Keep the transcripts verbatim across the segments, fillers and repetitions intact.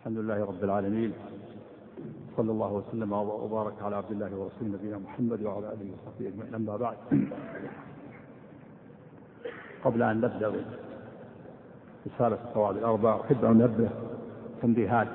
الحمد لله رب العالمين، صلى الله وسلم وبارك على عبد الله ورسوله نبينا محمد وعلى آله وصحبه أجمعين. أما بعد، قبل أن نبدأ رسالة القواعد الأربع أحب أن ننبه تنبيهات،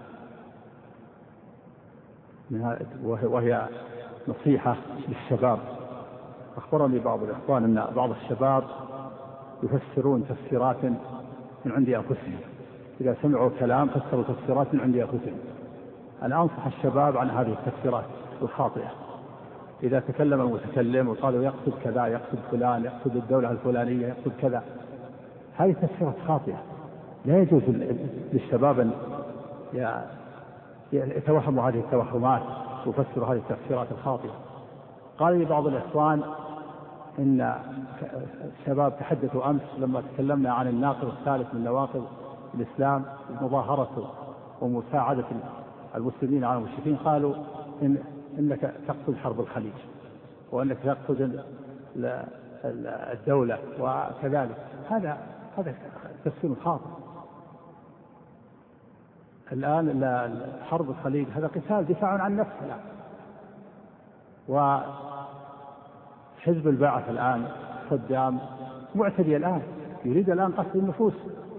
وهي نصيحة للشباب. أخبرني بعض الإخوان أن بعض الشباب يفسرون تفسيرات من عند أنفسهم، إذا سمعوا كلام فسروا تفسيرات من عند أنفسهم. أنا أنصح الشباب عن هذه التفسيرات الخاطئة. إذا تكلم المتكلم وقالوا يقصد كذا، يقصد فلان، يقصد الدولة الفلانية، يقصد كذا، هذه تفسيرات خاطئة. لا يجوز للشباب أن يتوهموا هذه التوهمات ويفسروا هذه التفسيرات الخاطئة. قال لي بعض الإخوان إن الشباب تحدثوا أمس لما تكلمنا عن الناقض الثالث من نواقض الإسلام، مظاهرة ومساعدة المسلمين على المشركين، قالوا إن إنك تقصد حرب الخليج، وأنك تقصد الدولة وكذلك. هذا هذا تفسير خاطئ. الآن حرب الخليج هذا قتال دفاع عن النفس الآن، وحزب البعث الآن صدام معتدي الآن، يريد الآن قتل النفوس،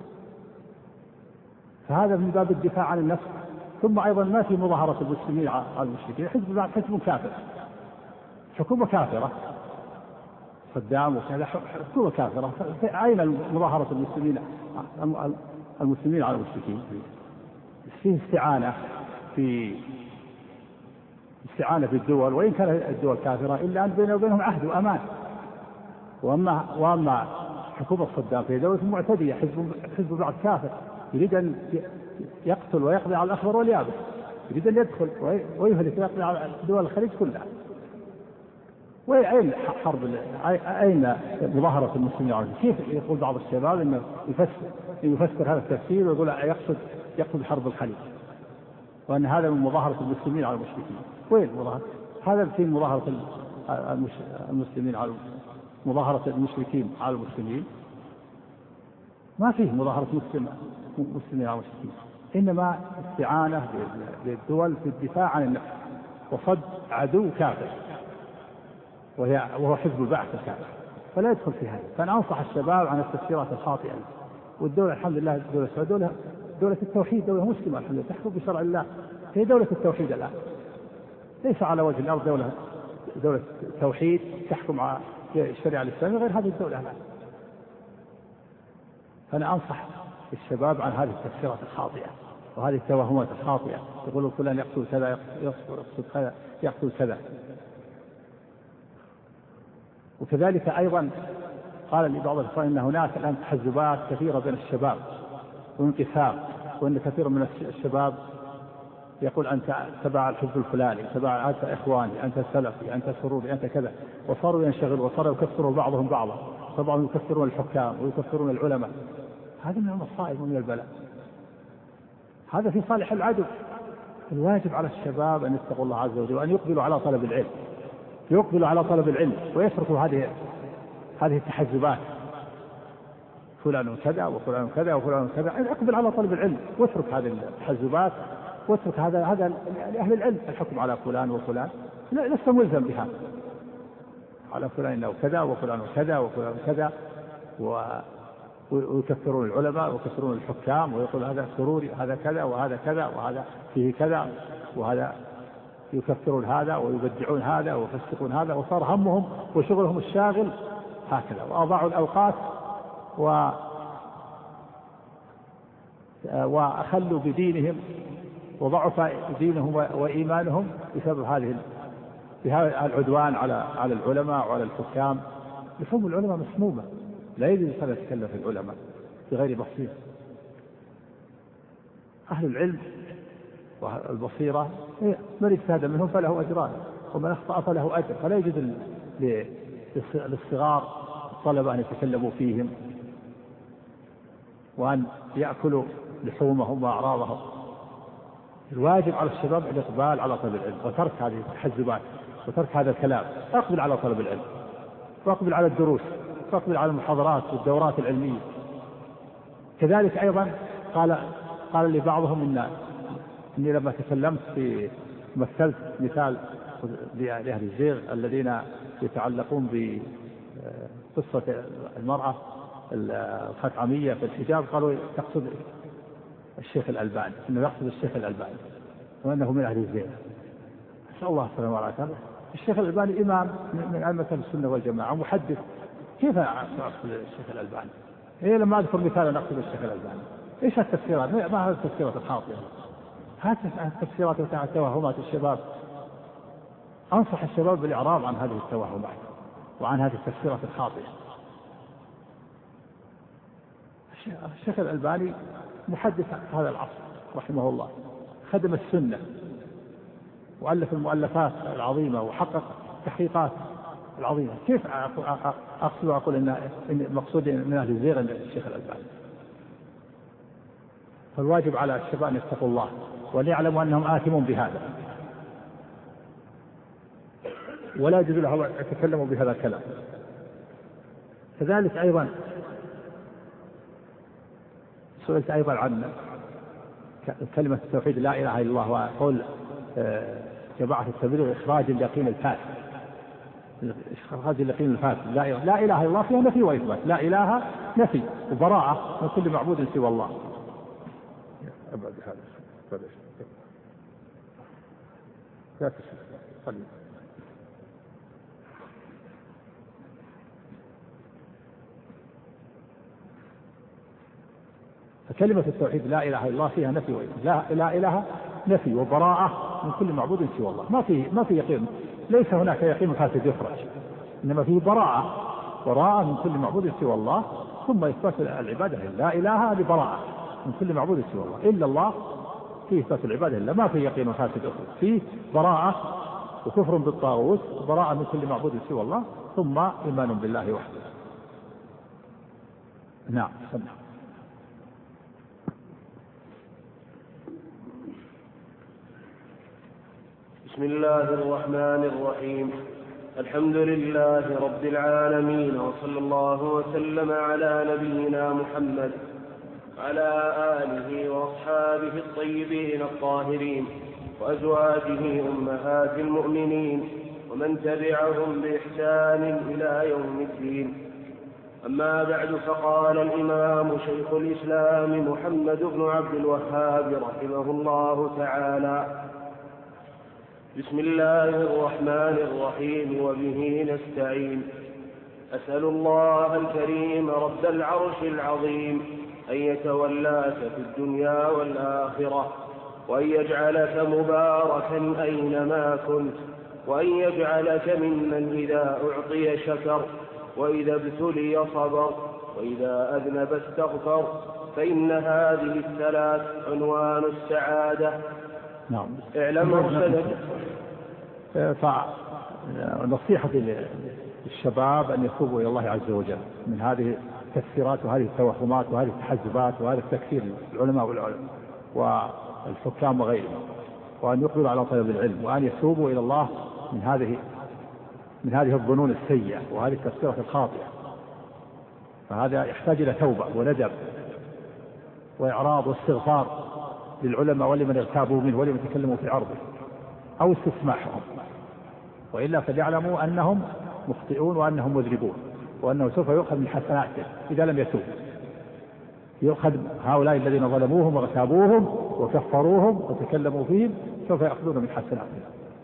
فهذا من باب الدفاع عن النفس. ثم أيضا ما في مظاهرة المسلمين على المشركين، حزب البعث حزب كافر، حكومة كافرة، صدام وكذا حكومة كافرة. أين مظاهرة المسلمين المسلمين على المشركين؟ فيه استعانة في استعانة بالدول، وإن كانت الدول كافرة إلا أن بينه وبينهم عهد وأمان. وأما وأما حكومة صدام في دولة معتدية، حزب حزب بعض كافر، يريد أن يقتل ويقضي على الأخضر واليابس، يريد أن يدخل ويهلك ويقضي على دول الخليج كلها. وأين حرب؟ أين مظاهرة المسلمين؟ كيف يقول بعض الشباب إنه يفسر يفسر هذا التفسير ويقول يقصد يقصد حرب الخليج، وأن هذا من مظاهرة المسلمين على المشركين؟ وين مظاهرة؟ هذا في مظاهرة المسلمين على مظاهرة المشركين على المسلمين؟ ما فيه مظاهرة مسلمين على المشركين، إنما استعانة بالدول في الدفاع عن النفس وصد عدو كافر، وهي وهو حزب البعث الكافر، فلا يدخل في هذا. فأنا أنصح الشباب عن التفسيرات الخاطئة. والدولة الحمد لله دولة دولة دولة التوحيد، دولة مسلمة الحمد لله، تحكم بشرع الله، هي دولة التوحيد الآن، ليس على وجه الأرض دولة دولة توحيد تحكم على الشريعة الإسلامية غير هذه الدولة الآن. فأنا أنصح الشباب عن هذه التفسيرات الخاطئة وهذه التوهمات الخاطئة، يقولون فلان يقصد كذا، يقصد كذا، يقصد كذا. وكذلك أيضا قال لي بعض الإخوان إن هناك الآن تحزبات كثيرة بين الشباب وانقسام، وإن كثير من الشباب يقول أنت تبع الحزب الفلاني، تبع أنت إخواني، أنت سلفي، أنت سروري، أنت كذا، وصاروا ينشغلوا وصاروا يكفروا بعضهم بعضا، طبعا يكفرون الحكام ويكفرون العلماء. هذا من المصائب ومن البلاء، هذا في صالح العدو. الواجب على الشباب أن يتقوا الله عز وجل وأن يقبلوا على طلب العلم، يقبلوا على طلب العلم ويتركوا هذه هذه التحزبات، فلان كذا وفلان كذا وفلان كذا. اقبل على طلب العلم واترك هذه التحزبات، واترك هذا هذا لأهل العلم الحكم على فلان وفلان، لست ملزم بهذا، على فلان انه كذا وفلان كذا وفلان كذا، ويكفرون العلماء ويكفرون الحكام، ويقول هذا سروري، هذا كذا وهذا كذا وهذا فيه كذا، وهذا يكفرون هذا ويبدعون هذا ويفسقون هذا، وصار همهم وشغلهم الشاغل هكذا، وأضاعوا الأوقات و وأخلوا بدينهم وضعف دينهم وإيمانهم بسبب هذه بهذا العدوان على على العلماء وعلى الحكام. لحوم العلماء مسمومة، لا يجوز أن يتكلم في العلماء بغير بصيرة. أهل العلم والبصيرة من اجتهد منهم فله أجران، ومن أخطأ فله أجر. فلا يجوز للصغار الطلبة أن يتكلموا فيهم وأن يأكلوا لحومهم وأعراضهم. الواجب على الشباب الإقبال على طلب العلم وترك هذه التحزبات وترك هذا الكلام. أقبل على طلب العلم، وأقبل على الدروس، وأقبل على المحاضرات والدورات العلمية. كذلك أيضا قال قال لي بعضهم إن إني لما تكلمت في مثلت مثال لأهل الزيغ الذين يتعلقون بقصة المرأة الخثعمية في الحجاب، قالوا تقصد الشيخ الألباني، إنه يقصد الشيخ الألباني وأنه من أهل الزيغ. نسأل الله السلامة والعافية. الشيخ الألباني إمام من أئمة السنة والجماعة، محدث، كيف أقصد الشيخ الألباني؟ إيه لما أذكر مثال أقصد الشيخ الألباني؟ إيش التفسيرات؟ ما هذه التفسيرات الخاطئة؟ هذه التفسيرات وتاع توهمات الشباب. أنصح الشباب بالإعراض عن هذه التوهمات وعن هذه التفسيرات الخاطئة. الشيخ الألباني محدث هذا العصر رحمه الله، خدم السنة وألف المؤلفات العظيمة وحقق تحقيقات العظيمة. كيف أقصد وأقول إن مقصود من أهل الزيغ الشيخ الألباني؟ فالواجب على الشباب أن يتقوا الله وليعلموا أنهم آثمون بهذا، ولا يجوز لهم أن يتكلموا بهذا الكلام. كذلك أيضا سئلت أيضا عن كلمة التوحيد لا إله إلا الله، وقول جماعة التبليغ إخراج اليقين الفاسد، إخراج اليقين الفاسد. لا إله لا إله إلا الله فيها نفي وإثبات، لا إله نفي وبراءة من كل معبود سوى الله. أبعد هذا لا تشرك. فكلمة التوحيد لا إله إلا الله فيها نفي وإثبات، لا, لا إله نفي وبراءة من كل معبود سوى الله. ما في ما في يقين، ليس هناك يقين فاسد يخرج، إنما فيه براءة، براءة من كل معبود سوى الله، ثم إثبات العبادة لله. لا إله لبراءة من كل معبود سوى الله، إلا الله فيه إثبات العبادة لله، ما في يقين فاسد يخرج، فيه براءة وكفر بالطاغوت، براءة من كل معبود سوى الله، ثم إيمان بالله وحده. نعم. بسم الله الرحمن الرحيم. الحمد لله رب العالمين، وصلى الله وسلم على نبينا محمد وعلى آله وأصحابه الطيبين الطاهرين وأزواجه أمهات المؤمنين ومن تبعهم بإحسان إلى يوم الدين. أما بعد، فقال الإمام شيخ الإسلام محمد بن عبد الوهاب رحمه الله تعالى: بسم الله الرحمن الرحيم، وبه نستعين. أسأل الله الكريم رب العرش العظيم أن يتولاك في الدنيا والآخرة، وأن يجعلك مباركا أينما كنت، وأن يجعلك ممن إذا أعطي شكر، وإذا ابتلي صبر، وإذا أذنب استغفر، فإن هذه الثلاث عنوان السعادة. نعم. اعلم مرشدك. فنصيحة للشباب أن يتوبوا إلى الله عز وجل من هذه التفسيرات وهذه التوهمات وهذه التحزبات وهذا التكفير العلماء والحكام وغيرهم، وأن يقبلوا على طلب العلم، وأن يتوبوا إلى الله من هذه من هذه الظنون السيئة وهذه التفسيرات الخاطئة. فهذا يحتاج إلى توبة وندم وإعراض واستغفار للعلماء ولمن اغتابوا منه ولمن تكلموا في عرضه أو استسماحهم، وإلا فليعلموا أنهم مخطئون وأنهم مذنبون، وأنه سوف يؤخذ من حسناتهم إذا لم يتوب. يؤخذ هؤلاء الذين ظلموهم واغتابوهم وكفروهم وتكلموا فيهم، سوف يأخذون من حسناتهم.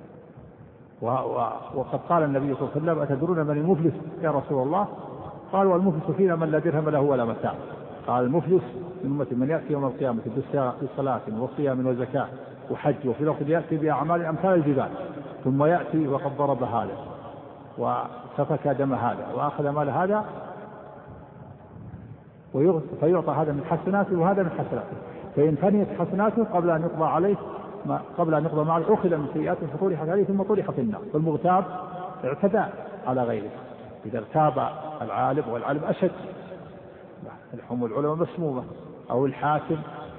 وقد قال النبي صلى الله عليه وسلم: أتدرون من المفلس يا رسول الله؟ قالوا: والمفلس فينا من لا درهم له ولا متاع. قال: المفلس من أمة من يأتي يوم القيامة بصلاة وصيام وزكاة وحج، وفي الوقت يأتي بأعمال أمثال الجبال، ثم يأتي وقد ضرب هذا وسفك دم هذا وأخذ مال هذا، فيعطى هذا من حسناته وهذا من حسناته، فإن فنيت حسناته قبل أن يقضى عليه ما قبل أن يقضى معه أخذ من سيئات فطرحت عليه ثم طرح في النار. فالمغتاب اعتدى على غيره. إذا اغتاب العالم والعالم أشد، هم العلماء مسمومة، أو الحاكم،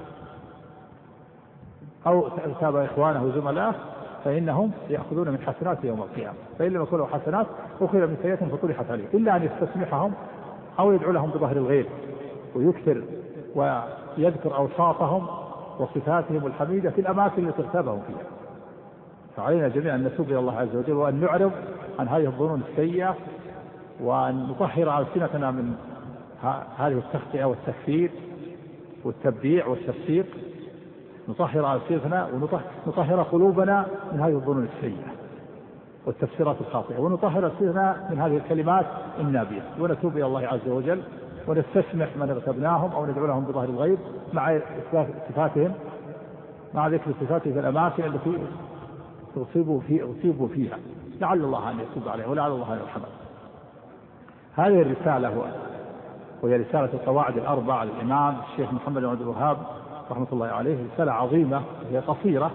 أو اغتاب إخوانه وزملائه، فإنهم يأخذون من حسناته يوم القيامة. فإن لم يكونوا حسنات أخذ من سيئات فطرحت عليه، إلا أن يستسمحهم أو يدعو لهم بظهر الغيب ويكثر ويذكر أوصافهم وصفاتهم الحميدة في الأماكن التي ارتبهم فيها. فعلينا جميعا أن نتوب إلى الله عز وجل وأن نعرض عن هذه الظنون السيئة وأن نطهر ألسنتنا من هذه التخطئة والتكفير والتبديع والتفسيق. نطهر ألسنتنا ونطهر قلوبنا من هذه الظنون السيئة والتفسيرات الخاطئة، ونطهر ألسنتنا من هذه الكلمات النابية، ونتوب إلى الله عز وجل ونستسمح من اغتبناهم أو ندعو لهم بظهر الغيب مع صفاتهم، مع ذكر صفاتهم في الأماكن التي اغتيبوا في اغتيبوا فيها، لعل الله أن يتوب عليه ولعل الله أن يرحمه. هذه الرسالة هو وهي رسالة القواعد الأربع للإمام الشيخ محمد بن عبد الوهاب رحمة الله عليه، رسالة عظيمة هي قصيرة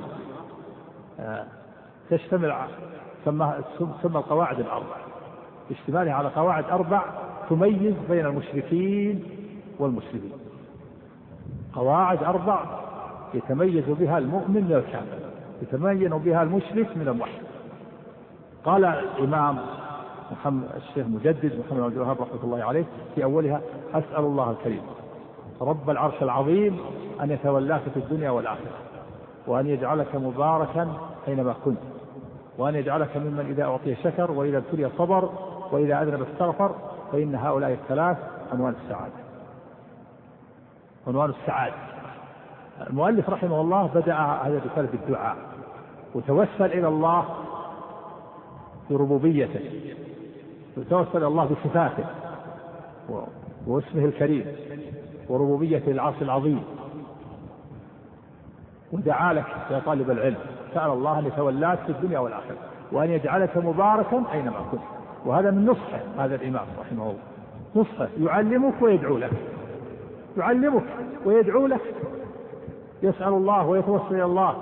تشتمل ثم ثم القواعد الأربع اشتمالها على قواعد أربع تميز بين المشركين والمسلمين، قواعد أربع يتميز بها المؤمن من الكافر، يتميز بها المشرك من الموحد. قال الإمام محمد الشيخ مجدد محمد بن عبد الوهاب رحمة الله عليه في أولها: أسأل الله الكريم رب العرش العظيم أن يتولاك في الدنيا والآخرة، وأن يجعلك مباركا أينما كنت، وأن يجعلك ممن إذا أعطي شكر وإذا ابتلي صبر وإذا أذنب استغفر، فإن هؤلاء الثلاث عنوان السعادة. عنوان السعادة. المؤلف رحمه الله بدأ هذه الرسالة بالدعاء وتوسل إلى الله بربوبيته، وتوسل إلى الله بصفاته واسمه الكريم وربوبيته العرش العظيم، ودعا لك يا طالب العلم، سأل الله أن يتولاك في الدنيا والآخرة وأن يجعلك مباركا أينما كنت. وهذا من نصحه هذا الإمام رحمه الله، نصحه يعلمك ويدعو لك، يعلمك ويدعو لك، يسأل الله ويتوسل إلى الله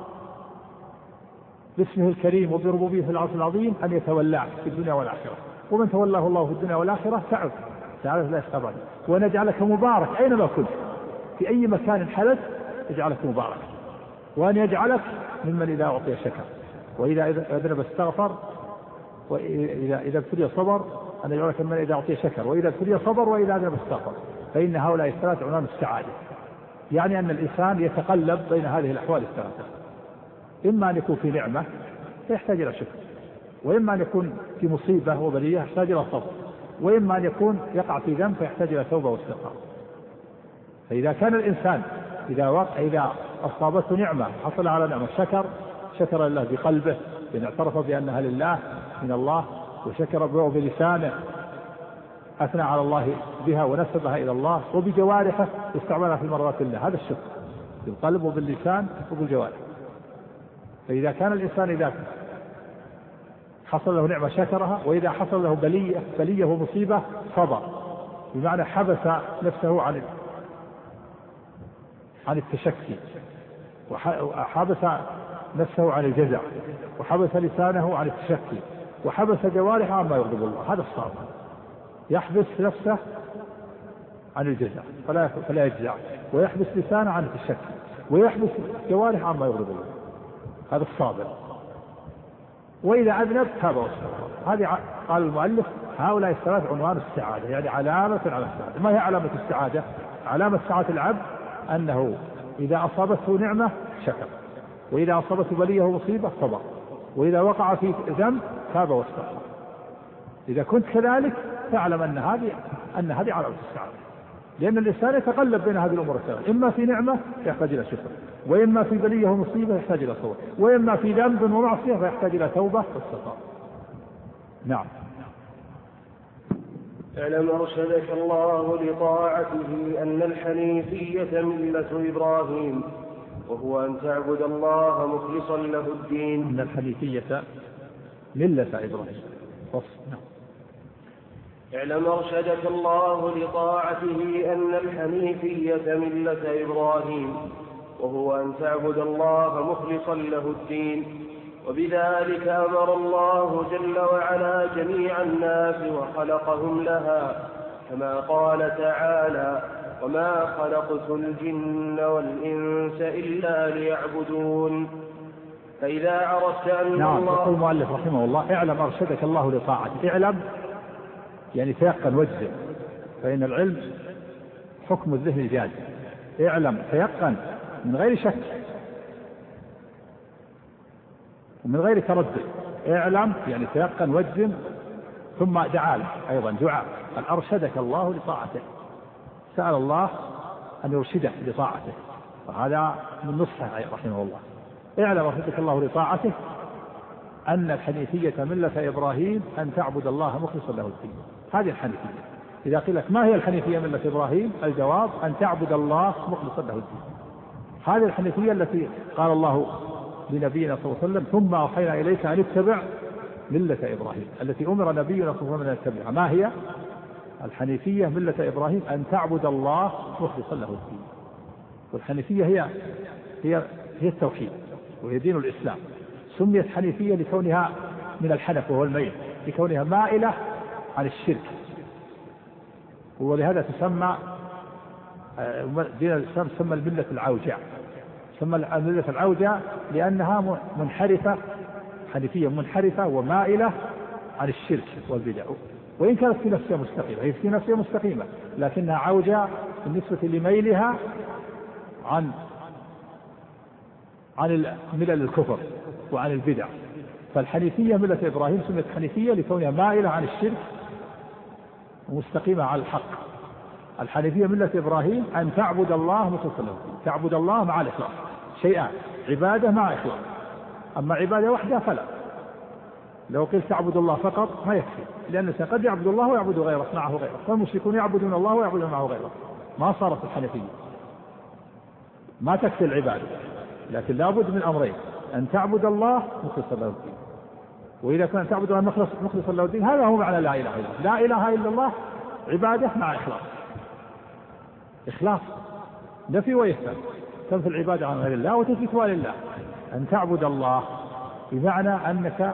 باسمه الكريم وبربوبيته العرش العظيم أن يتولاك في الدنيا والآخرة، ومن تولاه الله في الدنيا والآخرة تعب تعرف لا يستبعد، وأن يجعلك مبارك أينما كنت، في أي مكان حدث يجعلك مبارك، وأن يجعلك ممن إذا أعطي شكر وإذا أذنب استغفر وإذا إذا ابتلي صبر، أن يجعلك ممن إذا أعطي شكر وإذا ابتلي صبر وإذا أذنب استغفر، فإن هؤلاء الثلاث عنوان السعادة. يعني أن الإنسان يتقلب بين هذه الأحوال الثلاثة، إما أن يكون في نعمة فيحتاج إلى شكر، وإما أن يكون في مصيبة وبلية يحتاج إلى صبر، وإما أن يكون يقع في ذنب فيحتاج إلى توبة واستغفار. فإذا كان الإنسان إذا وقع إذا أصابته نعمة حصل على نعمة شكر شكر الله بقلبه بأن اعترف بأنها لله من الله، وشكر بلسانه أثنى على الله بها ونسبها إلى الله، وبجوارحه استعملها في مرات الله، هذا الشكر بالقلب وباللسان وبالجوارح. فإذا كان الإنسان إذا حصل له نعمة شكرها، وإذا حصل له بلية بلية ومصيبة صبر، بمعنى حبس نفسه عن عن التشكي، وحبس نفسه عن الجزع، وحبس لسانه عن التشكي، وحبس جوارحه عما يغضب الله، هذا الصابر يحبس نفسه عن الجزع فلا فلا يجزع، ويحبس لسانه عن التشكي، ويحبس جوارحه عما يغضب الله، هذا الصابر. وإذا أذنب تاب واستغفر. هذه قال المؤلف هؤلاء الثلاث عنوان السعادة، يعني علامة على السعادة. ما هي علامة السعادة؟ علامة سعادة العبد أنه إذا أصابته نعمة شكر، وإذا أصابته بلية ومصيبة صبر، وإذا وقع في ذنب تاب واستغفر. إذا كنت كذلك فاعلم أن هذه أن هذه علامة السعادة، لأن الإنسان يتقلب بين هذه الأمور الثلاثة، إما في نعمة يحتاج إلى شكر، وإما في بلية ومصيبة يحتاج إلى صبر، وإما في ذنب ومعصية فيحتاج إلى توبة واستغفار. نعم. اعلم أرشدك الله لطاعته أن الحنيفية ملة إبراهيم، وهو أن تعبد الله مخلصا له الدين. أن الحنيفية ملة إبراهيم. نعم. اعلم أرشدك الله لطاعته أن الحنيفية ملة إبراهيم، وهو أن تعبد الله مخلصا له الدين، وبذلك أمر الله جل وعلا جميع الناس وخلقهم لها، كما قال تعالى: وما خلقت الجن والإنس إلا ليعبدون. فإذا عرفت أن نعم. الله يقول المؤلف رحمه الله: اعلم أرشدك الله لطاعته. اعلم يعني تيقن واجزم، فإن العلم حكم الذهن الجازم. اعلم تيقن من غير شك ومن غير تردد. اعلم يعني تيقن وجزم. ثم دعا له أيضا دعاء قال أرشدك الله لطاعته، سأل الله أن يرشده لطاعته، وهذا من نصحه رحمه الله. اعلم أرشدك الله لطاعته أن الحنيفية ملة إبراهيم أن تعبد الله مخلصا له الدين. هذه الحنيفية. إذا قيل لك ما هي الحنيفية ملة إبراهيم؟ الجواب أن تعبد الله مخلصا له الدين. هذه الحنيفية التي قال الله لنبينا صلى الله عليه وسلم ثم أوحينا إليك أن اتبع ملة إبراهيم، التي أمر نبينا صلى الله عليه وسلم أن يتبعها. ما هي الحنيفية ملة إبراهيم؟ أن تعبد الله مخلصا له الدين. والحنيفية هي هي هي التوحيد وهي دين الإسلام. سميت حنيفية لكونها من الحنف وهو الميل، لكونها مائلة عن الشرك، ولهذا تسمى دين الإسلام تسمى الملة العوجاء. تسمى الملة العوجاء لأنها منحرفة، حنيفية منحرفة ومائلة عن الشرك والبدع، وإن كانت في نفسها مستقيمة، هي في نفسها مستقيمة لكنها عوجاء بالنسبة لميلها عن عن ملل الكفر وعن البدع. فالحنيفية ملة إبراهيم سميت حنيفية لكونها مائلة عن الشرك ومستقيمة على الحق. الحنيفية ملة إبراهيم أن تعبد الله مخلصا له، تعبد الله مع الإخلاص، شيئان، عبادة مع إخلاص. أما عبادة وحدها فلا، لو قلت تعبد الله فقط ما يكفي، لأن الإنسان قد يعبد الله ويعبد غيره معه غيره، فالمشركون يعبدون الله ويعبدون معه غيره، ما صارت الحنيفية. ما تكفي العبادة، لكن لابد من أمرين: أن تعبد الله مخلصا له الدين. وإذا كان تعبد الله مخلصا له الدين هذا هو معنى لا إله إلا الله. لا إله إلا الله عبادة مع إخلاص. إخلاص نفي وإثبات، تنفي العبادة عن غير الله وتثبتها لله. أن تعبد الله بمعنى أنك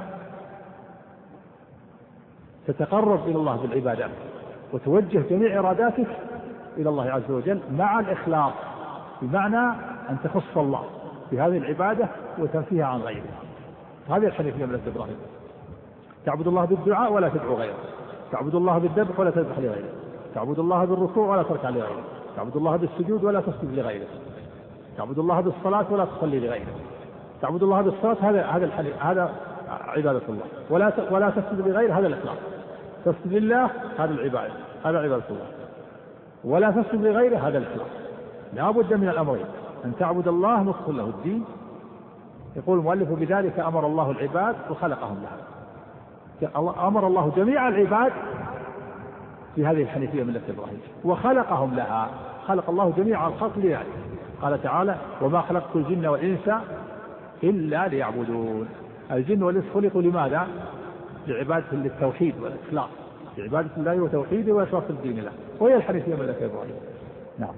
تتقرب إلى الله بالعبادات وتوجه جميع إراداتك إلى الله عز وجل مع الإخلاص، بمعنى أن تخص الله بهذه العبادة وتنفيها عن غيره. هذه الحنيفية من إبراهيم. تعبد الله بالدعاء ولا تدعو غيره، تعبد الله بالذبح ولا تذبح لغيره، تعبد الله بالركوع ولا تركع لغيره، تعبد الله بالسجود ولا تسجد لغيره، تعبد الله بالصلاة ولا تصلي لغيره، تعبد الله بالصلاة هذا هذا هذا عبادة الله، ولا ولا تسجد لغيره هذا الإخلاص. تسجد لله هذا العبادة، هذا عبادة الله، ولا تسجد لغيره هذا الإخلاص. لا بد من الأمرين: أن تعبد الله مخلصا له الدين. يقول المؤلف: بذلك أمر الله العباد وخلقهم لها. أمر الله جميع العباد في هذه الحنيفية ملة إبراهيم وخلقهم لها. خلق الله جميع الخلق لذلك. قال تعالى: وما خلقت الجن والإنس إلا ليعبدون. الجن والإنس خلقوا لماذا؟ لعبادة للتوحيد والإخلاص، لعبادة الله وتوحيده وإخلاص الدين له، وهي الحنيفية ملة إبراهيم. نعم.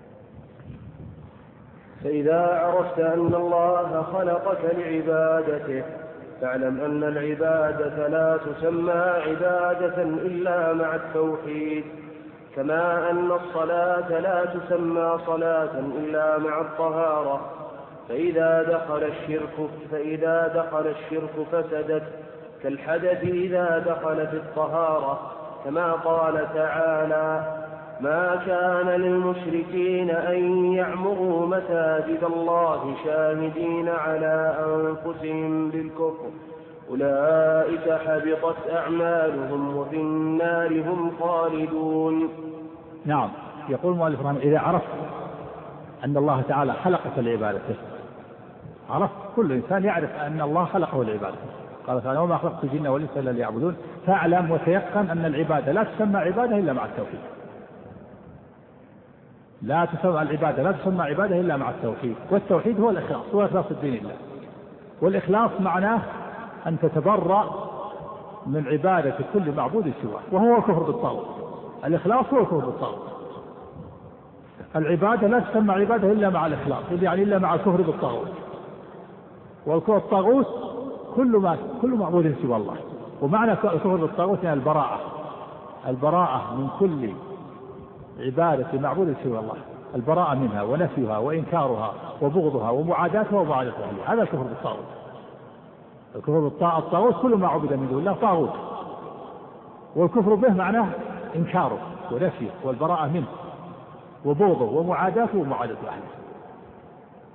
فإذا عرفت أن الله خلقك لعبادته فاعلم أن العبادة لا تسمى عبادة إلا مع التوحيد، كما أن الصلاة لا تسمى صلاة إلا مع الطهارة. فإذا دخل الشرك فإذا دخل الشرك فسدت، كالحدث إذا دخل في الطهارة، كما قال تعالى: ما كان للمشركين أن يعمروا مساجد الله شاهدين على أنفسهم بالكفر أولئك حبطت أعمالهم وفي النار هم خالدون. نعم. يقول المؤلف رحمه: إذا عرفت أن الله تعالى خلقك لعبادته، عرفت، كل إنسان يعرف أن الله خلقه لعبادته. قال تعالى: وما خلقت الجن والإنس إلا ليعبدون. فاعلم وتيقن أن العبادة لا تسمى عبادة إلا مع التوحيد. لا تسمى العبادة لا تسمى عبادة إلا مع التوحيد، والتوحيد هو الإخلاص، هو إخلاص الدين لله. والإخلاص معناه أن تتبرأ من عبادة كل معبود سواه، وهو الكفر بالطاغوت. الإخلاص هو الكفر بالطاغوت. العبادة لا تسمى عبادة إلا مع الإخلاص، يعني إلا مع الكفر بالطاغوت. والكفر بالطاغوت كل ما كل معبود سوى الله. ومعنى الكفر بالطاغوت يعني البراءة، البراءة من كل عبادة معبود سوى الله، البراءة منها ونفيها وإنكارها وبغضها ومعاداتها ومعاداة أهلها. هذا الكفر بالطاغوت. الكفر بالطاغوت كل ما عبد من دون الله طاغوت، والكفر به معناه إنكاره ونفيه والبراءة منه وبغضه ومعاداته ومعاداة أهله.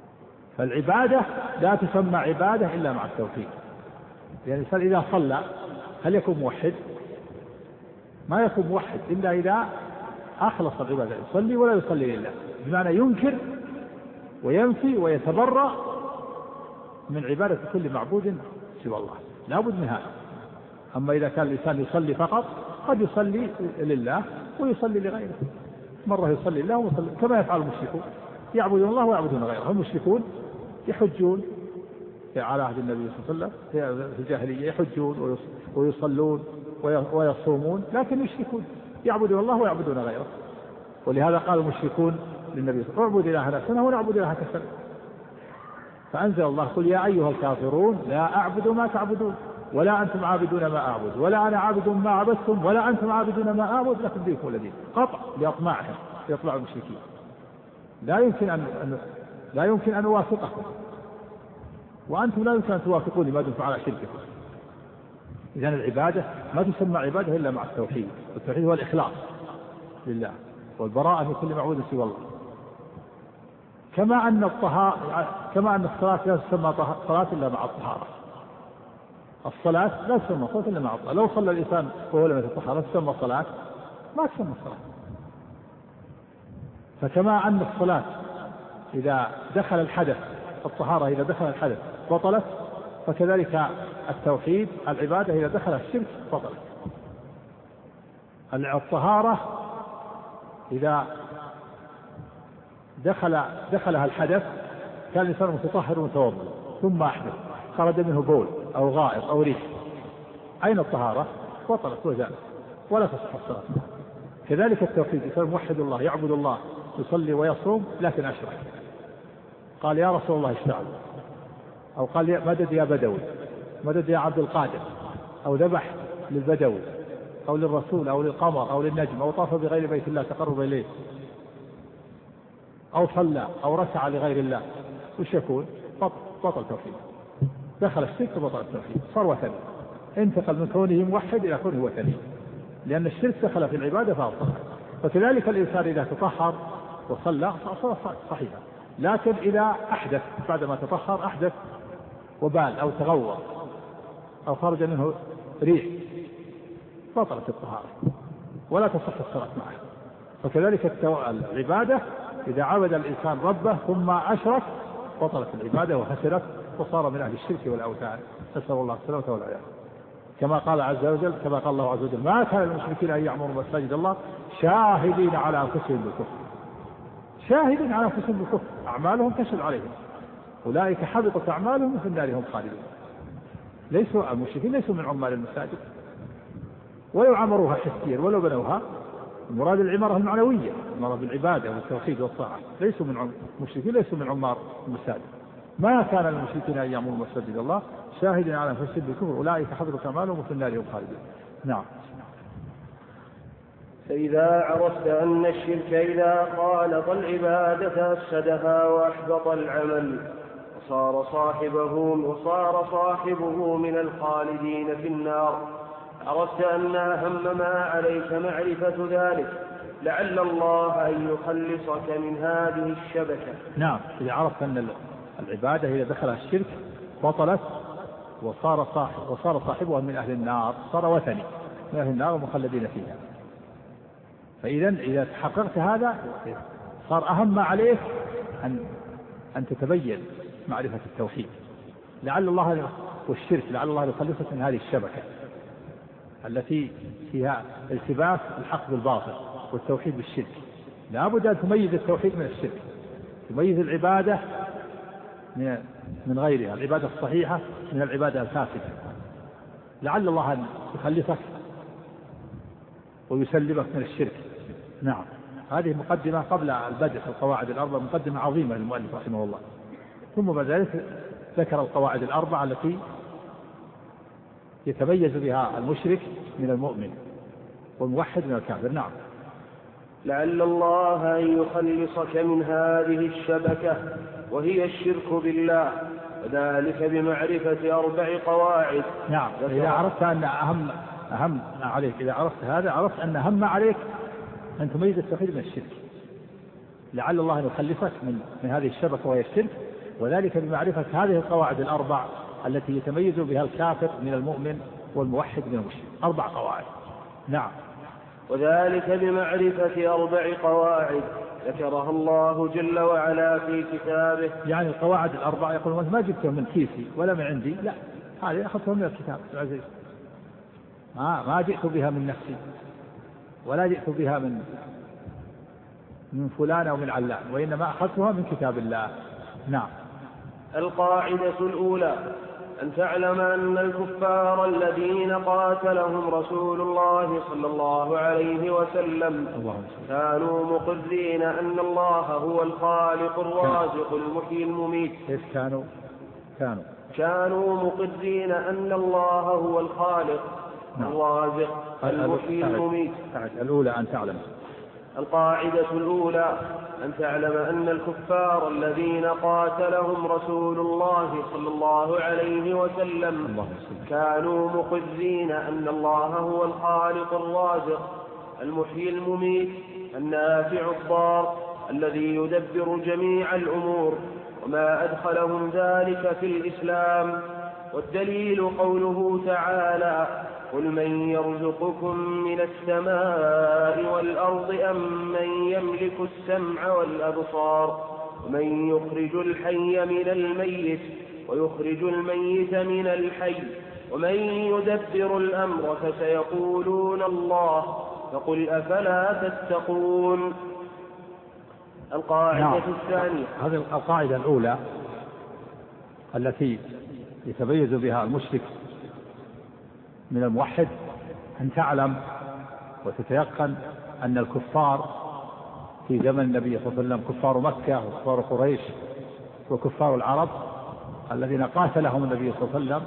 فالعبادة لا تسمى عبادة إلا مع التوحيد. يعني الإنسان إذا صلى هل يكون موحد؟ ما يكون موحد إلا إذا أخلص العبادة، يصلي ولا يصلي لله، بمعنى ينكر وينفي ويتبرأ من عبادة كل معبود سوى الله، لا بد من هذا. أما إذا كان الإنسان يصلي فقط قد يصلي لله ويصلي لغيره، مرة يصلي لله ويصلي كما يفعل المشركون، يعبدون الله ويعبدون غيره. المشركون يحجون على عهد النبي صلى الله عليه وسلم في الجاهلية، يحجون ويصلون ويصومون، لكن يشركون، يعبدون الله ويعبدون غيره. ولهذا قال المشركون للنبي صلى الله عليه وسلم: اعبد إلهنا سنة ونعبد إلهك سنة. فأنزل الله: قل يا أيها الكافرون لا أعبد ما تعبدون ولا أنتم عابدون ما أعبد ولا أنا عابد ما عبدتم ولا أنتم عابدون ما أعبد لكم دينكم ولي دين. قطع لأطماعهم، لإطلاع المشركين. لا يمكن أن لا يمكن أن أوافقكم وأنتم لا يمكن أن توافقوني ما دمتم على شرككم. إذن العبادة ما تسمى عبادة إلا مع التوحيد، والتوحيد هو الإخلاص لله والبراءة من كل معبود سوى الله. كما أن الطهارة كما أن الصلاة لا تسمى صلاة إلا مع الطهارة. الصلاة لا تسمى صلاة إلا مع الطهارة. لو صلى الإنسان وهو لم يتطهر تسمى صلاة؟ ما تسمى صلاة. فكما أن الصلاة إذا دخل الحدث، الطهارة إذا دخل الحدث بطلت، فكذلك التوحيد العبادة إذا دخل الشرك بطلت. الطهارة إذا دخل دخلها الحدث كان الإنسان متطهر ومتوضئ ثم أحدث خرج منه بول أو غائط أو ريح، أين الطهارة؟ بطلت وزالت ولا تصح الصلاة. كذلك التوحيد، الإنسان موحد الله يعبد الله يصلي ويصوم لكن أشرك، قال يا رسول الله اشتغل، أو قال مدد يا بدوي، مدد يا عبد القادر، أو ذبح للبدوي أو للرسول أو للقمر أو للنجم، أو طاف بغير بيت الله تقرب إليه، أو صلى أو ركع لغير الله، وش يكون؟ بطل, بطل توحيد، دخل الشرك وبطل التوحيد، صار وثني، انتقل من كونه موحد إلى كونه وثني، لأن الشرك دخل في العبادة فأبطل. فكذلك الإنسان إذا تطهر وصلى صلاة صحيحة، لكن إذا أحدث بعدما تطهر أحدث وبال أو تغوط أو خرج منه ريح بطلت الطهارة ولا تصح الصلاة معه. فكذلك العبادة إذا عبد الإنسان ربه ثم أشرك بطلت العبادة وخسرت وصار من أهل الشرك والأوثان، نسأل الله السلامة والعافية. كما قال عز وجل كما قال الله عز وجل: ما كان للمشركين أن يعمروا مساجد الله شاهدين على أنفسهم بالكفر. شاهدين على أنفسهم بالكفر، أعمالهم تشهد عليهم، أولئك حبطت أعمالهم وفي النار هم خالدون. ليسوا المشركين ليسوا من عمال المساجد، ولو عمروها حسيا ولو بنوها، المراد العمارة المعنوية، المراد بالعبادة والتوحيد والطاعة، ليسوا من المشركين ليسوا من عمار المساجد. ما كان للمشركين أن يعمروا مساجد الله شاهدين على أنفسهم بالكفر أولئك حبطت أعمالهم وفي النار هم خالدون. نعم. فإذا عرفت أن الشرك إذا خالط العبادة أفسدها وأحبط العمل وصار صاحبه وصار صاحبه من الخالدين في النار، عرفت أن أهم ما عليك معرفة ذلك لعل الله أن يخلصك من هذه الشبكة. نعم، إذا عرفت أن العبادة إذا دخلها الشرك بطلت وصار صاحب وصار صاحبها من أهل النار، صار وثني من أهل النار ومخلدين فيها. فإذا إذا تحققت هذا صار أهم ما عليك أن أن تتبين معرفة التوحيد، لعل الله والشرك لعل الله يخلصك من هذه الشبكة التي فيها التباس الحق بالباطل والتوحيد بالشرك. لا بد أن تميز التوحيد من الشرك، تميز العبادة من غيرها، العبادة الصحيحة من العبادة الفاسدة، لعل الله أن يخلصك ويسلمك من الشرك. نعم، هذه مقدمة قبل البدء في القواعد الأربع، مقدمة عظيمة للمؤلف رحمه الله. ثم بعد ذلك ذكر القواعد الأربعة التي يتميز بها المشرك من المؤمن والموحد من الكافر. نعم. لعل الله أن يخلصك من هذه الشبكة وهي الشرك بالله، وذلك بمعرفة أربع قواعد. نعم، إذا عرفت أن أهم أهم عليك إذا عرفت هذا عرفت أن أهم عليك أن تميز التوحيد من الشرك، لعل الله أن يخلصك من من هذه الشبكة وهي الشرك، وذلك بمعرفة هذه القواعد الأربع التي يتميز بها الكافر من المؤمن والموحد من المشرك. أربع قواعد. نعم. وذلك بمعرفة أربع قواعد ذكرها الله جل وعلا في كتابه. يعني القواعد الأربع يقول ما جبتها من كيسي ولا من عندي، لا، هذه أخذتها من الكتاب العزيز، ما ما جئت بها من نفسي ولا جئت بها من من فلان أو من علان، وإنما أخذتها من كتاب الله. نعم. القاعدة الأولى أن تعلم أن الكفار الذين قاتلهم رسول الله صلى الله عليه وسلم كانوا مقرين أن الله هو الخالق الرازق المحيي المميت. كيف كانوا؟ كانوا كانوا مقرين أن الله هو الخالق الرازق المحيي المميت. الأولى أن تعلم. القاعدة الأولى أن تعلم أن الكفار الذين قاتلهم رسول الله صلى الله عليه وسلم كانوا مقرين أن الله هو الخالق الرازق المحيي المميت النافع الضار الذي يدبر جميع الأمور، وما أدخلهم ذلك في الإسلام. والدليل قوله تعالى: قل من يرزقكم من السماء والأرض أم من يملك السمع والأبصار ومن يخرج الحي من الميت ويخرج الميت من الحي ومن يدبر الأمر فسيقولون الله فقل أفلا تتقون. القاعدة الثانية. هذه القاعدة الأولى التي يتميز بها المشرك من الموحد أن تعلم وتتيقن أن الكفار في زمن النبي صلى الله عليه وسلم، كفار مكة وكفار قريش وكفار العرب الذين قاتلهم النبي صلى الله عليه وسلم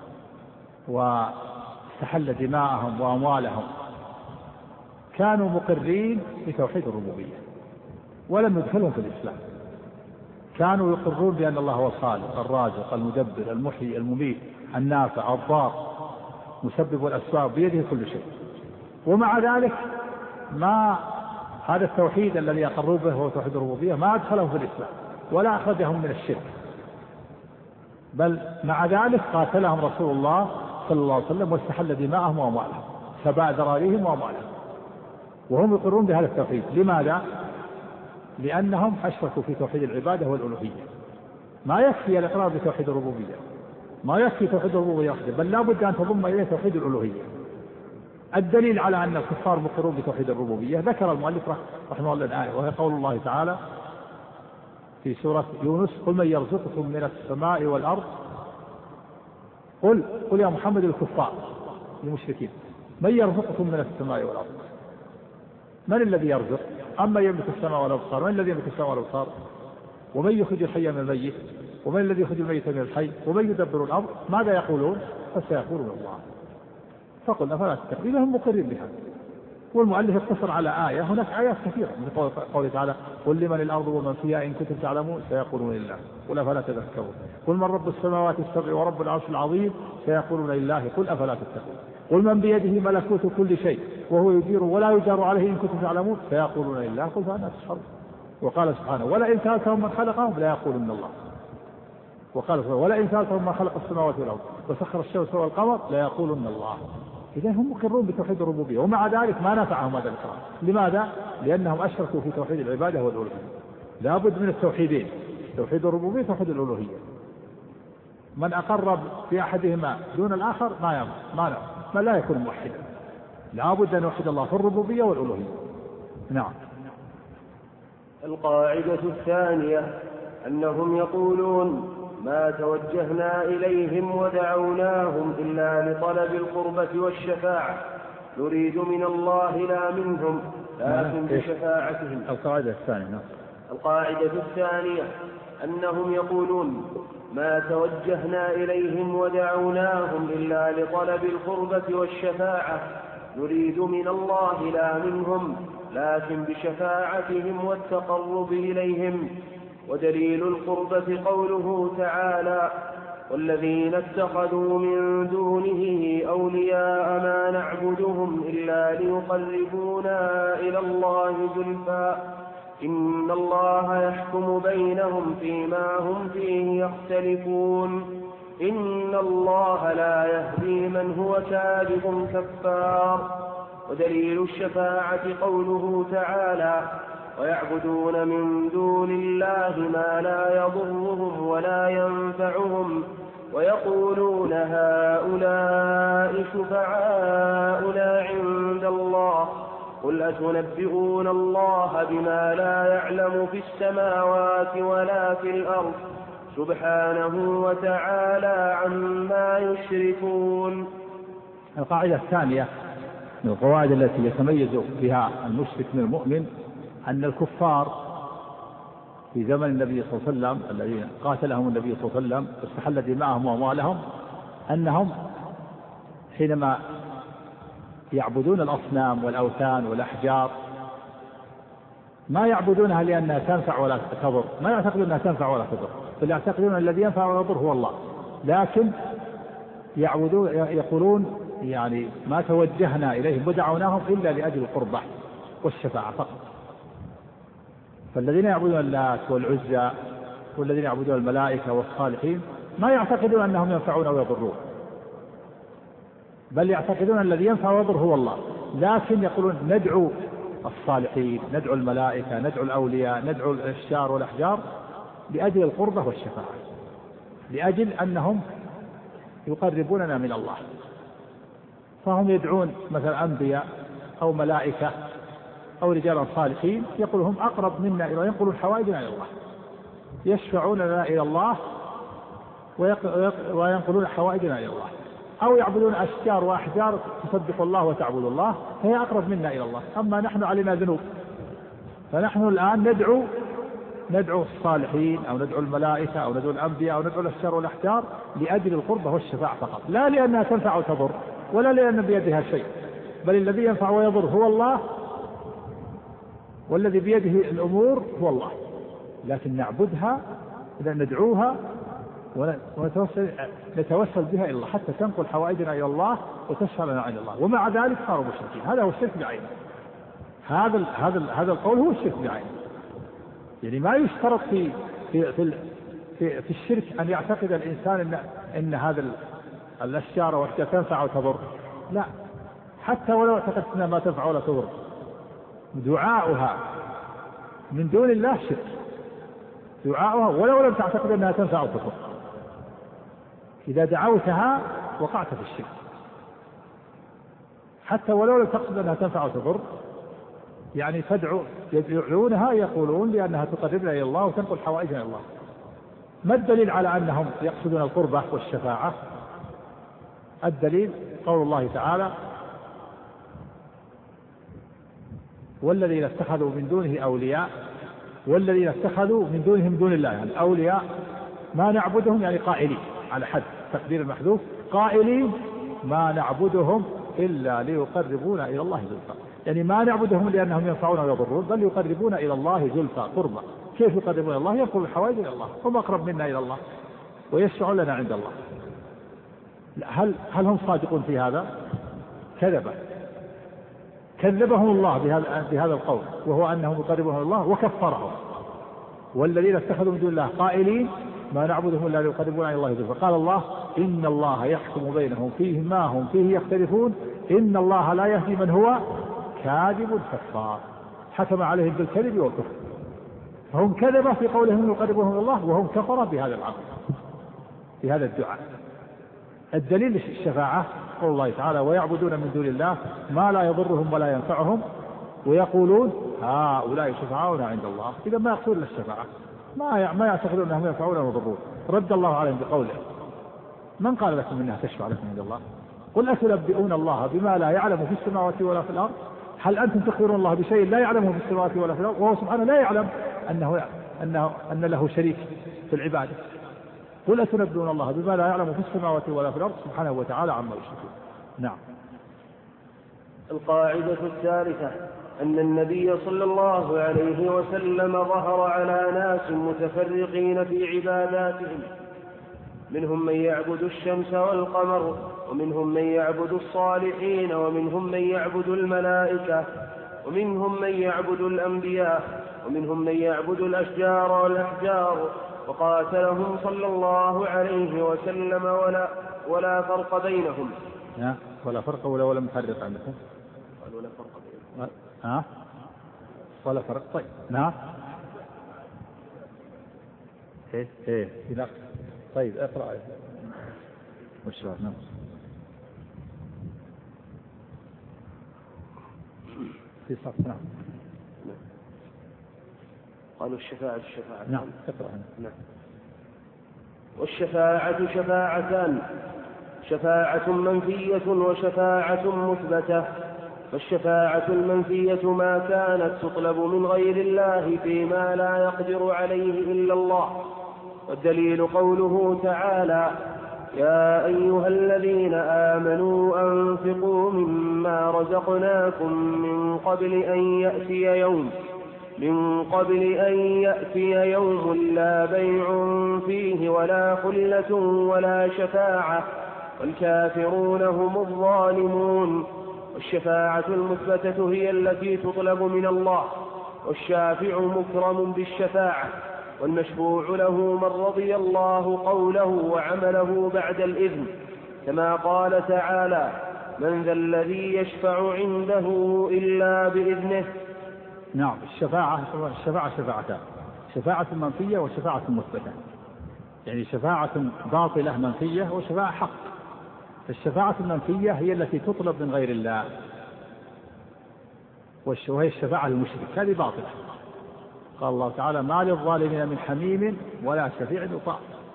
واستحل دماءهم وأموالهم، كانوا مقرين بتوحيد الربوبية ولم يدخلهم في الإسلام. كانوا يقرون بأن الله هو الخالق الرازق المدبر المحيي المميت النافع الضار مسبب الأسباب بيده كل شيء، ومع ذلك ما هذا التوحيد الذي يقروا به هو توحيد الربوبية ما أدخلهم في الإسلام ولا أخرجهم من الشرك، بل مع ذلك قاتلهم رسول الله صلى الله عليه وسلم واستحل دماءهم وأموالهم سباء ذراريهم وأموالهم وهم يقرون بهذا التوحيد. لماذا؟ لأنهم أشركوا في توحيد العبادة والألوهية. ما يكفي الإقرار بتوحيد الربوبية، ما يكفي توحيد الربوبية وحده، بل لا بد أن تضم إليه توحيد الألوهية. الدليل على أن الكفار مقرون بتوحيد الربوبية ذكر المؤلف رحمه الله الآية، وهي قول الله تعالى في سورة يونس: قل من يرزقكم من السماء والأرض. قل قل يا محمد الكفار المشركين: من يرزقكم من السماء والأرض؟ من الذي يرزق؟ أما يملك السماء والأبصار، من الذي يملك السماء والأبصار؟ ومن يخرج الحي من الميت ومن الذي يخرج الميت من الحي ومن يدبر الأمر؟ ماذا يقولون؟ فسيقولون الله فقل أفلا تتقون. هم مقرين بها. والمؤلف اقتصر على آية، هناك آيات كثيرة من قوله تعالى: قل لمن الأرض ومن فيها إن كنتم تعلمون سيقولون لله قل أفلا تذكرون. قل من رب السماوات السبع ورب العرش العظيم سيقولون لله قل أفلا تتقون. قل من بيده ملكوت كل شيء وهو يجير ولا يجار عليه إن كنتم تعلمون سيقولون لله قل فأنا تسحرون. وقال سبحانه: ولئن سألتهم من خلقهم لا يقولون الله. وقال سبحانه: ولئن سألتهم من خلق السماوات والأرض وسخر الشمس والقمر لا يقولون الله. إذن هم مقرون بتوحيد الربوبية، ومع ذلك ما نفعهم هذا الإقرار. لماذا؟ لأنهم أشركوا في توحيد العبادة والألوهية. لا بد من التوحيدين، توحيد الربوبية وتوحيد الألوهية. من أقر بأحدهما دون الآخر ما ينفع، ما ما لا يكون موحدا. لا بد أن يوحد الله في الربوبية والألوهية. نعم. القاعدة الثانية أنهم يقولون: ما توجهنا إليهم ودعوناهم إلا لطلب القربة والشفاعة نريد من الله لا منهم لكن بشفاعتهم. القاعدة الثانية. القاعدة الثانية أنهم يقولون: ما توجهنا إليهم ودعوناهم إلا لطلب القربة والشفاعة نريد من الله لا منهم لكن بشفاعتهم والتقرب إليهم. ودليل القربة قوله تعالى: والذين اتخذوا من دونه أولياء ما نعبدهم إلا ليقربونا إلى الله زلفى إن الله يحكم بينهم فيما هم فيه يختلفون إن الله لا يهدي من هو كاذب كفار. ودليل الشفاعة قوله تعالى ويعبدون من دون الله ما لا يضرهم ولا ينفعهم ويقولون هؤلاء شفعاؤنا عند الله قل أتنبئون الله بما لا يعلم في السماوات ولا في الأرض سبحانه وتعالى عما يشركون. القاعدة الثانية من القواعد التي يتميز بها المشرك من المؤمن أن الكفار في زمن النبي صلى الله عليه وسلم الذين قاتلهم النبي صلى الله عليه وسلم واستحل دماءهم وأموالهم أنهم حينما يعبدون الأصنام والأوثان والأحجار ما يعبدونها لأنها تنفع ولا تضر، ما يعتقدون أنها تنفع ولا تضر، بل يعتقدون الذي ينفع ولا يضر هو الله، لكن يعبدون يقولون يعني ما توجهنا إليهم ودعوناهم إلا لأجل القربة والشفاعة فقط. فالذين يعبدون اللات والعزى والذين يعبدون الملائكة والصالحين ما يعتقدون أنهم ينفعون ويضرون، بل يعتقدون الذي ينفع ويضر هو الله، لكن يقولون ندعو الصالحين، ندعو الملائكة، ندعو الأولياء، ندعو الأشجار والأحجار لأجل القربة والشفاعة، لأجل أنهم يقربوننا من الله. فهم يدعون مثلا أنبياء أو ملائكة أو رجالا صالحين يقول هم أقرب منا إلى، ينقلون حوائجنا إلى الله، يشفعون لنا إلى الله وينقلون حوائجنا إلى الله. أو يعبدون أشجار وأحجار تصدق الله وتعبد الله فهي أقرب منا إلى الله، أما نحن علينا ذنوب، فنحن الآن ندعو ندعو الصالحين أو ندعو الملائكة أو ندعو الأنبياء أو ندعو الأشجار والأحجار لأجل القربة والشفاعة فقط، لا لأنها تنفع وتضر ولا لأن بيدها شيء، بل الذي ينفع ويضر هو الله، والذي بيده الأمور هو الله، لكن نعبدها إذا ندعوها ونتوسل نتوسل بها إلى الله حتى تنقل حوائجنا إلى الله وتشفع لنا عند الله، ومع ذلك صاروا مشركين. هذا هو الشرك بعينه، هذا هذا هذا القول هو الشرك بعينه. يعني ما يشترط في في في في, في الشرك أن يعتقد الإنسان إن إن هذا الأشجار والأشجار تنفع وتضر، لا، حتى ولو اعتقدت أنها ما تنفع ولا تضر دعاؤها من دون الله شرك، دعاؤها ولو لم تعتقد أنها تنفع وتضر، إذا دعوتها وقعت في الشرك، حتى ولو لم تقصد أنها تنفع وتضر، يعني تدعو يدعونها يقولون لأنها تقربنا إلى الله وتنقل حوائجنا إلى الله. ما الدليل على أنهم يقصدون القربة والشفاعة؟ الدليل قول الله تعالى والذين اتخذوا من دونه أولياء والذين اتخذوا من دونهم دون الله، يعني أولياء ما نعبدهم يعني قائلين على حد تقدير المحذوف، قائلين ما نعبدهم إلا ليقربونا إلى الله زلفى، يعني ما نعبدهم لأنهم ينفعون ويضرون بل يقربون إلى الله زلفى قربا. كيف يقربون إلى الله؟ يقرب الحوائج إلى الله، هم أقرب منا إلى الله ويشفعون لنا عند الله. هل هل هم صادقون في هذا؟ كذبة كذبهم الله بهذا بهذا القول، وهو أنهم يقربون إلى الله وكفرهم. والذين اتخذوا من دون الله قائلين ما نعبدهم إلا ليقربونا إلى الله زلفى، قال الله إن الله يحكم بينهم فيه ما هم فيه يختلفون إن الله لا يهدي من هو كاذب كفار، حكم عليهم بالكذب والكفر، فهم كذبة في قولهم يقربهم إلى الله وهم كفرة بهذا العمل بهذا الدعاء. الدليل الشفاعة قول الله تعالى ويعبدون من دون الله ما لا يضرهم ولا ينفعهم ويقولون هؤلاء شفعاؤنا عند الله. إذا ما يقصدون الشفاعة، ما ما يعتقدون أنهم ينفعون ويضرون. رد الله عليهم بقوله من قال لكم إنها تشفع لكم عند الله؟ قل أتنبئون الله بما لا يعلم في السماوات ولا في الأرض؟ هل أنتم تخبرون الله بشيء لا يعلمه في السماوات ولا في الأرض وهو سبحانه لا يعلم أنه أنه أن له شريك في العبادة؟ قل أتنبئون الله بما لا يعلم في السماوات ولا في الأرض سبحانه وتعالى عما يشركون. نعم. القاعدة الثالثة أن النبي صلى الله عليه وسلم ظهر على ناس متفرقين في عباداتهم، منهم من يعبد الشمس والقمر، ومنهم من يعبد الصالحين، ومنهم من يعبد الملائكة، ومنهم من يعبد الأنبياء، ومنهم من يعبد الأشجار والأحجار، وقاتلهم صلى الله عليه وسلم ولا, ولا فرق بينهم. ولا فرق ولا ولا مفرق عندكم؟ قال ولا فرق بينهم. ها ولا فرق. طيب نعم. ايه ايه لا. طيب اقرأ وش نعم. في صف نعم. قالوا الشفاعة الشفاعة نعم اقرأ. نعم. والشفاعة شفاعتان، شفاعة منفية وشفاعة مثبتة. فالشفاعة المنفية ما كانت تطلب من غير الله فيما لا يقدر عليه إلا الله، والدليل قوله تعالى: يا أيها الذين آمنوا أنفقوا مما رزقناكم من قبل أن يأتي يوم من قبل أن يأتي يوم لا بيع فيه ولا خلة ولا شفاعة والكافرون هم الظالمون. والشفاعة المثبتة هي التي تطلب من الله، والشافع مكرم بالشفاعة، والمشفوع له من رضي الله قوله وعمله بعد الإذن، كما قال تعالى: من ذا الذي يشفع عنده إلا بإذنه. نعم. الشفاعة الشفاعة شفاعتان، شفاعة منفية وشفاعة مثبتة، يعني شفاعة باطلة منفية وشفاعة حق. الشفاعة المنفية هي التي تطلب من غير الله، وهي الشفاعة المشرك، هذه باطلة. قال الله تعالى: ما للظالمين من حميم ولا شفيع يطاع.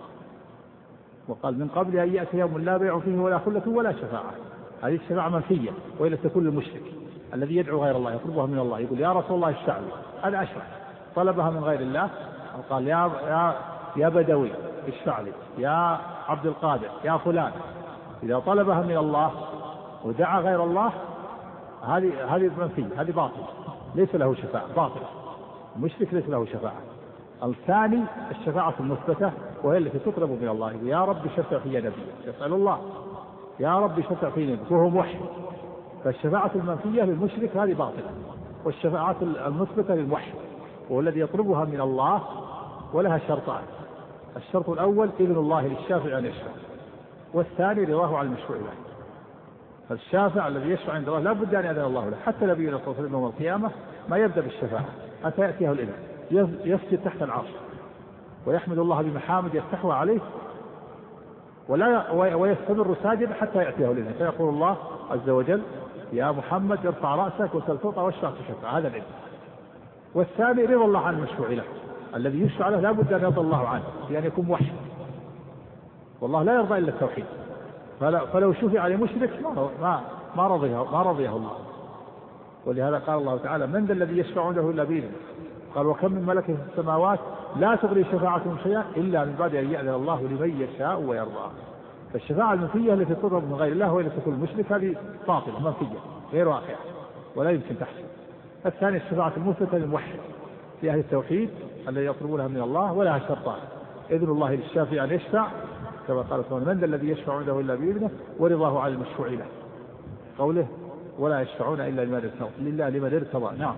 وقال: من قبل أن يأتي يوم لا بيع فيه ولا خلة ولا شفاعة. هذه الشفاعة منفية، وإلى تكون المشرك الذي يدعو غير الله يطلبها من الله، يقول: يا رسول الله اشفع لي. هذا أشرك، طلبها من غير الله. قال: يا يا يا بدوي اشفع لي، يا عبد القادر، يا فلان. إذا طلبها من الله ودعا غير الله هذه هذه منفية، هذه باطلة، ليس له شفاعة، باطل. المشرك ليس له شفاعة. الثاني الشفاعة المثبتة، وهي التي تطلب من الله، يا رب شفع في نبي، يسأل الله يا رب شفع في نبي وهو موحد. فالشفاعة المنفية للمشرك هذه باطلة، والشفاعة المثبتة للموحد، وهو الذي يطلبها من الله، ولها شرطان: الشرط الأول إذن الله للشافع أن يشفع، والثاني رضاه على المشروع له. فالشافع الذي يشفع عند الله لا بد أن يأذن الله له. حتى نبينا صلى الله عليه وسلم يوم القيامة ما يبدأ بالشفاعة حتى يأتيه الإذن، يسجد تحت العرش ويحمد الله بمحامد يفتحها عليه، ولا ويستمر ساجدا حتى يأتيه الإذن، فيقول الله عز وجل: يا محمد ارفع رأسك وسل تعطى واشفع تشفع. هذا الإذن. والثاني رضا الله عن المشفوع له، الذي يشفع له لا بد أن يرضى الله عنه بأن يكون موحد، والله لا يرضى إلا التوحيد. فلو شفع لمشرك ما ما رضيه ما رضيه الله. ولهذا قال الله تعالى: من ذا الذي يشفع عنده إلا بإذنه. قال: وكم من ملك في السماوات لا تغني شفاعتهم شيئا إلا من بعد أن يأذن الله لمن يشاء ويرضى. فالشفاعة المنفية التي تطلب من غير الله وإلى تكون المشرك هذه باطلة منفية غير واقعة ولا يمكن تحصل. الثاني الشفاعة المثبتة للموحد في أهل التوحيد الذي يطلبونها من الله، ولها شرطان: إذن الله للشافع أن يشفع، كما قال سبحانه: من ذا الذي يشفع عنده إلا بإذنه، ورضاه على المشفوع له، قوله: ولا يشفعون إلا لله لمن ارتضى. نعم.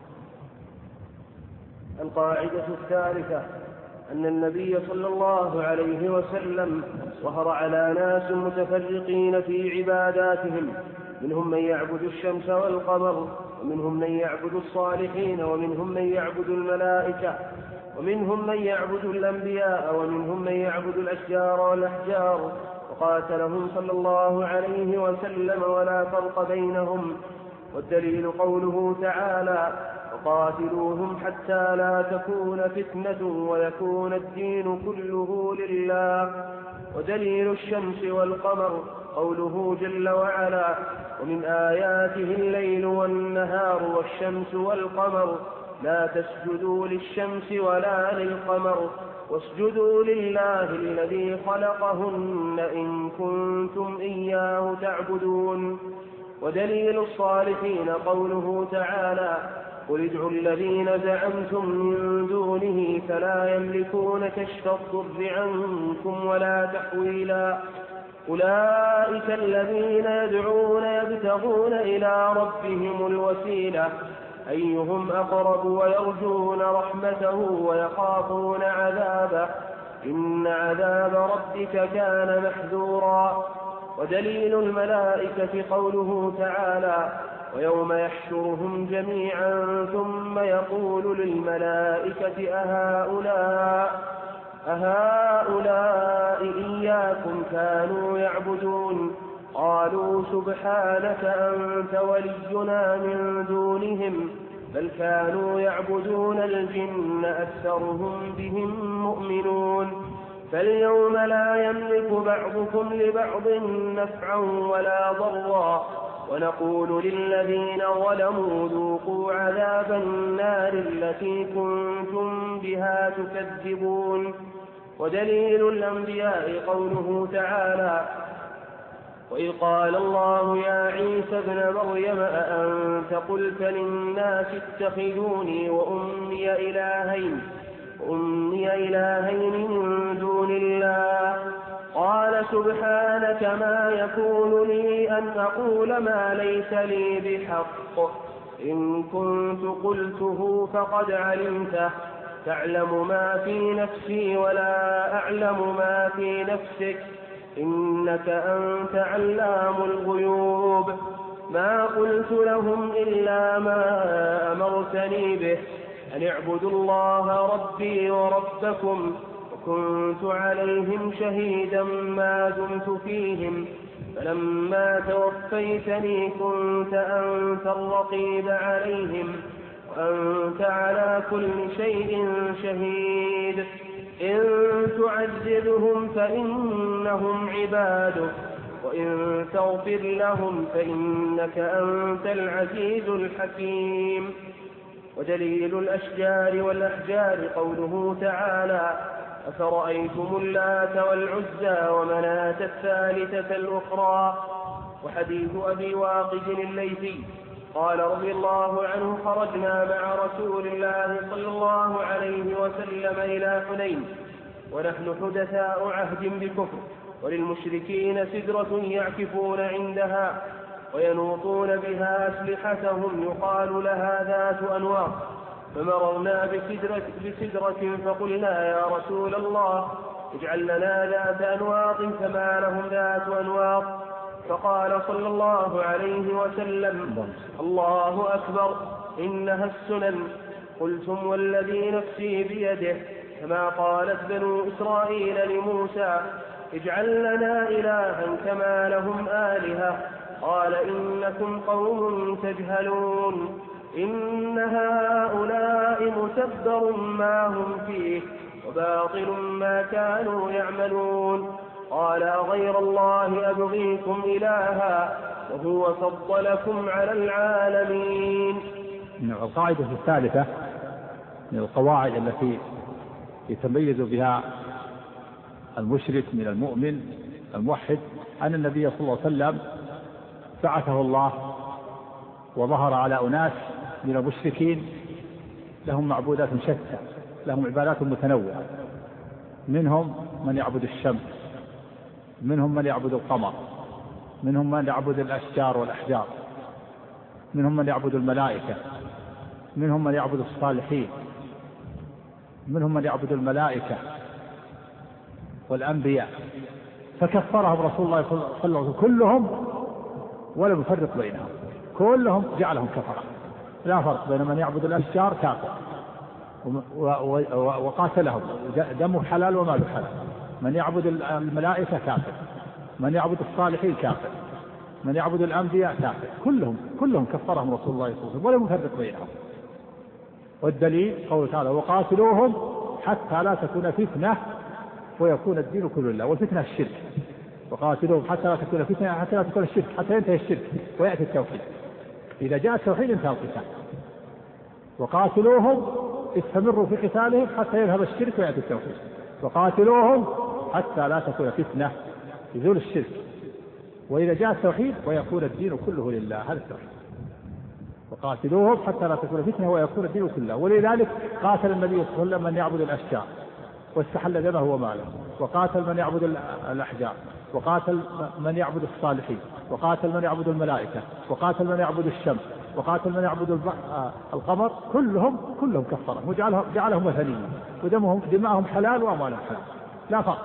القاعدة الثالثة أن النبي صلى الله عليه وسلم ظهر على ناس متفرقين في عباداتهم، منهم من يعبد الشمس والقمر، ومنهم من يعبد الصالحين، ومنهم من يعبد الملائكة، ومنهم من يعبد الأنبياء، ومنهم من يعبد الأشجار والأحجار، وقاتلهم صلى الله عليه وسلم ولا فرق بينهم. والدليل قوله تعالى: وقاتلوهم حتى لا تكون فتنة ويكون الدين كله لله. ودليل الشمس والقمر قوله جل وعلا: ومن آياته الليل والنهار والشمس والقمر لا تسجدوا للشمس ولا للقمر واسجدوا لله الذي خلقهن إن كنتم إياه تعبدون. ودليل الصالحين قوله تعالى: قل ادعوا الذين زعمتم من دونه فلا يملكون كشف الضر عنكم ولا تحويلا. أولئك الذين يدعون يبتغون إلى ربهم الوسيلة أيهم أقرب ويرجون رحمته ويخافون عذابه إن عذاب ربك كان محذورا. ودليل الملائكة قوله تعالى ويوم يحشرهم جميعا ثم يقول للملائكة أهؤلاء أهؤلاء إياكم كانوا يعبدون قالوا سبحانك أنت ولينا من دونهم بل كانوا يعبدون الجن أكثرهم بهم مؤمنون. فاليوم لا يملك بعضكم لبعض نفعا ولا ضرا ونقول للذين ظلموا ذوقوا عذاب النار التي كنتم بها تكذبون. ودليل الأنبياء قوله تعالى وإذ قال الله يا عيسى ابن مريم أأنت قلت للناس اتخذوني وأمي إلهين وأمي إلهين من دون الله قال سبحانك ما يكون لي أن أقول ما ليس لي بحق إن كنت قلته فقد علمته تعلم ما في نفسي ولا أعلم ما في نفسك إنك أنت علام الغيوب. ما قلت لهم إلا ما أمرتني به أن اعبدوا الله ربي وربكم وكنت عليهم شهيدا ما دمت فيهم فلما توفيتني كنت أنت الرقيب عليهم وأنت على كل شيء شهيد. إن تعذبهم فإنهم عبادك وإن تغفر لهم فإنك أنت العزيز الحكيم. ودليل الأشجار والأحجار قوله تعالى أفرأيتم اللات والعزى ومناة الثالثة الأخرى. وحديث أبي واقد الليثي قال رضي الله عنه خرجنا مع رسول الله صلى الله عليه وسلم إلى حنين ونحن حدثاء عهد بكفر وللمشركين سدرة يعكفون عندها وينوطون بها أسلحتهم يقال لها ذات أنواط فمررنا بسدرة, بسدرة فقلنا يا رسول الله اجعل لنا ذات أنواط كما لهم ذات أنواط فقال صلى الله عليه وسلم الله أكبر إنها السنن. قلتم والذي نفسي بيده كما قالت بنو إسرائيل لموسى اجعل لنا إلها كما لهم آلهة قال إنكم قوم تجهلون إن هؤلاء متبر ما هم فيه وباطل ما كانوا يعملون. قال أغير الله أبغيكم إلها وهو فضلكم على العالمين. القاعدة الثالثة من القواعد التي يتميز بها المشرك من المؤمن الموحد أن النبي صلى الله عليه وسلم بعثه الله وظهر على أناس من المشركين لهم معبودات شتى لهم عبادات متنوعة منهم من يعبد الشمس منهم من يعبد القمر منهم من يعبد الأشجار والأحجار منهم من يعبد الملائكة منهم من يعبد الصالحين منهم من يعبد الملائكة والأنبياء فكفرهم رسول الله صلى الله عليه وسلم كلهم ولم يفرق بينهم كلهم جعلهم كفرة لا فرق بين من يعبد الأشجار كافر وقاتلهم دمه حلال وماله حلال من يعبد الملائكة كافر من يعبد الصالحين كافر من يعبد الأنبياء كافر كلهم كلهم كفرهم رسول الله صلى الله عليه وسلم ولم يفرق بينهم. والدليل قوله تعالى وقاتلوهم حتى لا تكون فتنة ويكون الدين كله لله والفتنة الشرك وقاتلوهم حتى لا تكون فتنة حتى لا تكون الشرك حتى ينتهي الشرك ويأتي التوحيد. إذا جاء التوحيد انتهى القتال. وقاتلوهم استمروا في قتالهم حتى يذهب الشرك ويأتي التوحيد. وقاتلوهم حتى لا تكون فتنة يزول الشرك وإذا جاء التوحيد ويكون الدين كله لله هذا التوحيد. وقاتلوهم حتى لا تكون فتنة ويكون الدين كله. ولذلك قاتل النبي صلى الله عليه وسلم من يعبد الأشجار واستحل دمه وماله وقاتل من يعبد الأحجار وقاتل من يعبد الصالحين وقاتل من يعبد الملائكة وقاتل من يعبد الشمس وقاتل من يعبد القمر كلهم كلهم كفرهم وجعلهم جعلهم وثنيين ودمهم دماءهم حلال وأموالهم حلال لا فرق.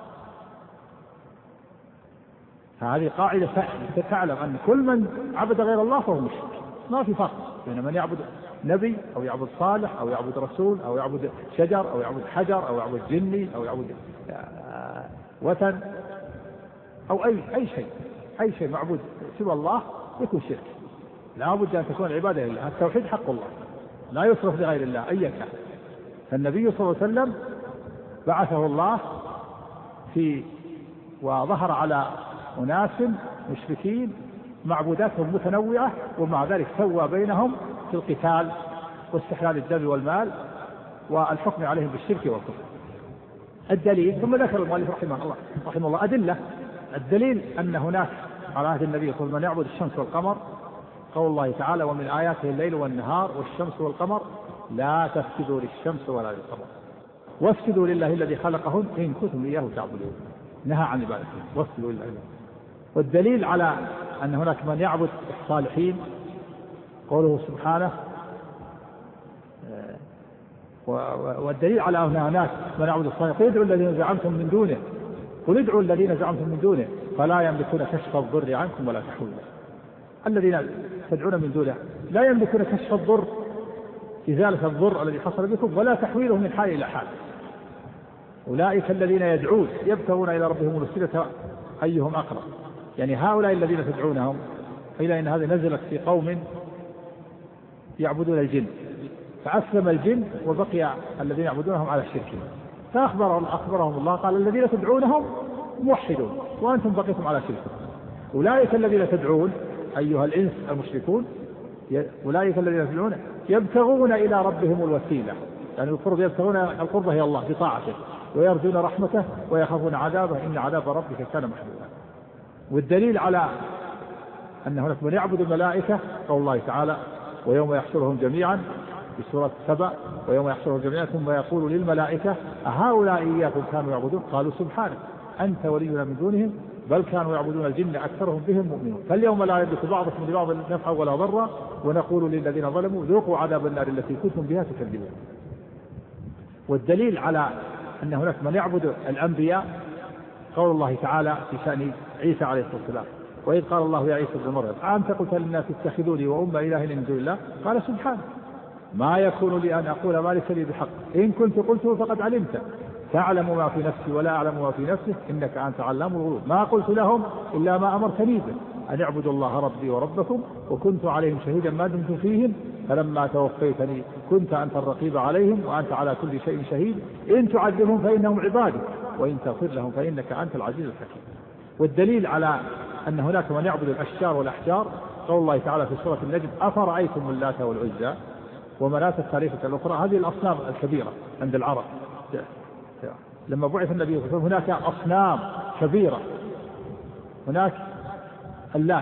هذه قاعدة تعلم أن كل من عبد غير الله فهو مشرك، ما في فرق بين من يعبد نبي أو يعبد صالح أو يعبد رسول أو يعبد شجر أو يعبد حجر أو يعبد جني أو يعبد وثن أو أي أي شيء أي شيء معبود سوى الله يكون شرك. لا بد أن تكون العبادة لله، التوحيد حق الله لا يصرف لغير الله أي كان. فالنبي صلى الله عليه وسلم بعثه الله في وظهر على أناس مشركين معبوداتهم متنوعة، ومع ذلك سوى بينهم في القتال واستحلال الدم والمال والحكم عليهم بالشرك والكفر. الدليل ثم ذكر المؤلف رحمه الله رحمه الله أدلة. الدليل أن هناك على عهد النبي صلى الله عليه وسلم من يعبد الشمس والقمر، قول الله تعالى ومن آياته الليل والنهار والشمس والقمر لا تسجدوا للشمس ولا للقمر واسجدوا لله الذي خلقهن إن كنتم إياه تعبدون. نهى عن عبادته واسجدوا لله. والدليل على أن هناك من يعبد الصالحين قوله سبحانه والدليل على أن هناك من يعبد الصالحين ادعوا الذين زعمتم من دونه قل ادعوا الذين زعمتم من دونه فلا يملكون كشف الضر عنكم ولا تحويله. الذين تدعون من دونه لا يملكون كشف الضر إزالة الضر الذي حصل بكم ولا تحويله من حال إلى حال. أولئك الذين يدعون يبتغون إلى ربهم الوسيلة أيهم أقرب. يعني هؤلاء الذين تدعونهم إلى أن هذه نزلت في قوم يعبدون الجن فأسلم الجن وبقي الذين يعبدونهم على الشرك، فأخبرهم أخبرهم الله قال الذين تدعونهم موحدون وأنتم بقيتم على شرك. أولئك الذين تدعون أيها الإنس المشركون أولئك الذين تدعون يبتغون إلى ربهم الوسيلة، يعني القرب يبتغون القرب هي الله بطاعته ويرجون رحمته ويخافون عذابه إن عذاب ربك كان محذورا. والدليل على أن هناك من يعبد الملائكة قول الله تعالى ويوم يحشرهم جميعا في سورة سبع ويوم يحشرهم جميعا ثم يقول للملائكة أهؤلاء إياكم كانوا يعبدون قالوا سبحانك أنت ولينا من دونهم بل كانوا يعبدون الجن أكثرهم بهم مؤمنون فاليوم لا يملك بعضكم لبعض نفعا ولا ضرا ونقول للذين ظلموا ذوقوا عذاب النار التي كنتم بها تكذبون. والدليل على أن هناك من يعبد الأنبياء قول الله تعالى في شأن عيسى عليه الصلاة والسلام وإذ قال الله يا عيسى ابن مريم أأنت قلت للناس اتخذوني وأم إله من دون الله قال سبحانه ما يكون لي أن أقول ما ليس لي بحق إن كنت قلته فقد علمت تعلم ما في نفسي ولا أعلم ما في نفسك إنك أنت علام الغيوب ما قلت لهم إلا ما أمرتني به أن اعبدوا الله ربي وربكم وكنت عليهم شهيدا ما دمت فيهم فلما توفيتني كنت أنت الرقيب عليهم وأنت على كل شيء شهيد إن تعذبهم فإنهم عبادك وإن تغفر لهم فإنك أنت العزيز الحكيم. والدليل على أن هناك من يعبد الأشجار والأحجار قول الله تعالى في سورة النجم أفرأيتم اللات والعزى ومناة الثالثة الأخرى هذه الأصنام الكبيرة عند العرب لما بعث النبي صلى الله عليه وسلم هناك أصنام كبيرة. هناك اللات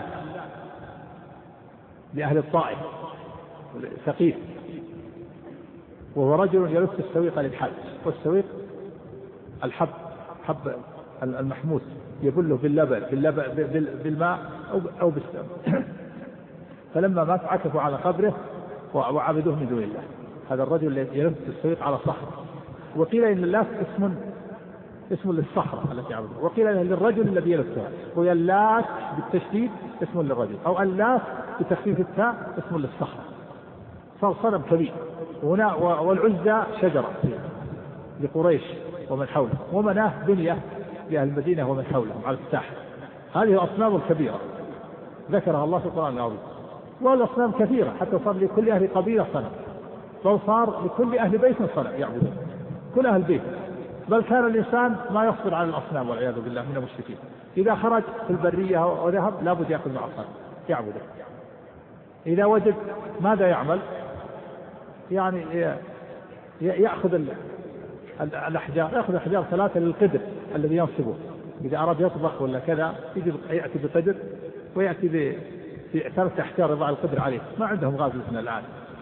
لأهل الطائف ثقيف وهو رجل يلف السويق للحج والسويق الحب حب المحموس يبله باللبن باللبن بالماء أو بالسم فلما مات عكفوا على قبره وعبدوه من دون الله. هذا الرجل يلف السويق على صخر وقيل إن اللات اسم اسم للصخرة التي يعبدها وقيل إن للرجل الذي يلفها واللات بالتشديد اسم للرجل أو اللات بتخفيف التاء اسم للصخرة صار صنم كبير. هنا والعزى شجرة لقريش ومن حولهم ومناه بنية لأهل المدينة ومن حولهم على الساحل. هذه أصنام كبيرة ذكرها الله في القرآن العظيم والأصنام كثيرة حتى صار لكل أهل قبيلة صنم بل صار لكل أهل بيت صنم يعبدون كل أهل بيت بل كان الإنسان ما يصبر على الأصنام والعياذ بالله من المشركين إذا خرج في البرية وذهب لابد يأخذ مع الصنم يعبده. إذا وجد ماذا يعمل يعني يأخذ الأحجار يأخذ أحجار ثلاثة للقدر الذي ينصبه إذا أراد يطبخ ولا كذا يأتي بقدر ويأتي في ثلاثة أحجار يضع القدر عليه ما عندهم غاز مثل الآن.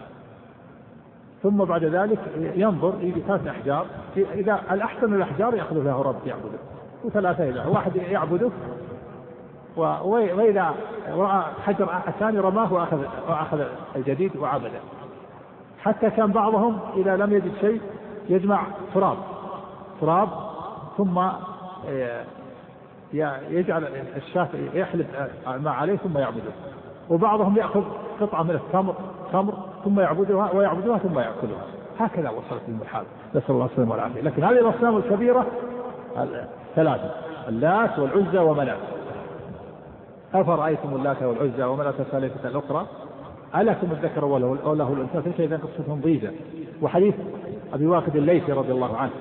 ثم بعد ذلك ينظر يجي ثلاثة أحجار إذا الأحسن الأحجار يأخذ له رب يعبده وثلاثة إذا واحد يعبده وإذا رأى حجر ثاني رماه وأخذ, وأخذ الجديد وعبده. حتى كان بعضهم إذا لم يجد شيء يجمع تراب تراب ثم يجعل الشاة يحلب ما عليه ثم يعبده. وبعضهم يأخذ قطعة من التمر تمر ثم يعبدها ويعبدها ثم يأكلها. هكذا وصلت المحال، نسأل الله السلامة والعافية. لكن هذه الأصنام الكبيرة ثلاثة: اللات والعزى ومناة. أفرأيتم اللات والعزى ومناة الثالثة الأخرى ألكم الذكر وله الأنثى؟ تلك إذا قصتهم ضيزة. وحديث أبي واقد الليثي رضي الله عنه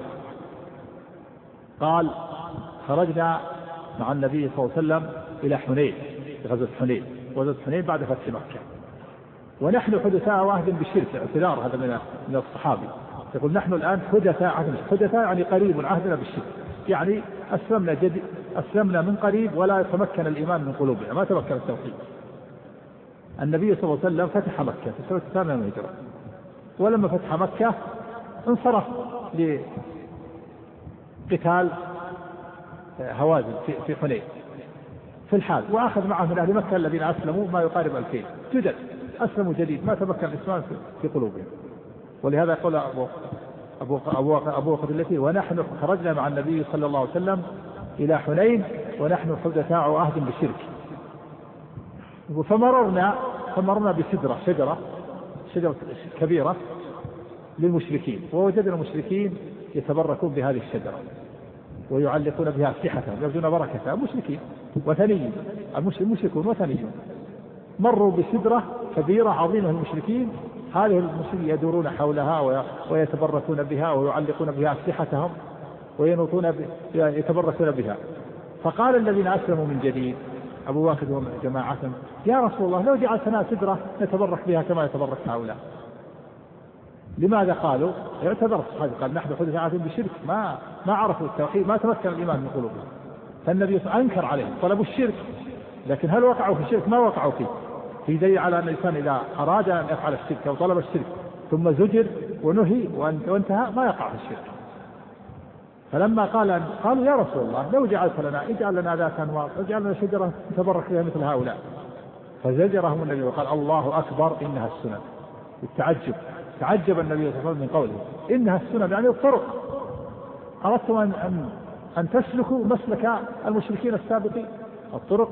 قال: خرجنا مع النبي صلى الله عليه وسلم إلى حنين، غزوة حنين، غزوة حنين بعد فتح مكة، ونحن حدثاء عهد بالشرك. اعتذار هذا من من الصحابي، يقول: نحن الآن حدثاء عهد. حدثاء يعني قريب عهدنا بالشرك، يعني أسلمنا جديد، أسلمنا من قريب ولا يتمكن الإيمان من قلوبنا، ما تمكن التوحيد. النبي صلى الله عليه وسلم فتح مكة في السنة الثامنة من الهجرة، ولما فتح مكة انصرف لقتال هوازن في حنين في الحال، وأخذ معه من أهل مكة الذين أسلموا ما يقارب ألفين جدد، أسلموا جديد ما تمكن الإسلام في قلوبهم. ولهذا يقول أبو أبو أبو أبو التي: ونحن خرجنا مع النبي صلى الله عليه وسلم إلى حنين ونحن حدثاء عهد بالشرك. فمررنا فمرنا بسدرة شجرة شجرة كبيرة للمشركين، ووجدنا المشركين يتبركون بهذه الشجرة ويعلقون بها أسلحتهم يرجون بركتها. مشركين وثنيين، المشركون وثنيون. مروا بسدرة كبيرة عظيمة المشركين، هذه المشركين يدورون حولها ويتبركون بها ويعلقون بها أسلحتهم وينوطون يتبركون بها. فقال الذين أسلموا من جديد أبو واقد وجماعتهم: يا رسول الله، لو جعلتنا سدرة نتبرك بها كما يتبرك هؤلاء. لماذا؟ قالوا: اعتذر الصحابي قال: نحن حدثاء عهد بالشرك، ما ما عرفوا التوحيد، ما تمكن الإيمان من قلوبهم. فالنبي أنكر عليهم، طلبوا الشرك، لكن هل وقعوا في الشرك؟ ما وقعوا فيه. في دليل على أن الإنسان إذا أراد أن يفعل الشرك أو طلب الشرك ثم زجر ونهي وانتهى ما يقع في الشرك. فلما قال قالوا: يا رسول الله، لو جعلت لنا اجعل لنا ذات أنواط، اجعل لنا شجرة نتبرك بها مثل هؤلاء. فزجرهم النبي وقال: الله أكبر، إنها السنن. التعجب تعجب النبي صلى الله عليه وسلم من قوله إنها السنن، يعني الطرق. أردتم أن, أن, أن تسلكوا مسلك المشركين السابقين، الطرق.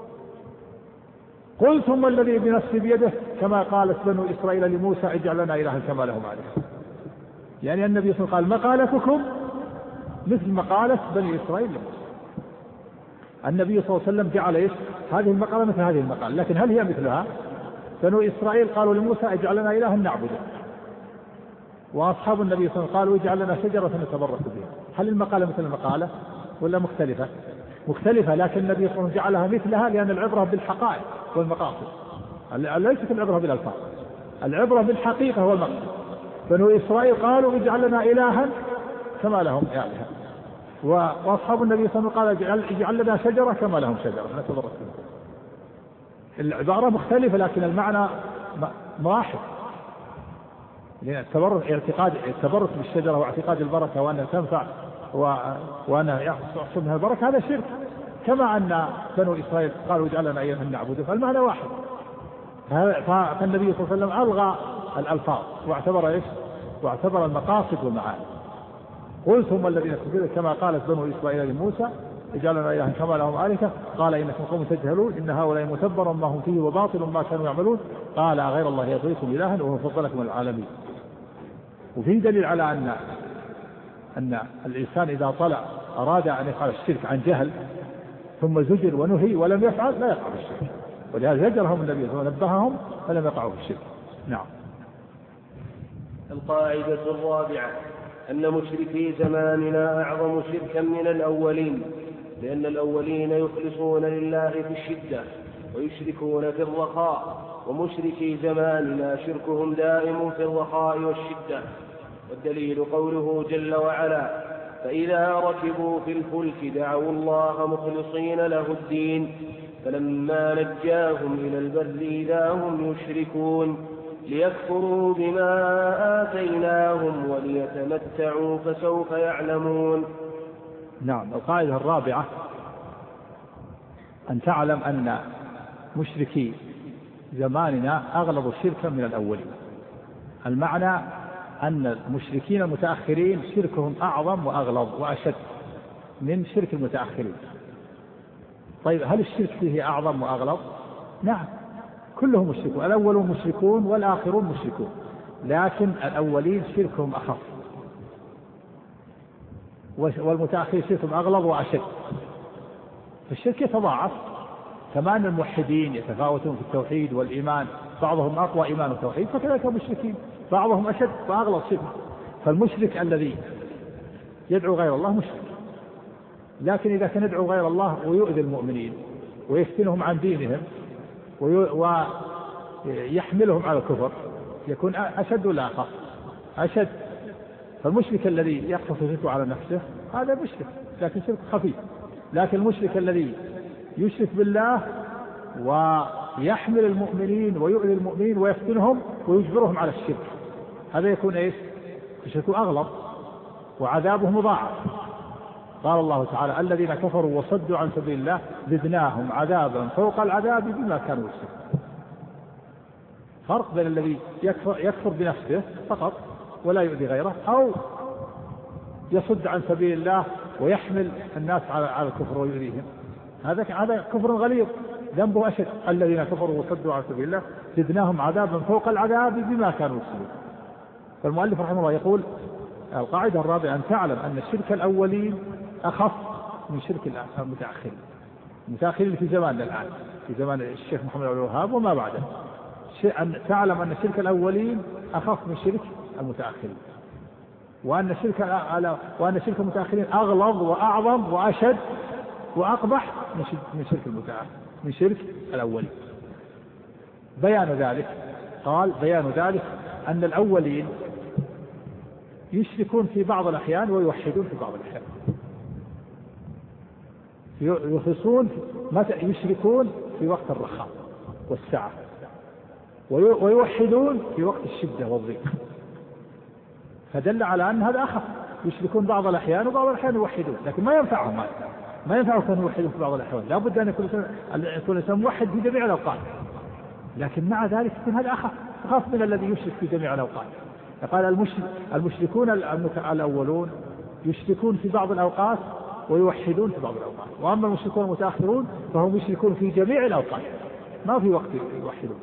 قل: ثم الذي بنفسي بيده كما قالت بنو إسرائيل لموسى اجعل لنا إلها كما لهم آلهة. يعني النبي صلى الله عليه وسلم قال: مقالتكم مثل مقالة بني إسرائيل لموسى. النبي صلى الله عليه وسلم جعل إيش؟ هذه المقالة مثل هذه المقالة، لكن هل هي مثلها؟ بنو إسرائيل قالوا لموسى اجعل لنا إلها نعبده، وأصحاب النبي صلى الله عليه وسلم قالوا اجعل لنا شجرة نتبرك بها. هل المقالة مثل المقالة ولا مختلفة؟ مختلفة، لكن النبي صلى الله عليه وسلم جعلها مثلها لأن العبرة بالحقائق والمقاصد، ليست العبرة بالألفاظ، العبرة بالحقيقة والمقصد. بنو إسرائيل قالوا اجعل لنا إلها كما لهم آلهة، وأصحاب النبي صلى الله عليه وسلم قال اجعل لنا شجرة كما لهم شجرة نتبرك بها. العبارة مختلفة لكن المعنى واحد. لأن التبرك اعتقاد التبرك بالشجرة واعتقاد البركة وأنها تنفع وأنها يحصل منها البركة، هذا شرك، كما أن بنو إسرائيل قالوا اجعل لنا إلها نعبده، فالمعنى واحد. فالنبي صلى الله عليه وسلم ألغى الألفاظ واعتبر إيش؟ واعتبر المقاصد والمعاني. قل: ثم الذين كفروا كما قالت بنو إسرائيل لموسى اجعل لنا إلها كما لهم آلهة قال إنكم قوم تجهلون إن هؤلاء متبر ما هم فيه وباطل ما كانوا يعملون قال غير الله يبغيكم إلها وهو فضلكم من العالمين. وفي دليل على أن أن الإنسان إذا طلع أراد أن يفعل الشرك عن جهل ثم زجر ونهي ولم يفعل لا يقع في الشرك، ولهذا زجرهم النبي صلى الله عليه وسلم ونبههم فلم يقعوا في الشرك. نعم. القاعدة الرابعة: أن مشركي زماننا أعظم شركا من الأولين، لأن الأولين يخلصون لله في الشدة ويشركون في الرخاء، ومشركي زماننا شركهم دائم في الرخاء والشدة. والدليل قوله جل وعلا: فإذا ركبوا في الفلك دعوا الله مخلصين له الدين فلما نجاهم إلى البر إذا هم يشركون ليكفروا بما آتيناهم وليتمتعوا فسوف يعلمون. نعم. القاعدة الرابعة أن تعلم أن مشركي زماننا أغلظ شركا من الأولين. المعنى أن المشركين المتأخرين شركهم أعظم وأغلظ وأشد من شرك المتأخرين. طيب هل الشرك فيه أعظم وأغلظ؟ نعم، كلهم مشركون، الأولون مشركون والآخرون مشركون، لكن الأولين شركهم أخف والمتأخرين شركهم أغلظ وأشد. فالشرك يتضاعف، كما أن الموحدين يتفاوتون في التوحيد والإيمان، بعضهم أقوى إيمان وتوحيد، فكذلك المشركين بعضهم أشد وأغلظ شرك. فالمشرك الذي يدعو غير الله مشرك، لكن إذا كان يدعو غير الله ويؤذي المؤمنين ويفتنهم عن دينهم ويحملهم على الكفر يكون أشد ولا أخف؟ أشد. فالمشرك الذي يقتصر شركه على نفسه هذا مشرك لكن شرك خفيف، لكن المشرك الذي يشرك بالله ويحمل المؤمنين ويؤذي المؤمنين ويفتنهم ويجبرهم على الشرك هذا يكون ايش؟ الشرك أغلظ وعذابه مضاعف. قال الله تعالى الذين كفروا وصدوا عن سبيل الله زدناهم عذابا فوق العذاب بما كانوا يكسبون. فرق بين الذي يكفر, يكفر بنفسه فقط ولا يؤذي غيره، أو يصد عن سبيل الله ويحمل الناس على الكفر ويؤذيهم، هذا هذا كفر غليظ ذنبه أشد. الذين كفروا وصدوا عن سبيل الله زدناهم عذابا فوق العذاب بما كانوا يكسبون. فالمؤلف رحمه الله يقول القاعدة الرابعة أن تعلم أن الشرك الأولين أخف من شرك المتأخرين. المتأخرين في زماننا الآن في زمان الشيخ محمد بن الوهاب وما بعده، أن تعلم أن الشرك الأولين أخف من شرك المتأخرين، وأن شرك وأن شرك المتأخرين أغلظ وأعظم وأشد وأقبح من شرك المتأخر من شرك الأولين. بيان ذلك قال بيان ذلك أن الأولين يشركون في بعض الأحيان ويوحدون في بعض الأحيان، يخلصون متى يشركون في وقت الرخاء والسعة ويوحدون في وقت الشدة والضيق، فدل على أن هذا أخف. يشركون بعض الأحيان وبعض الأحيان يوحدون، لكن ما ينفعهم هذا، ما ينفعهم أن يوحدون في بعض الأحيان، لا بد أن يكون الإنسان موحد في جميع الأوقات، لكن مع ذلك يكون هذا أخف أخف من الذي يشرك في جميع الأوقات. قال المشركون الأولون يشركون في بعض الأوقات ويوحدون في بعض الأوقات، وأما المشركون المتأخرون فهم يشركون في جميع الأوقات ما في وقت يوحدون.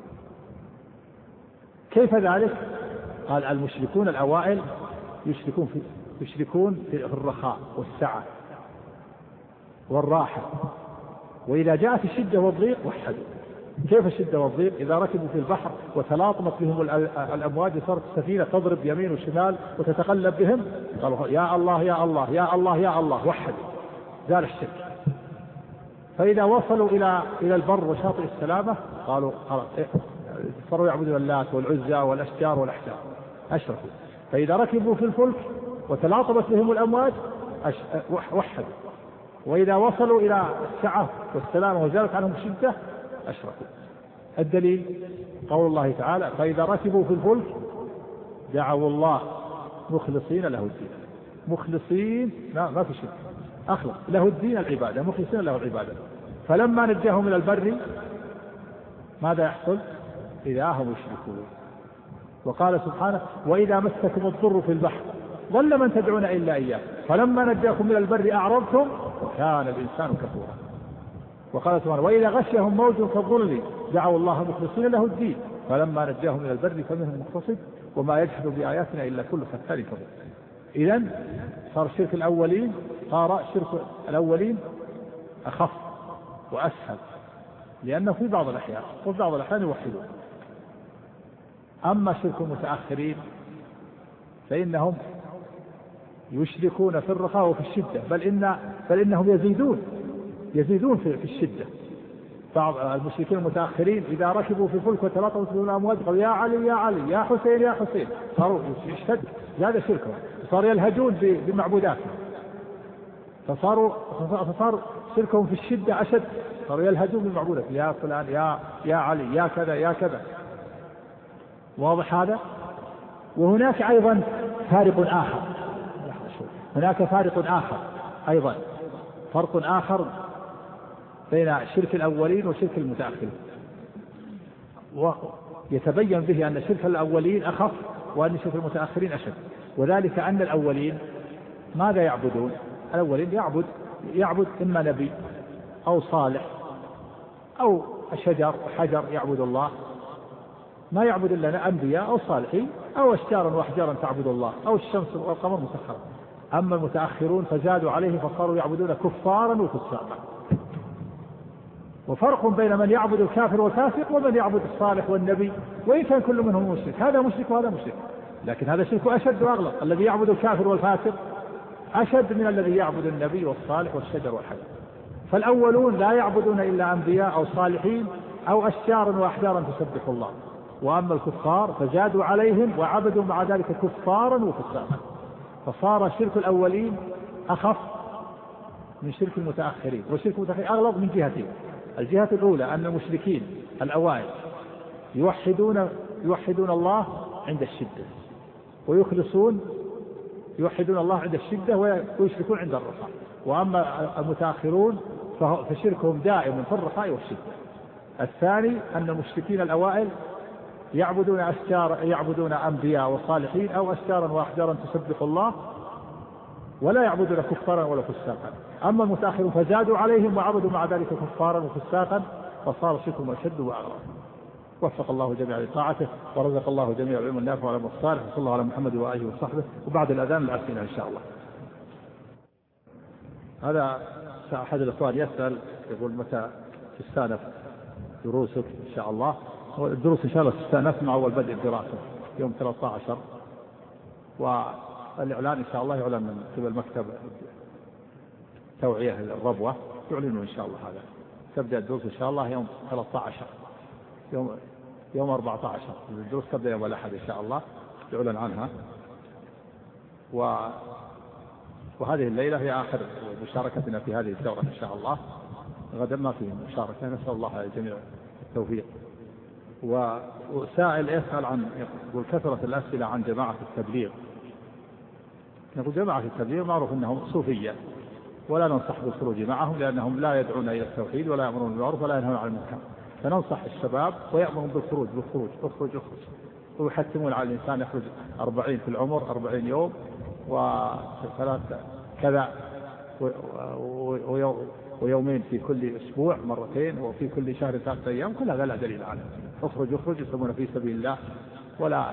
كيف ذلك؟ قال المشركون الأوائل يشركون في يشركون في الرخاء والسعة والراحة، وإذا جاءت الشدة والضيق وحدوا. كيف الشدة والضيق؟ إذا ركبوا في البحر وتلاطمت بهم الأمواج صارت السفينة تضرب يمين وشمال وتتقلب بهم، قالوا يا الله يا الله يا الله يا الله وحدوا، زال الشرك. فإذا وصلوا إلى إلى البر وشاطئ السلامة قالوا خلاص صاروا يعبدون اللات والعزى والأشجار والأحجار أشركوا. فإذا ركبوا في الفلك وتلاطمت بهم الأمواج وحدوا، وإذا وصلوا إلى السعة والسلامة وزالت عنهم الشدة أشركوا. الدليل قول الله تعالى فإذا ركبوا في الفلك دعوا الله مخلصين له الدين. مخلصين لا ما في شرك، أخلص له الدين العبادة، مخلصين له العبادة. فلما نجاهم إلى البر ماذا يحصل؟ إذا هم يشركون. وقال سبحانه وإذا مسكم الضر في البحر ضل من تدعون إلا إياه فلما نجاكم إلى البر أعرضتم وكان الإنسان كفورا. وقال سبحانه وإذا غشهم موج كالظلل دعوا الله مخلصين له الدين فلما نجاهم إلى البر فمنهم مقتصد وما يجحد بآياتنا إلا كل ختار كفور. إذن صار الشرك الأولين صار الشرك الأولين أخف وأسهل لأنه في بعض الأحيان وفي بعض الأحيان يوحدون. أما شرك المتأخرين فإنهم يشركون في الرخاء وفي الشدة، بل إن بل إنهم يزيدون يزيدون في الشدة. بعض المشركين المتأخرين إذا ركبوا في الفلك وتلاطمت بهم الأمواج قالوا يا علي يا علي يا حسين يا حسين، صاروا يشتد زاد شركهم، صاروا يلهجون بمعبوداتهم، فصاروا فصار شركهم في الشدة أشد، صاروا يلهجون بمعبوداتهم يا فلان يا يا علي يا كذا يا كذا. واضح هذا؟ وهناك أيضا فارق آخر، هناك فارق آخر أيضا، فرق آخر بين شرك الأولين وشرك المتأخرين، ويتبين به أن شرك الأولين أخف وأن شرك المتأخرين أشد. وذلك أن الأولين ماذا يعبدون؟ الأولين يعبد يعبد إما نبي أو صالح أو شجر حجر يعبد الله، ما يعبد إلا أنبياء أو صالحين أو أشجارا وأحجارا تعبد الله أو الشمس والقمر مسخرة. أما المتأخرون فزادوا عليه فصاروا يعبدون كفارا وفساقا. وفرق بين من يعبد الكافر والفاسق ومن يعبد الصالح والنبي، وإن كان كل منهم مشرك، هذا مشرك وهذا مشرك، لكن هذا شرك أشد وأغلظ. الذي يعبد الكافر والفاسق أشد من الذي يعبد النبي والصالح والشجر والحجر. فالأولون لا يعبدون إلا أنبياء أو صالحين أو أشجارا وأحجارا تسبح الله، وأما الكفار فزادوا عليهم وعبدوا مع ذلك كفارا وفساقا، فصار شرك الأولين أخف من شرك المتأخرين. وشرك المتأخرين أغلظ من جهتين. الجهة الأولى أن المشركين الأوائل يوحدون يوحدون الله عند الشدة ويخلصون يوحدون الله عند الشدة ويشركون عند الرخاء. وأما المتأخرون فشركهم دائم في الرخاء والشدة. الثاني أن المشركين الأوائل يعبدون أشجار يعبدون أنبياء وصالحين أو أشجارا وأحجارا تسبح الله ولا يعبدون كفارا ولا فساقا. أما المتأخرون فزادوا عليهم وعبدوا مع ذلك كفارا وفساقا، فصار شركهم أشد وأغرب. وفق الله جميعا لطاعته ورزق الله جميع العلم النافع والعمل الصالح، وصلى الله على محمد وآله وصحبه. وبعد الأذان الأسئلة إن شاء الله. هذا أحد الأخوان يسأل يقول متى تستأنف دروسك إن شاء الله؟ الدروس إن شاء الله تستأنف مع أول بدء الدراسة يوم ثلاثة عشر، والإعلان إن شاء الله يعلن من قبل مكتب توعية الربوة، يعلنوا إن شاء الله. هذا تبدأ الدروس إن شاء الله يوم ثلاثة عشر يوم يوم أربعة عشر. الدروس تبدأ يوم الأحد إن شاء الله يعلن عنها. و وهذه الليلة هي آخر مشاركتنا في هذه الدورة إن شاء الله. غدا ما في مشاركة، نسأل الله الجميع التوفيق. وسائل يسأل عن يقول كثرة الأسئلة عن جماعة التبليغ. نقول جماعة التبليغ معروف أنهم صوفية، ولا ننصح بالخروج معهم لأنهم لا يدعون إلى التوحيد ولا يأمرون بالمعروف ولا ينهون عن المنكر. فننصح الشباب ويأمرون بالخروج بالخروج اخرج اخرج ويحتمون على الإنسان يخرج أربعين في العمر أربعين يوم وثلاث كذا ويومين في كل أسبوع مرتين وفي كل شهر ثلاثة أيام. كل هذا لا دليل عليه. اخرج اخرج يسمون في سبيل الله ولا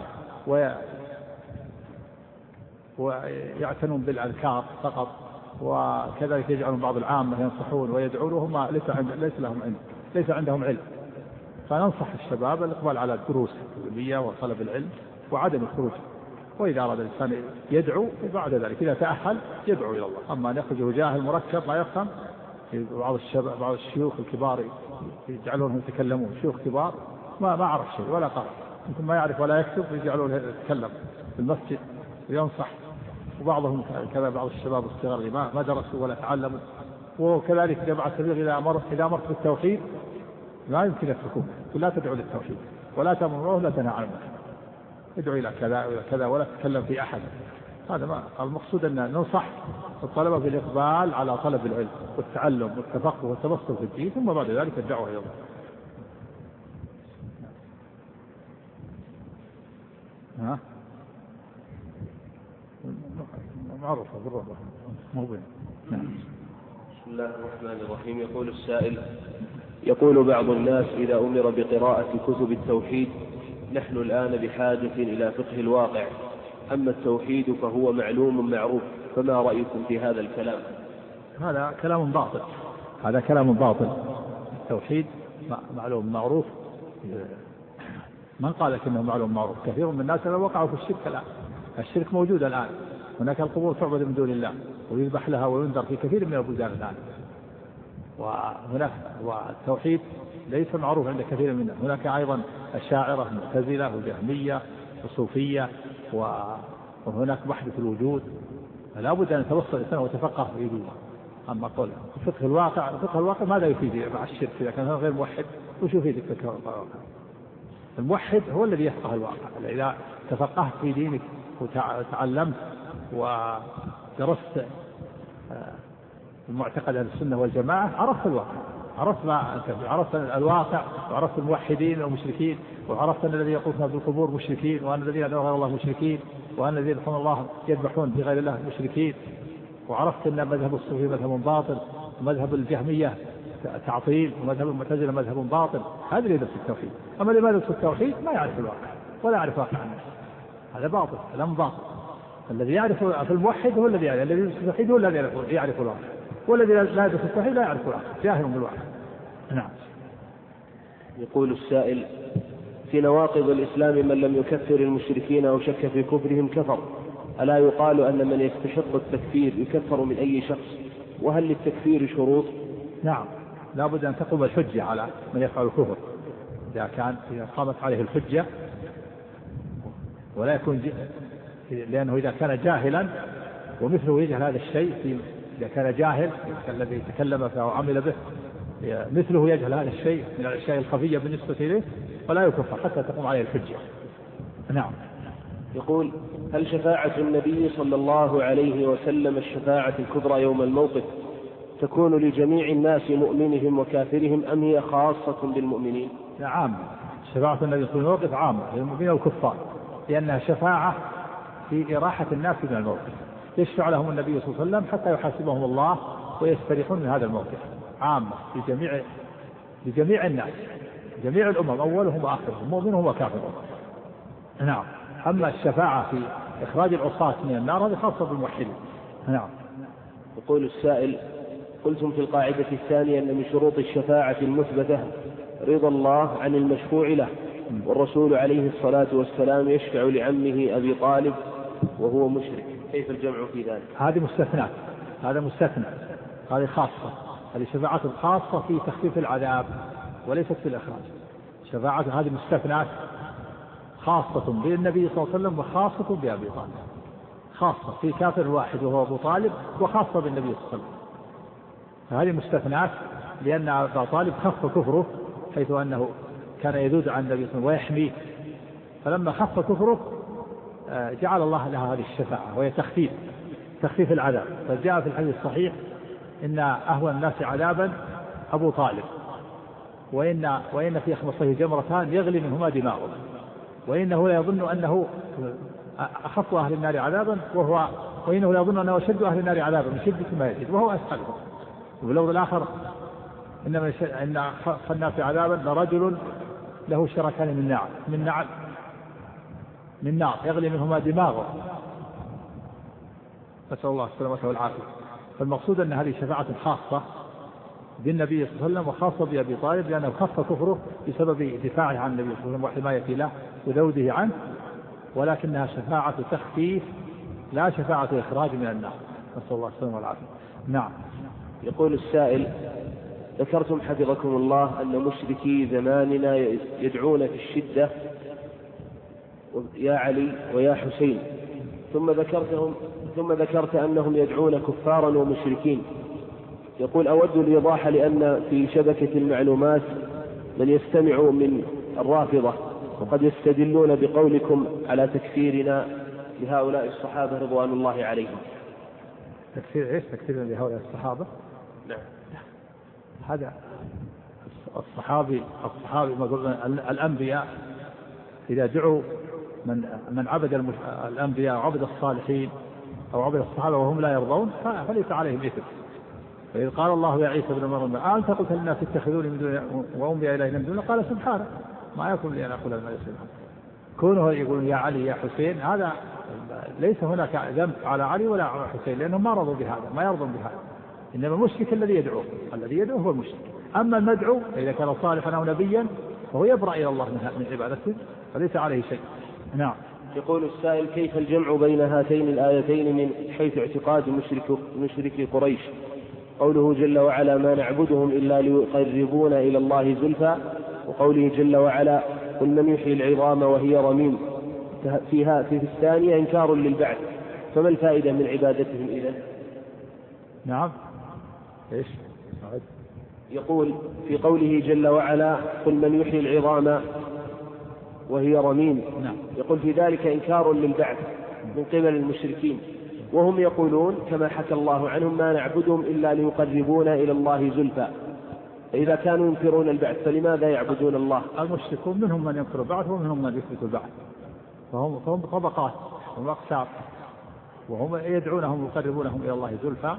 ويعتنون بالأذكار فقط، وكذلك يجعلون بعض العامة ينصحون ويدعون وهم ليس ليس لهم علم ليس عندهم علم. فننصح الشباب الإقبال على الدروس العلمية وطلب العلم وعدم الخروج. وإذا أراد الإنسان يدعو بعد ذلك إذا تأهل يدعو إلى الله. أما أن يخرج جاهل مركب ما يفهم، بعض الشباب بعض الشيوخ الكبار يجعلونهم يتكلمون، شيوخ كبار ما ما عرف شيء ولا قرأ، يمكن ما يعرف ولا يكتب يجعلونه يتكلم في المسجد وينصح. وبعضهم كذا بعض الشباب الصغار ما ما درسوا ولا تعلموا. وكذلك جماعة التبليغ إذا أمر إذا أمرت بالتوحيد لا يمكن يتركوه. لا تدعو للتوحيد ولا تأمر ولا تنهى عن المنكر، ادعو إلى كذا وإلى كذا ولا تتكلم في أحد. هذا ما المقصود أن ننصح الطلبة بالإقبال على طلب العلم والتعلم والتفقه والتبصر في الدين، ثم بعد ذلك الدعوة إلى الله. ها معروفة بالرغبة مو بين. بسم الله الرحمن الرحيم. يقول السائل: يقول بعض الناس إذا أمر بقراءة كتب التوحيد نحن الآن بحاجة إلى فقه الواقع، أما التوحيد فهو معلوم معروف، فما رأيكم في هذا الكلام؟ هذا كلام باطل. هذا كلام باطل. التوحيد معلوم معروف. من قال لك انه معلوم معروف؟ كثير من الناس وقعوا في الشرك الآن. الشرك موجود الآن. هناك القبور تعبد من دون الله ويذبح لها وينذر في كثير من البلدان الآن. وهناك والتوحيد ليس معروف عند كثير منهم. هناك أيضا الشاعرة معتزلة وجهمية وصوفية، وهناك وحدة الوجود. فلا بد أن يتوصل الإنسان ويتفقه في دينه. أما قول فقه الواقع، فقه الواقع ماذا يفيد مع الشرك إذا كان غير موحد؟ وش يفيدك فقه الواقع؟ الموحد هو الذي يفقه الواقع. إذا تفقهت في دينك وتعلمت ودرست المعتقد أهل السنة والجماعة عرفت الواقع. عرفنا عرفت الواقع، وعرفت الموحدين والمشركين، وعرفت أن الذين يقولون بالقبور مشركين، وأن الذين يدعون غير الله مشركين، وأن الذين يدعون الله يذبحون بغير الله مشركين، وعرفت أن مذهب الصوفي مذهب باطل، ومذهب الجهمية تعطيل، ومذهب المعتزلة مذهب باطل. هذا اللي يدرس التوحيد. أما اللي ما يدرس التوحيد ما يعرف الواقع ولا يعرف واقع الناس، هذا باطل، كلام باطل. الذي يعرف في الموحد هو الذي يعرف، الذي يدرس التوحيد هو الذي يعرف الواقع، والذي لا يدرس التوحيد لا يعرف الواقع، جاهل بالواقع. نعم. يقول السائل: في نواقض الإسلام من لم يكفر المشركين أو شك في كفرهم كفر، ألا يقال أن من يستحق التكفير يكفر من أي شخص؟ وهل للتكفير شروط؟ نعم، لا بد أن تقوم الحجة على من يفعل الكفر، إذا كان إذا قامت عليه الحجة، ولا يكون ج... لأنه إذا كان جاهلا ومثله يجهل هذا الشيء، في إذا كان جاهل الذي تكلم فيه وعمل به مثله يجهل هذا الشيء من الأشياء الخفية بالنسبة إليه، فلا يكفر حتى تقوم عليه الحجة. نعم. يقول: هل شفاعة النبي صلى الله عليه وسلم الشفاعة الكبرى يوم الموقف تكون لجميع الناس مؤمنهم وكافرهم، أم هي خاصة بالمؤمنين؟ عامة. شفاعة النبي صلى الله عليه وسلم عامة للمؤمنين والكفار، لأنها شفاعة في إراحة الناس من الموقف، يشفع لهم النبي صلى الله عليه وسلم حتى يحاسبهم الله ويستريحون من هذا الموقف. عامة لجميع لجميع الناس، جميع الأمم، أولهم وآخرهم، مؤمنهم وكافرهم. نعم. أما الشفاعة في إخراج العصاة من النار هذه خاصة بالموحدين. نعم. يقول السائل: قلتم في القاعدة الثانية أن من شروط الشفاعة المثبتة رضا الله عن المشفوع له، والرسول عليه الصلاة والسلام يشفع لعمه أبي طالب وهو مشرك، كيف الجمع في ذلك؟ هذه مستثنات، هذا مستثنى، هذه خاصة، هذه شفاعة خاصة في تخفيف العذاب وليست في الإخراج. شفاعة هذه مستثنات خاصة بالنبي صلى الله عليه وسلم وخاصة بأبي طالب، خاصة في كافر واحد وهو أبو طالب، وخاصة بالنبي صلى الله عليه وسلم. فهذه مستثنات لأن أبا طالب خف كفره، حيث أنه كان يذود عن النبي صلى الله عليه وسلم ويحميه، فلما خف كفره جعل الله لها هذه الشفاعة، وهي تخفيف تخفيف العذاب. فجاء في الحديث الصحيح إن أهون الناس عذابا أبو طالب، وإن وإن في خمصه جمرتان يغلي منهما دماغه، وإنه لا يظن أنه أخف أهل النار عذابا، وهو وإنه لا يظن أنه أشد أهل النار عذابا من شدة ما يجد، وهو أسحلهم. وفي اللفظ الآخر إن إن أخف الناس عذابا لرجل له شركان من نار من نار من نار يغلي منهما دماغه، نسأل الله السلامة والعافية. فالمقصود أن هذه شفاعة خاصة بالنبي صلى الله عليه وسلم وخاصة بأبي طالب، لأنه خف كفره بسبب دفاعه عن النبي صلى الله عليه وسلم وحمايته له وذوده عنه، ولكنها شفاعة تخفيف لا شفاعة إخراج من النار، نسأل الله السلامة والعافية. نعم. يقول السائل: ذكرتم حفظكم الله أن مشركي زماننا يدعون في الشدة يا علي ويا حسين، ثم ذكرتهم ثم ذكرت أنهم يدعون كفارا ومشركين. يقول: أود الإيضاح، لأن في شبكة المعلومات من يستمع من الرافضة، وقد يستدلون بقولكم على تكفيرنا لهؤلاء الصحابة رضوان الله عليهم. تكفير ايش؟ تكفيرنا لهؤلاء الصحابة؟ نعم. هذا الصحابي الصحابي ما قلنا الأنبياء إذا دعوا من من عبد الأنبياء وعبد الصالحين أو عبد الصحابة وهم لا يرضون فليس عليهم إثم. فإذ قال الله يا عيسى ابن مريم أنت قلت للناس اتخذوني من دون وأمي إلهي من دون، قال سبحانه ما يكون لي أن أقول ما ليس بحق. كونه يقول يا علي يا حسين، هذا ليس هناك ذنب على علي ولا على حسين، لأنهم ما رضوا بهذا، ما يرضون بهذا. إنما المشرك الذي يدعو الذي يدعو هو المشرك. أما المدعو إذا كان صالحا أو نبيا فهو يبرأ إلى الله من عبادته فليس عليه شيء. نعم. يقول السائل: كيف الجمع بين هاتين الآيتين من حيث اعتقاد مشرك مشركي قريش؟ قوله جل وعلا: ما نعبدهم إلا ليقربونا إلى الله زلفى، وقوله جل وعلا: قل من يحيي العظام وهي رميم. فيها في الثانية إنكار للبعث، فما الفائدة من عبادتهم إذن؟ نعم. إيش؟ يقول في قوله جل وعلا: قل من يحيي العظام وهي رميم، نعم. يقول في ذلك إنكار للبعث من قبل المشركين، وهم يقولون كما حكى الله عنهم: ما نعبدهم إلا ليقربونا إلى الله زلفى. فإذا كانوا ينكرون البعث فلماذا يعبدون الله؟ المشركون منهم من ينكر البعث ومنهم من يثبت البعث، فهم فهم طبقات هم أقسام، وهم يدعونهم ويقربونهم إلى الله زلفى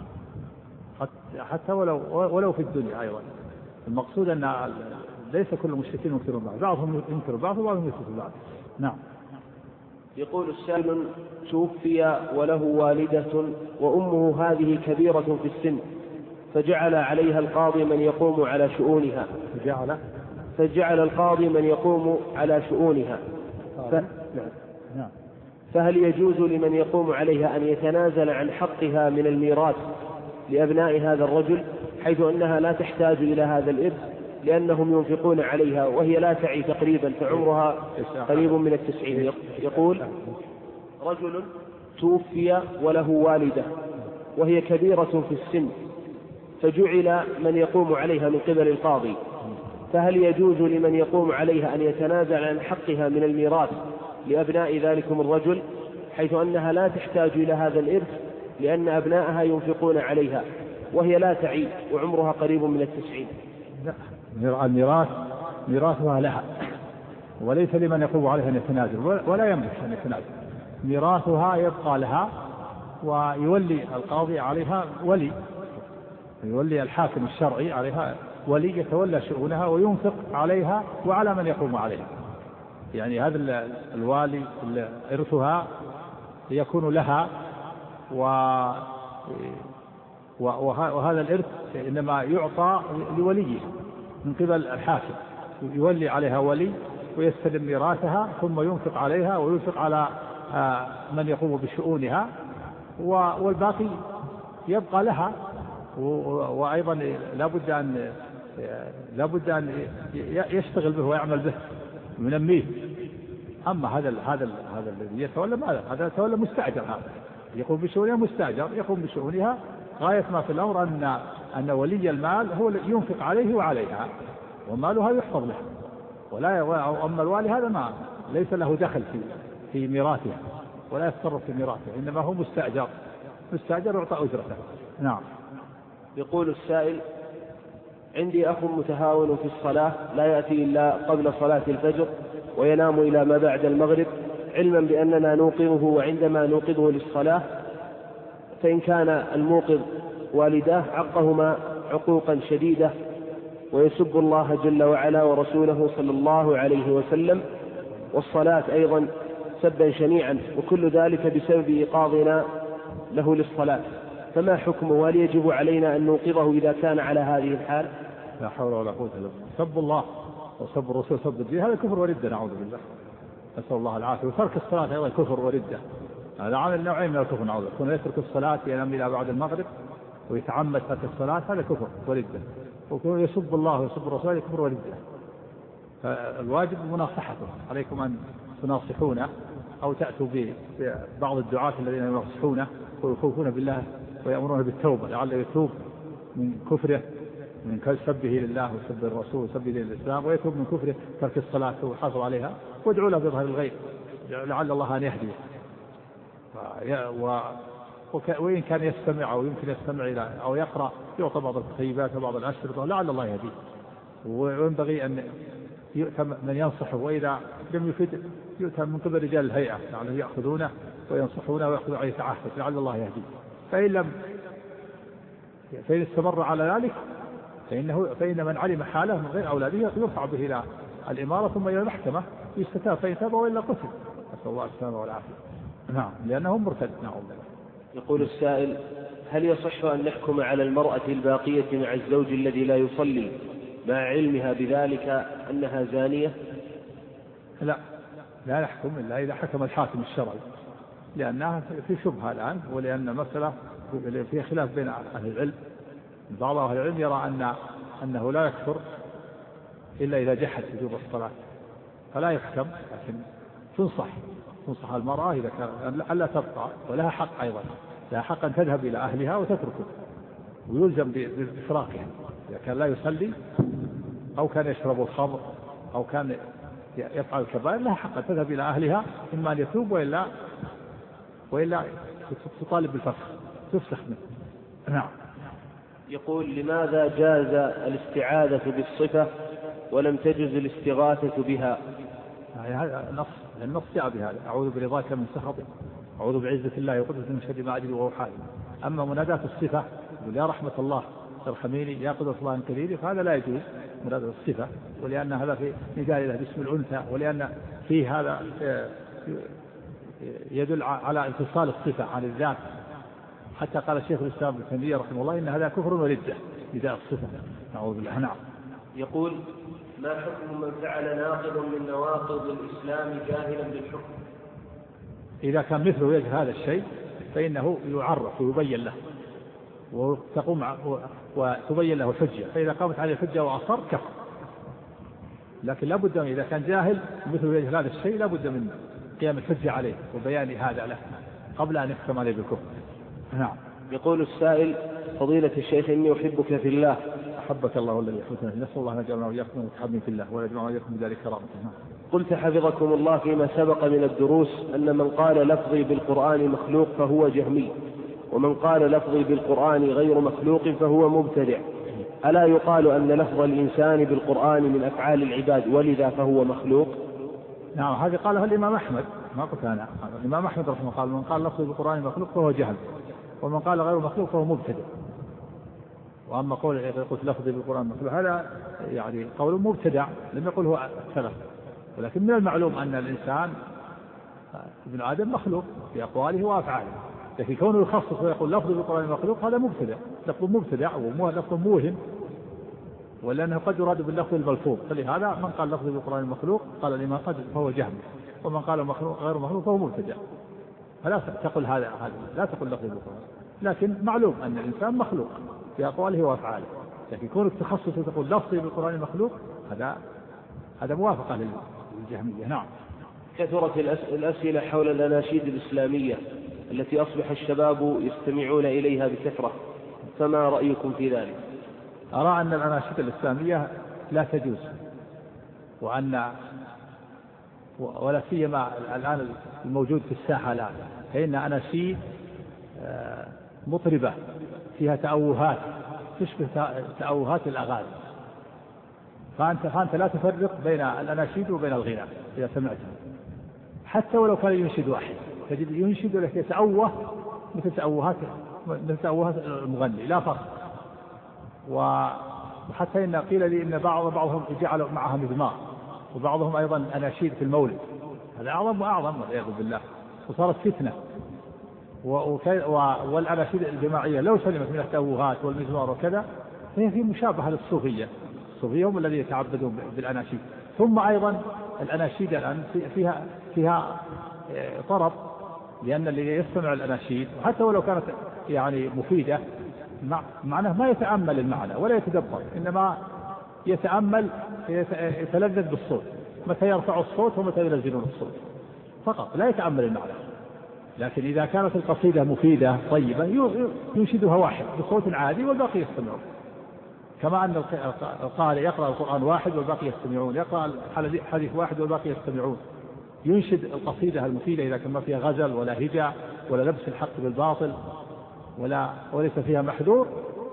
حتى ولو ولو في الدنيا أيضا. المقصود أن ليس كل المشركين ينكرون البعث، بعضهم ينكر البعث وبعضهم يثبت البعث. نعم. يقول السائل: توفي وله والدة وأمه هذه كبيرة في السن، فجعل عليها القاضي من يقوم على شؤونها فجعل فجعل القاضي من يقوم على شؤونها ف... فهل يجوز لمن يقوم عليها أن يتنازل عن حقها من الميراث لأبناء هذا الرجل، حيث أنها لا تحتاج إلى هذا الإرث لأنهم ينفقون عليها وهي لا تعي تقريبا فعمرها قريب من التسعين؟ يقول: رجل توفي وله والدة وهي كبيرة في السن، فجعل من يقوم عليها من قبل القاضي، فهل يجوز لمن يقوم عليها أن يتنازل عن حقها من الميراث لأبناء ذلكم الرجل، حيث أنها لا تحتاج إلى هذا الإرث لأن أبنائها ينفقون عليها وهي لا تعي وعمرها قريب من التسعين؟ الميراث ميراثها لها وليس لمن يقوم عليها أن يتنازل، ولا يملك أن يتنازل. ميراثها يبقى لها، ويولي القاضي عليها ولي، يولي الحاكم الشرعي عليها ولي يتولى شؤونها وينفق عليها وعلى من يقوم عليها. يعني هذا الوالي إرثها يكون لها، وهذا الإرث إنما يعطى لوليه من قبل الحاكم، يولي عليها ولي ويستلم ميراثها ثم ينفق عليها وينفق على من يقوم بشؤونها، والباقي يبقى لها. وأيضا لا بد أن لا بد أن يشتغل به ويعمل به ينميه. أما هذا هذا هذا الذي يتولى ماذا؟ هذا يتولى مستأجر، هذا يقوم بشؤونها مستأجر، يقوم بشؤونها. غاية ما في الأمر أن أن ولي المال هو ينفق عليه وعليها، ومالها يحفظ له، ولا أما الوالي هذا ما ليس له دخل في في ميراثها ولا يتصرف في ميراثها، إنما هو مستأجر، مستأجر يعطى أجرته. نعم. يقول السائل: عندي أخ متهاون في الصلاة لا يأتي إلا قبل صلاة الفجر وينام إلى ما بعد المغرب، علما بأننا نوقظه، وعندما نوقظه للصلاة فإن كان الموقظ والداه عقهما عقوقا شديدة ويسب الله جل وعلا ورسوله صلى الله عليه وسلم، والصلاة أيضا سبا شنيعا، وكل ذلك بسبب إيقاظنا له للصلاة، فما حكمه؟ وهل يجب علينا أن نوقظه إذا كان على هذه الحال؟ لا حول ولا قوة إلا بالله. سب الله وسب الرسول وسب الدين هذا كفر وردة، نعوذ بالله، نسأل الله العافية. وترك الصلاة أيضا كفر وردة، هذا عامل نوعين من الكفر، نعوذ بالله. كون يترك الصلاة ينام إلى بعد المغرب ويتعمد ترك الصلاة هذا كفر وردة، وكون يسب الله ويسب الرسول هذا كفر وردة. فالواجب مناصحته، عليكم أن تناصحونه أو تأتوا ببعض الدعاة الذين يناصحونه ويخوفون بالله ويأمرون بالتوبة لعله يتوب من كفره، من سبه لله وسب الرسول وسبه للإسلام، ويتوب من كفره ترك الصلاة ويحافظ عليها، وادعوا له بظهر الغيب لعل الله أن يهديه. وإن كان يستمع أو يمكن يستمع إلى أو يقرأ يعطى بعض التخيبات وبعض الأشرطة لعل الله يهديه. وينبغي أن يؤتى من ينصحه، وإذا لم يفد يؤتى من قبل رجال الهيئة لعله يأخذونه وينصحونه ويأخذوا عليه تعهد لعل الله يهديه. فإن لم فإن استمر على ذلك فإنه فإن من علم حاله من غير أولاده يرفع به إلى الإمارة ثم إلى المحكمة يستتاب، فإن تاب وإلا قتل، نسأل الله السلامة والعافية. نعم، لأنه مرتد. نعم. يقول السائل: هل يصح أن نحكم على المرأة الباقية مع الزوج الذي لا يصلي مع علمها بذلك أنها زانية؟ لا، لا يحكم إلا إذا حكم الحاكم الشرعي، لأنها في شبهة الآن، ولأن مسألة في خلاف بين أهل العلم. بعض أهل العلم يرى أن أنه لا يكفر إلا إذا جحد وجوب الصلاة، فلا يحكم، لكن تنصح تنصح المرأة إذا كان ألا تبقى، ولها حق أيضا، لها حق أن تذهب إلى أهلها وتتركه ويلزم بإفراقها إذا كان لا يصلي أو كان يشرب الخمر أو كان يفعل الكبائر، لها حق أن تذهب إلى أهلها إما أن يتوب وإلا وإلا تطالب بالفسخ، تفسخ منه. نعم. يقول: لماذا جاز الاستعاذة بالصفة ولم تجز الاستغاثة بها؟ هذا نص، النص جاء بهذا: أعوذ برضاك من سخطك، أعوذ بعزة الله وقدرته من شر ما أجد وهو حالي. أما مناداة الصفة يقول: يا رحمة الله ارحميني، يا قدرة الله انقذيني، فهذا لا يجوز مناداة الصفة، ولأن هذا في نداء له باسم الأنثى، ولأن فيه هذا يدل على انفصال الصفة عن الذات. حتى قال الشيخ الإسلام ابن تيمية رحمه الله: إن هذا كفر وردة نداء الصفة. نعوذ بالله. نعم. يقول: ما حكم من فعل ناقض من نواقض الإسلام جاهلا بالحكم؟ إذا كان مثله يجهل هذا الشيء فإنه يعرف ويبين له وتقوم وتبين له الحجة، فإذا قامت عليه الحجة وأصر كفر. لكن لا بد من، إذا كان جاهل مثله يجهل هذا الشيء، لا بد من قيام الحجة عليه وبيان هذا له قبل أن يحكم عليه بالكفر. نعم. يقول السائل: فضيلة الشيخ، إني أحبك في الله. أحبك الله الذي يحبنا، نسأل الله أن يجعلنا وإياكم متحابين في الله ويجمعنا وإياكم بذلك كرامته. قلت حفظكم الله فيما سبق من الدروس أن من قال لفظي بالقرآن مخلوق فهو جهمي، ومن قال لفظي بالقرآن غير مخلوق فهو مبتدع. ألا يقال أن لفظ الإنسان بالقرآن من أفعال العباد ولذا فهو مخلوق؟ نعم، هذه قالها الإمام أحمد، ما قلت أنا. الإمام أحمد رحمه الله قال: من قال لفظي بالقرآن مخلوق فهو جهل، ومن قال غير مخلوق فهو مبتدع. وأما قول قلت لفظي بالقرآن مخلوق هذا يعني قول مبتدع، لم يقل هو سلف. ولكن من المعلوم أن الإنسان ابن آدم مخلوق في أقواله وأفعاله، لكن كونه يخصص ويقول لفظي بالقرآن مخلوق هذا مبتدع، لفظ مبتدع ولفظ موهم، ولأنه قد يراد باللفظ الملفوظ. فلهذا من قال لفظي بالقرآن مخلوق قال الإمام قد فهو جهم، ومن قال مخلوق غير مخلوق فهو مبتدع. فلا تقل هذا هذا لا تقل لفظي بالقرآن، لكن معلوم أن الإنسان مخلوق في أقواله وأفعاله، لكن كونك تخصص وتقول لفظي بالقرآن مخلوق هذا هذا موافقة للجهمية. نعم. كثرت الأسئلة حول الأناشيد الإسلامية التي أصبح الشباب يستمعون إليها بكثرة، فما رأيكم في ذلك؟ أرى أن الأناشيد الإسلامية لا تجوز، وأن ولا سيما الآن الموجود في الساحة الآن، فإن أناشيد مطربة فيها تأوهات تشبه تأوهات الأغاني، فأنت, فأنت لا تفرق بين الأناشيد وبين الغناء إذا سمعتها، حتى ولو كان ينشد واحد تجد ينشد لك يتأوه مثل تأوهات مثل تأوهات المغني لا فرق. وحتى إن قيل لي إن بعض بعضهم جعلوا معها مزمار، وبعضهم أيضا أناشيد في المولد، هذا أعظم وأعظم والعياذ بالله، وصارت فتنة. والأناشيد الجماعية لو سلمت من التأوهات والمزمار وكذا فهي في مشابهة للصوفية، الصوفية هم الذين يتعبدون بالأناشيد. ثم أيضا الأناشيد الآن فيها فيها طرب، لأن اللي يستمع الأناشيد وحتى ولو كانت يعني مفيدة معناه ما يتأمل المعنى ولا يتدبر، إنما يتأمل يتلذذ بالصوت، متى يرفع الصوت ومتى ينزلون الصوت فقط، لا يتأمل المعنى. لكن إذا كانت القصيدة مفيدة طيبة ينشدها واحد بصوت عادي والباقي يستمعون، كما أن القارئ يقرأ القرآن واحد والباقي يستمعون، يقرأ حديث واحد والباقي يستمعون. ينشد القصيدة المفيدة إذا كان ما فيها غزل ولا هجع ولا لبس الحق بالباطل ولا وليس فيها محذور،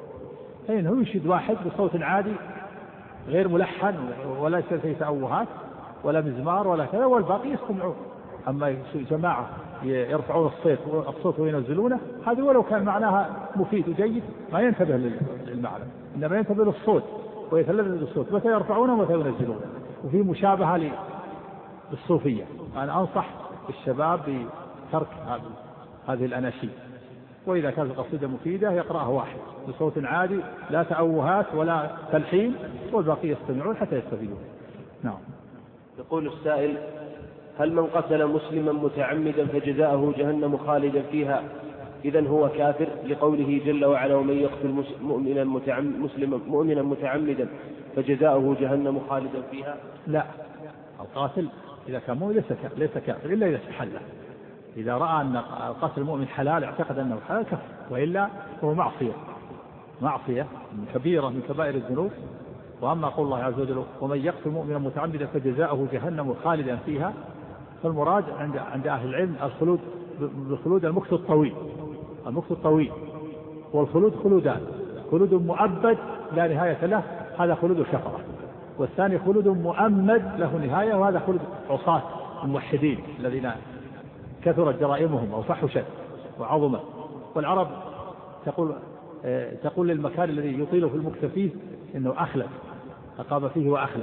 فإنه ينشد واحد بصوت عادي غير ملحن ولا فيه تأوهات ولا مزمار ولا كذا والباقي يستمعون. أما جماعة يرفعون الصوت الصوت وينزلونه هذا ولو كان معناها مفيد وجيد ما ينتبه للمعنى، إنما ينتبه للصوت ويتلذذ بالصوت متى يرفعونه ومتى ينزلونه. وفي مشابهة للصوفية. أنا أنصح الشباب بترك هذه الأناشيد، وإذا كانت القصيدة مفيدة يقرأها واحد بصوت عادي لا تأوهات ولا تلحين والباقي يستمعون حتى يستفيدون. نعم. يقول السائل: هل من قتل مسلما متعمدا فجزاؤه جهنم خالدا فيها إذن هو كافر، لقوله جل وعلا: ومن يقتل مؤمنا مسلما مؤمنا متعمدا فجزاؤه جهنم خالدا فيها؟ لا، القاتل إذا كان مؤمن ليس كافر إلا إذا استحل، إذا رأى أن قتل المؤمن حلال اعتقد أنه حلال كفر، وإلا هو معصية معصية كبيرة من كبائر الذنوب. وأما قول الله عز وجل: ومن يقتل مؤمنا متعمدا فجزاؤه جهنم خالدا فيها، فالمراد عند عند أهل العلم الخلود بالخلود المكث الطويل، المكث الطويل والخلود خلودان، خلود مؤبد لا نهاية له هذا خلود شفرة، والثاني خلود مؤمد له نهاية وهذا خلود عصاة الموحدين الذين كثرت جرائمهم أو فحشت وعظمت. والعرب تقول تقول للمكان الذي يطيل في المكث فيه إنه أخلد، أقام فيه وأخلد.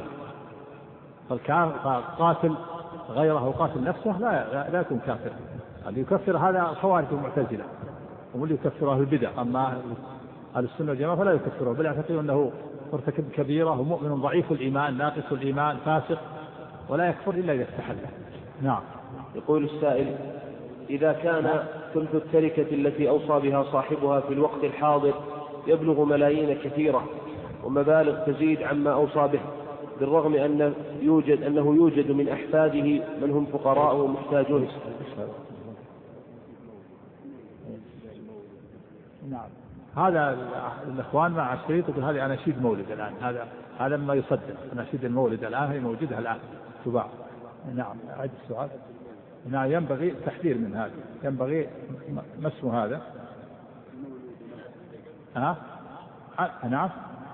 فالقاتل غيره أو قاتل نفسه لا لا يكون كافر. اللي يكفر هذا الخوارج المعتزلة، واللي يكفر أهل البدع. أما أهل السنة والجماعة فلا يكفره، بل يعتقد أنه مرتكب كبيرة ومؤمن ضعيف الإيمان ناقص الإيمان فاسق، ولا يكفر إلا إذا استحل. نعم. يقول السائل: إذا كان ثلث التركة التي أوصى بها صاحبها في الوقت الحاضر يبلغ ملايين كثيرة ومبالغ تزيد عما أوصى به، بالرغم أن يوجد أنه يوجد من أحفاده من هم فقراء ومحتاجون. نعم. هذا الإخوان مع الشريط يقول هذه أناشيد مولد الآن، هذا هذا ما يصدق. أناشيد المولد الآن هي موجودة الآن تباع. نعم. أعد السؤال. نعم. ينبغي التحذير من هذا، ينبغي ما اسمه هذا؟ ها؟ أه؟ نعم.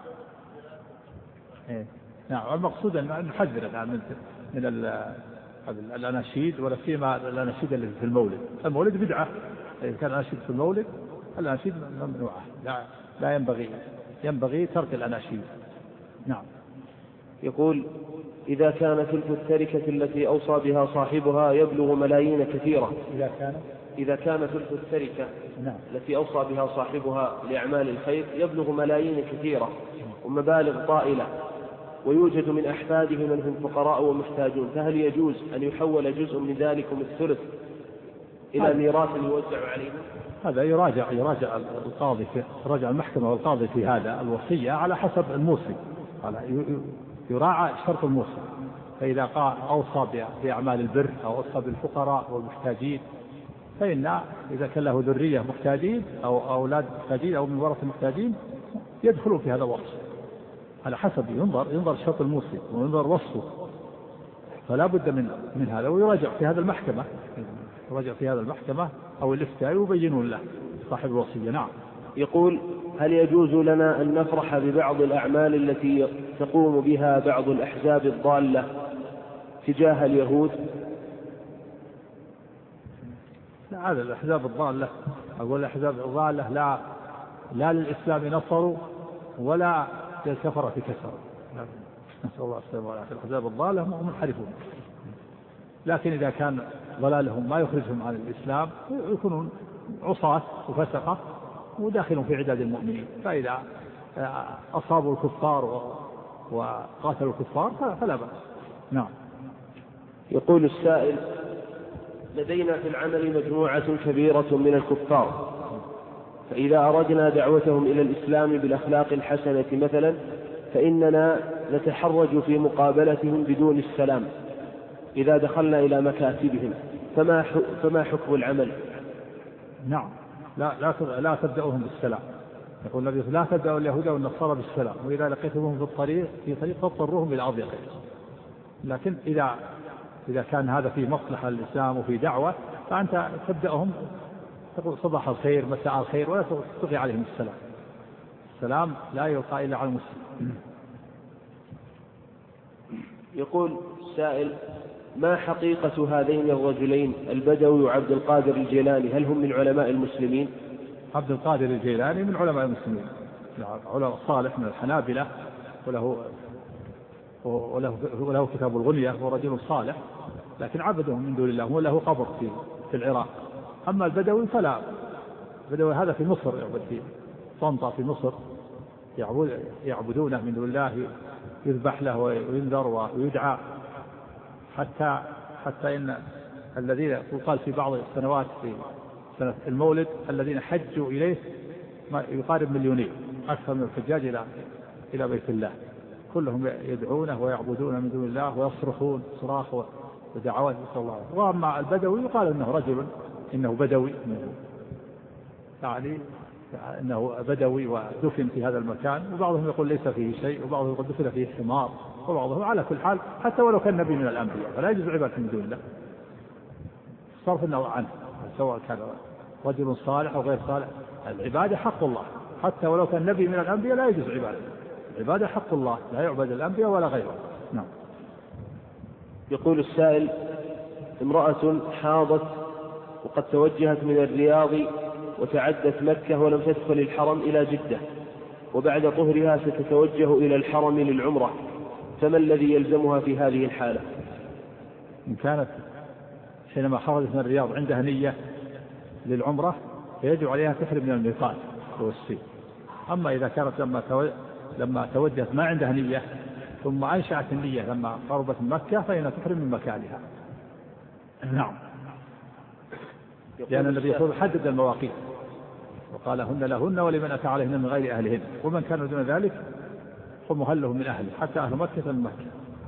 إيه. نعم. المقصود أن نحذر الآن من من الأناشيد، ولا سيما الأناشيد اللي في المولد. المولد بدعة، إذا كان أناشيد في المولد الأناشيد ممنوعة، لا لا ينبغي ينبغي ترك الأناشيد. نعم. يقول: إذا كان ثلث التركة التي أوصى بها صاحبها يبلغ ملايين كثيرة إذا كان إذا كان ثلث التركة نعم. التي أوصى بها صاحبها لأعمال الخير يبلغ ملايين كثيرة ومبالغ طائلة، ويوجد من أحفاده من هم فقراء ومحتاجون، فهل يجوز أن يحول جزء من ذلكم الثلث إلى ميراث يوزع عليهم؟ هذا يراجع يراجع القاضي في يراجع المحكمة والقاضي في هذا الوصية على حسب الموصي، يراعى شرط الموصي. فإذا قال أوصى بأعمال البر أو أوصى بالفقراء والمحتاجين، فإن إذا كان له ذرية محتاجين أو أولاد محتاجين أو من ورثة محتاجين يدخلوا في هذا الوصف على حسب ينظر ينظر شرط الموصي وينظر وصفه. فلا بد من من هذا، ويراجع في هذا المحكمة يراجع في هذا المحكمة أو الإفتاء ويبينون له صاحب الوصية. نعم. يقول: هل يجوز لنا أن نفرح ببعض الأعمال التي تقوم بها بعض الأحزاب الضالة تجاه اليهود؟ لا، هذا الأحزاب الضالة أقول الأحزاب الضالة لا لا للإسلام نصروا ولا للكفرة كسروا. نسأل الله السلامة والعافية. الأحزاب الضالة هم منحرفون، لكن إذا كان ضلالهم ما يخرجهم عن الإسلام يكونون عصاة وفسقة وداخلون في عداد المؤمنين. فإذا أصابوا الكفار وقاتلوا الكفار فلا بأس. نعم. يقول السائل: لدينا في العمل مجموعة كبيرة من الكفار، فإذا أردنا دعوتهم إلى الإسلام بالأخلاق الحسنة مثلا فإننا نتحرج في مقابلتهم بدون السلام إذا دخلنا إلى مكاتبهم، فما فما حكم العمل؟ نعم. لا لا لا تبدأوهم بالسلام. يقول النبي: لا تبدأوا اليهود والنصارى بالسلام، وإذا لقيتموهم في الطريق في طريق فاضطروهم إلى أضيقه. لكن إذا إذا كان هذا في مصلحة الإسلام وفي دعوة فأنت تبدأهم تقول صباح الخير مساء الخير، ولا تلقي عليهم السلام. السلام لا يلقى إلا على المسلم. يقول السائل: ما حقيقة هذين الرجلين البدوي وعبد القادر الجيلاني؟ هل هم من علماء المسلمين؟ عبد القادر الجيلاني من علماء المسلمين، علماء صالح من الحنابلة، وله وله وله كتاب الغنية، هو رجل صالح لكن عبدهم من دون الله، وله قبر في في العراق. أما البدوي فلا، البدوي هذا في مصر، يعبد في طنطا في مصر، يعبدونه من دون الله، يذبح له وينذر ويدعى، حتى حتى إن الذين يقال في بعض السنوات في سنة المولد الذين حجوا إليه ما يقارب مليونين، أكثر من الحجاج إلى إلى بيت الله، كلهم يدعونه ويعبدون من دون الله ويصرخون صراخ ودعوات نسأل الله. وأما البدوي يقال إنه رجل إنه بدوي يعني إنه بدوي ودفن في هذا المكان، وبعضهم يقول ليس فيه شيء، وبعضهم يقول دفن فيه حمار، وبعضهم على كل حال حتى ولو كان نبي من الأنبياء فلا يجوز عبادة من دون الله، صرف النظر عنه سواء كان رجل صالح أو غير صالح. العبادة حق الله حتى ولو كان نبي من الأنبياء لا يجوز عبادة. العبادة حق الله، لا يعبد الأنبياء ولا غيره. نعم. يقول السائل: امرأة حاضت وقد توجهت من الرياض وتعدت مكة ولم تدخل الحرم إلى جدة، وبعد طهرها ستتوجه إلى الحرم للعمرة، فما الذي يلزمها في هذه الحالة؟ إن كانت حينما خرجت من الرياض عندها نية للعمرة فيجب عليها تحرم من الميقات والسي. أما إذا كانت لما لما توجهت ما عندها نية ثم أنشأت النية لما قربت من مكة فإنها تحرم من مكانها. نعم. لأن النبي صلى الله عليه وسلم حدد المواقيت وقال: هن لهن ولمن أتى عليهن من غير أهلهن، ومن كان دون ذلك فمهله من أهله حتى أهل مكة من مكة.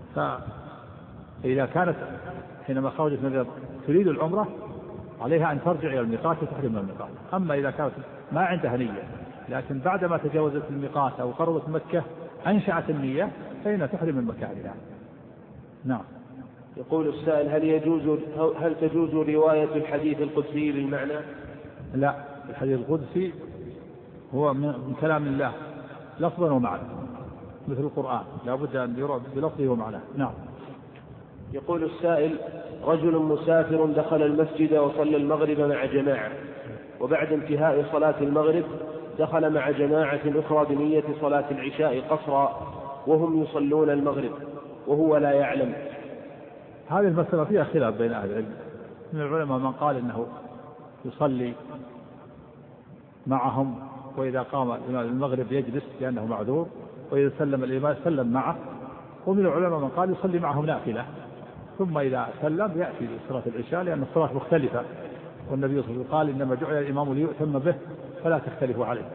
فإذا كانت حينما خرجت من الرياض تريد العمرة عليها أن ترجع إلى الميقات وتحرم من الميقات. أما إذا كانت ما عندها نية لكن بعدما تجاوزت الميقات أو قربت مكة أنشأت النية فإنها تحرم من مكانها. نعم. يقول السائل: هل يجوز هل تجوز رواية الحديث القدسي بالمعنى؟ لا، الحديث القدسي هو من كلام الله لفظا ومعنى مثل القرآن، لا بد أن يرى بلفظه ومعناه. نعم. يقول السائل: رجل مسافر دخل المسجد وصلى المغرب مع جماعة، وبعد انتهاء صلاة المغرب دخل مع جماعة أخرى بنية صلاة العشاء قصرا وهم يصلون المغرب وهو لا يعلم. هذه المسألة فيها خلاف بين أهل العلم. من العلماء من قال إنه يصلي معهم، وإذا قام الإمام المغرب يجلس لأنه معذور، وإذا سلم الإمام سلم معه. ومن العلماء من قال يصلي معهم نافلة ثم إذا سلم يأتي لصلاة العشاء لأن الصلاة مختلفة، والنبي صلى الله عليه وسلم قال: إنما جعل الإمام ليؤتم به فلا تختلفوا عليه.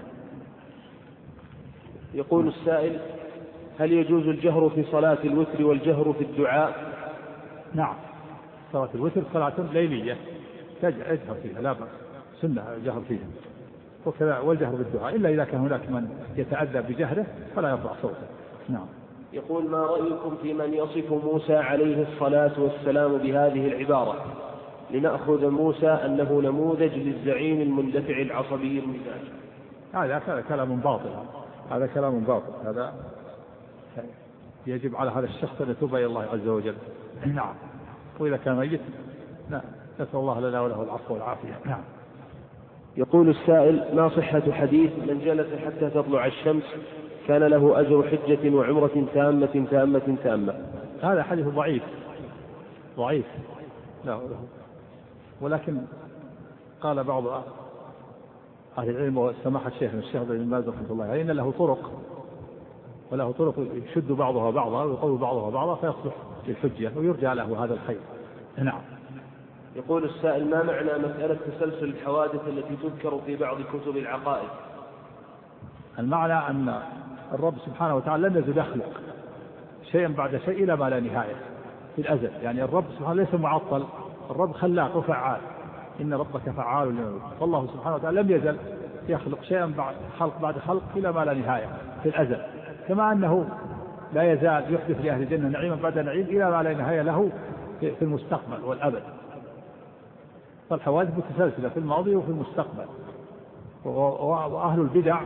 يقول السائل: هل يجوز الجهر في صلاة الوتر والجهر في الدعاء؟ نعم، صلاة الوتر صلاة ليلية اجهر فيها لا بأس، سنة الجهر فيها، وكذا والجهر بالدعاء، إلا إذا كان هناك من يتأذى بجهره فلا يرفع صوته. نعم. يقول: ما رأيكم في من يصف موسى عليه الصلاة والسلام بهذه العبارة: لنأخذ موسى أنه نموذج للزعيم المندفع العصبي المزاج؟ هذا كلام باطل، هذا كلام باطل، هذا يجب على هذا الشخص أن يتوب إلى الله عز وجل. نعم. وإذا كان ميت نسأل الله لنا وله العفو والعافية. نعم. يقول السائل: ما صحة حديث من جلس حتى تطلع الشمس كان له أجر حجة وعمرة تامة تامة تامة؟ هذا حديث ضعيف ضعيف لا، ولكن قال بعض أهل العلم وسماحة الشيخ الشيخ بن باز رحمه الله عليه إن له طرق، وله طرق يشد بعضها بعضا ويقوي بعضها بعضا فيصلح للحجة ويرجع له هذا الخير. نعم. يقول السائل: ما معنى مسألة تسلسل الحوادث التي تذكر في بعض كتب العقائد؟ المعنى أن الرب سبحانه وتعالى لم يزل يخلق شيئا بعد شيء إلى ما لا نهاية في الأزل. يعني الرب سبحانه ليس معطل، الرب خلاق وفعال، إن ربك فعال لما يريد. فالله سبحانه وتعالى لم يزل يخلق شيئا بعد خلق بعد خلق إلى ما لا نهاية في الأزل، كما أنه لا يزال يحدث لأهل الجنة نعيما بعد نعيم إلى ما لا نهاية له في المستقبل والأبد. فالحوادث متسلسلة في الماضي وفي المستقبل. وأهل البدع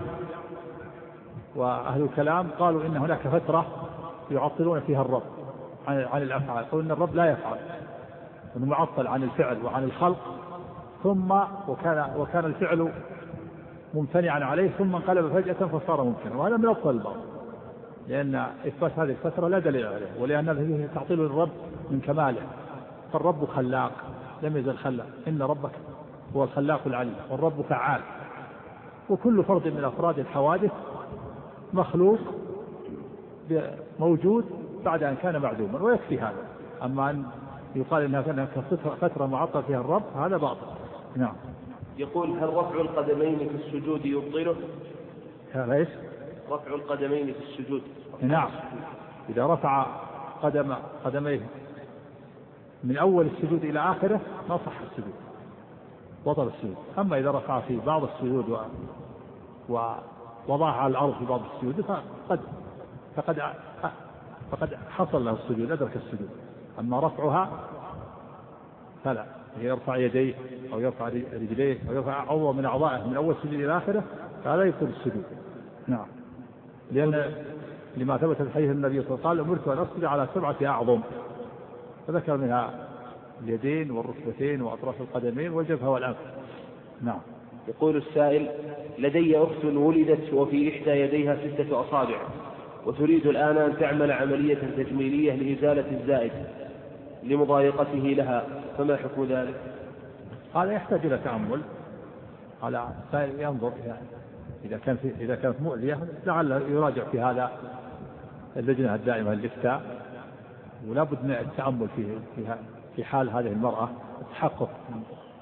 وأهل الكلام قالوا إن هناك فترة يعطلون فيها الرب عن الأفعال، قالوا إن الرب لا يفعل، أنه معطل عن الفعل وعن الخلق، ثم وكان وكان الفعل ممتنعا عليه ثم انقلب فجأة فصار ممكنا. وهذا من أبطل الباطل، لأن إثبات هذه الفترة لا دليل عليه، ولأن هذه تعطيل الرب من كماله. فالرب خلاق لم يزل خلاق، إن ربك هو الخلاق العليم، والرب فعال. وكل فرد من أفراد الحوادث مخلوق موجود بعد أن كان معدوما، ويكفي هذا. أما أن يقال إنها كانت فترة معطل فيها الرب هذا باطل. نعم. يقول: هل رفع القدمين في السجود يبطله؟ هذا إيش؟ رفع القدمين في السجود. نعم، إذا رفع قدم قدميه من أول السجود إلى آخره ما صح السجود، بطل السجود. أما إذا رفع في بعض السجود و ووضعها على الأرض في بعض السجود فقد فقد فقد حصل له السجود، أدرك السجود. أما رفعها فلا، يرفع يديه أو يرفع رجليه أو يرفع عضو من أعضائه من أول السجود إلى آخره هذا يبطل السجود. نعم. لأن لما ثبت في حديث النبي صلى الله عليه وسلم أمرت أن أسجد على سبعة أعظم، فذكر منها اليدين والركبتين وأطراف القدمين والجبهة والأنف. نعم. يقول السائل: لدي أخت ولدت وفي إحدى يديها ستة أصابع، وتريد الآن أن تعمل عملية تجميلية لإزالة الزائد لمضايقته لها، فما حكم ذلك؟ هذا يحتاج إلى تأمل، على ينظر إذا كان في إذا كانت مؤذية لعل يراجع في هذا اللجنة الدائمة للإفتاء، ولا بد من التأمل في في حال هذه المرأة، التحقق من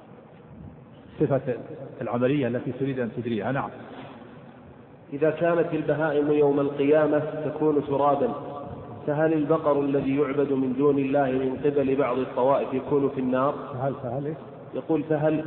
صفة العملية التي تريد أن تجريها. نعم. إذا كانت البهائم يوم القيامة تكون ترابا، فهل البقر الذي يعبد من دون الله من قبل بعض الطوائف يكون في النار؟ فهل فهل يقول: فهل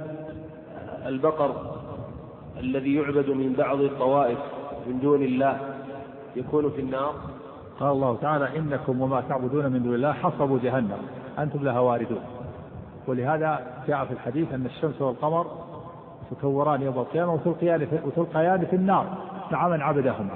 البقر الذي يعبد من بعض الطوائف من دون الله يكون في النار؟ قال الله تعالى: إنكم وما تعبدون من دون الله حصبوا جهنم أنتم لها واردون. ولهذا جاء في الحديث أن الشمس والقمر تكوران يوم القيامة وتلقيان في النار مع من عبدهما.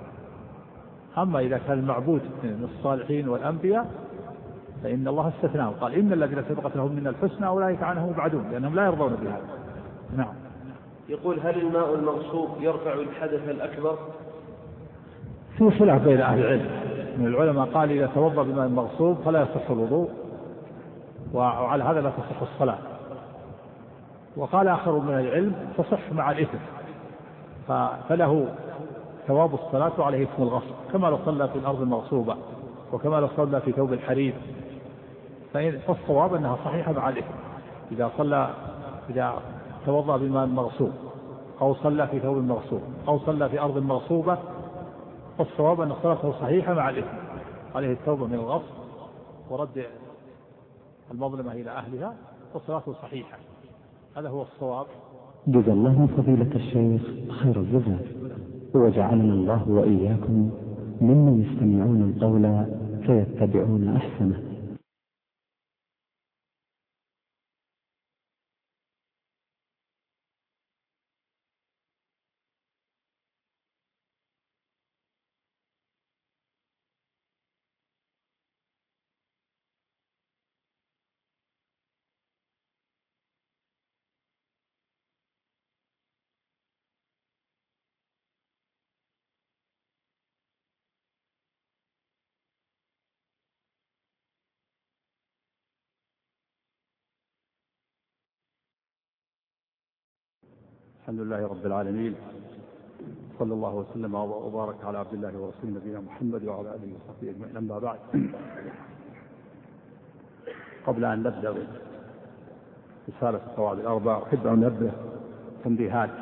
أما إذا كان المعبود من الصالحين والأنبياء فإن الله استثناهم، قال: إن الذين سبقت لهم من الحسنى أولئك عنهم مبعدون، لأنهم لا يرضون بهذا. نعم. يقول: هل الماء المغصوب يرفع الحدث الأكبر؟ في خلاف بين أهل العلم، من العلماء قال إذا توضأ بماء مغصوب فلا يصح الوضوء، وعلى هذا لا تصح الصلاة. وقال آخر من العلم تصح مع الإثم، فله ثواب الصلاة وعليه اسم الغصب، كما لو صلى في الأرض المغصوبة وكما لو صلى في ثوب الحرير. فالصواب أنها صحيحة مع الإثم. إذا صلى إذا توضأ بماء مغصوب أو صلى في ثوب مغصوب أو صلى في أرض مغصوبة، فالصواب أن صلاته صحيحة مع الإثم، عليه التوبة من الغصب ورد المظلمة إلى أهلها، وصلاته صحيحة. هذا هو الصواب. جزا الله فضيلة الشيخ خير الجزاء، وجعلنا الله وإياكم ممن يستمعون القول فيتبعون أحسنه. الحمد لله رب العالمين، صلى الله وسلم وبارك على عبد الله ورسوله نبينا محمد وعلى آله وصحبه أجمعين. أما بعد، قبل أن نبدأ رسالة القواعد الأربع أحب أن ننبه تنبيهات،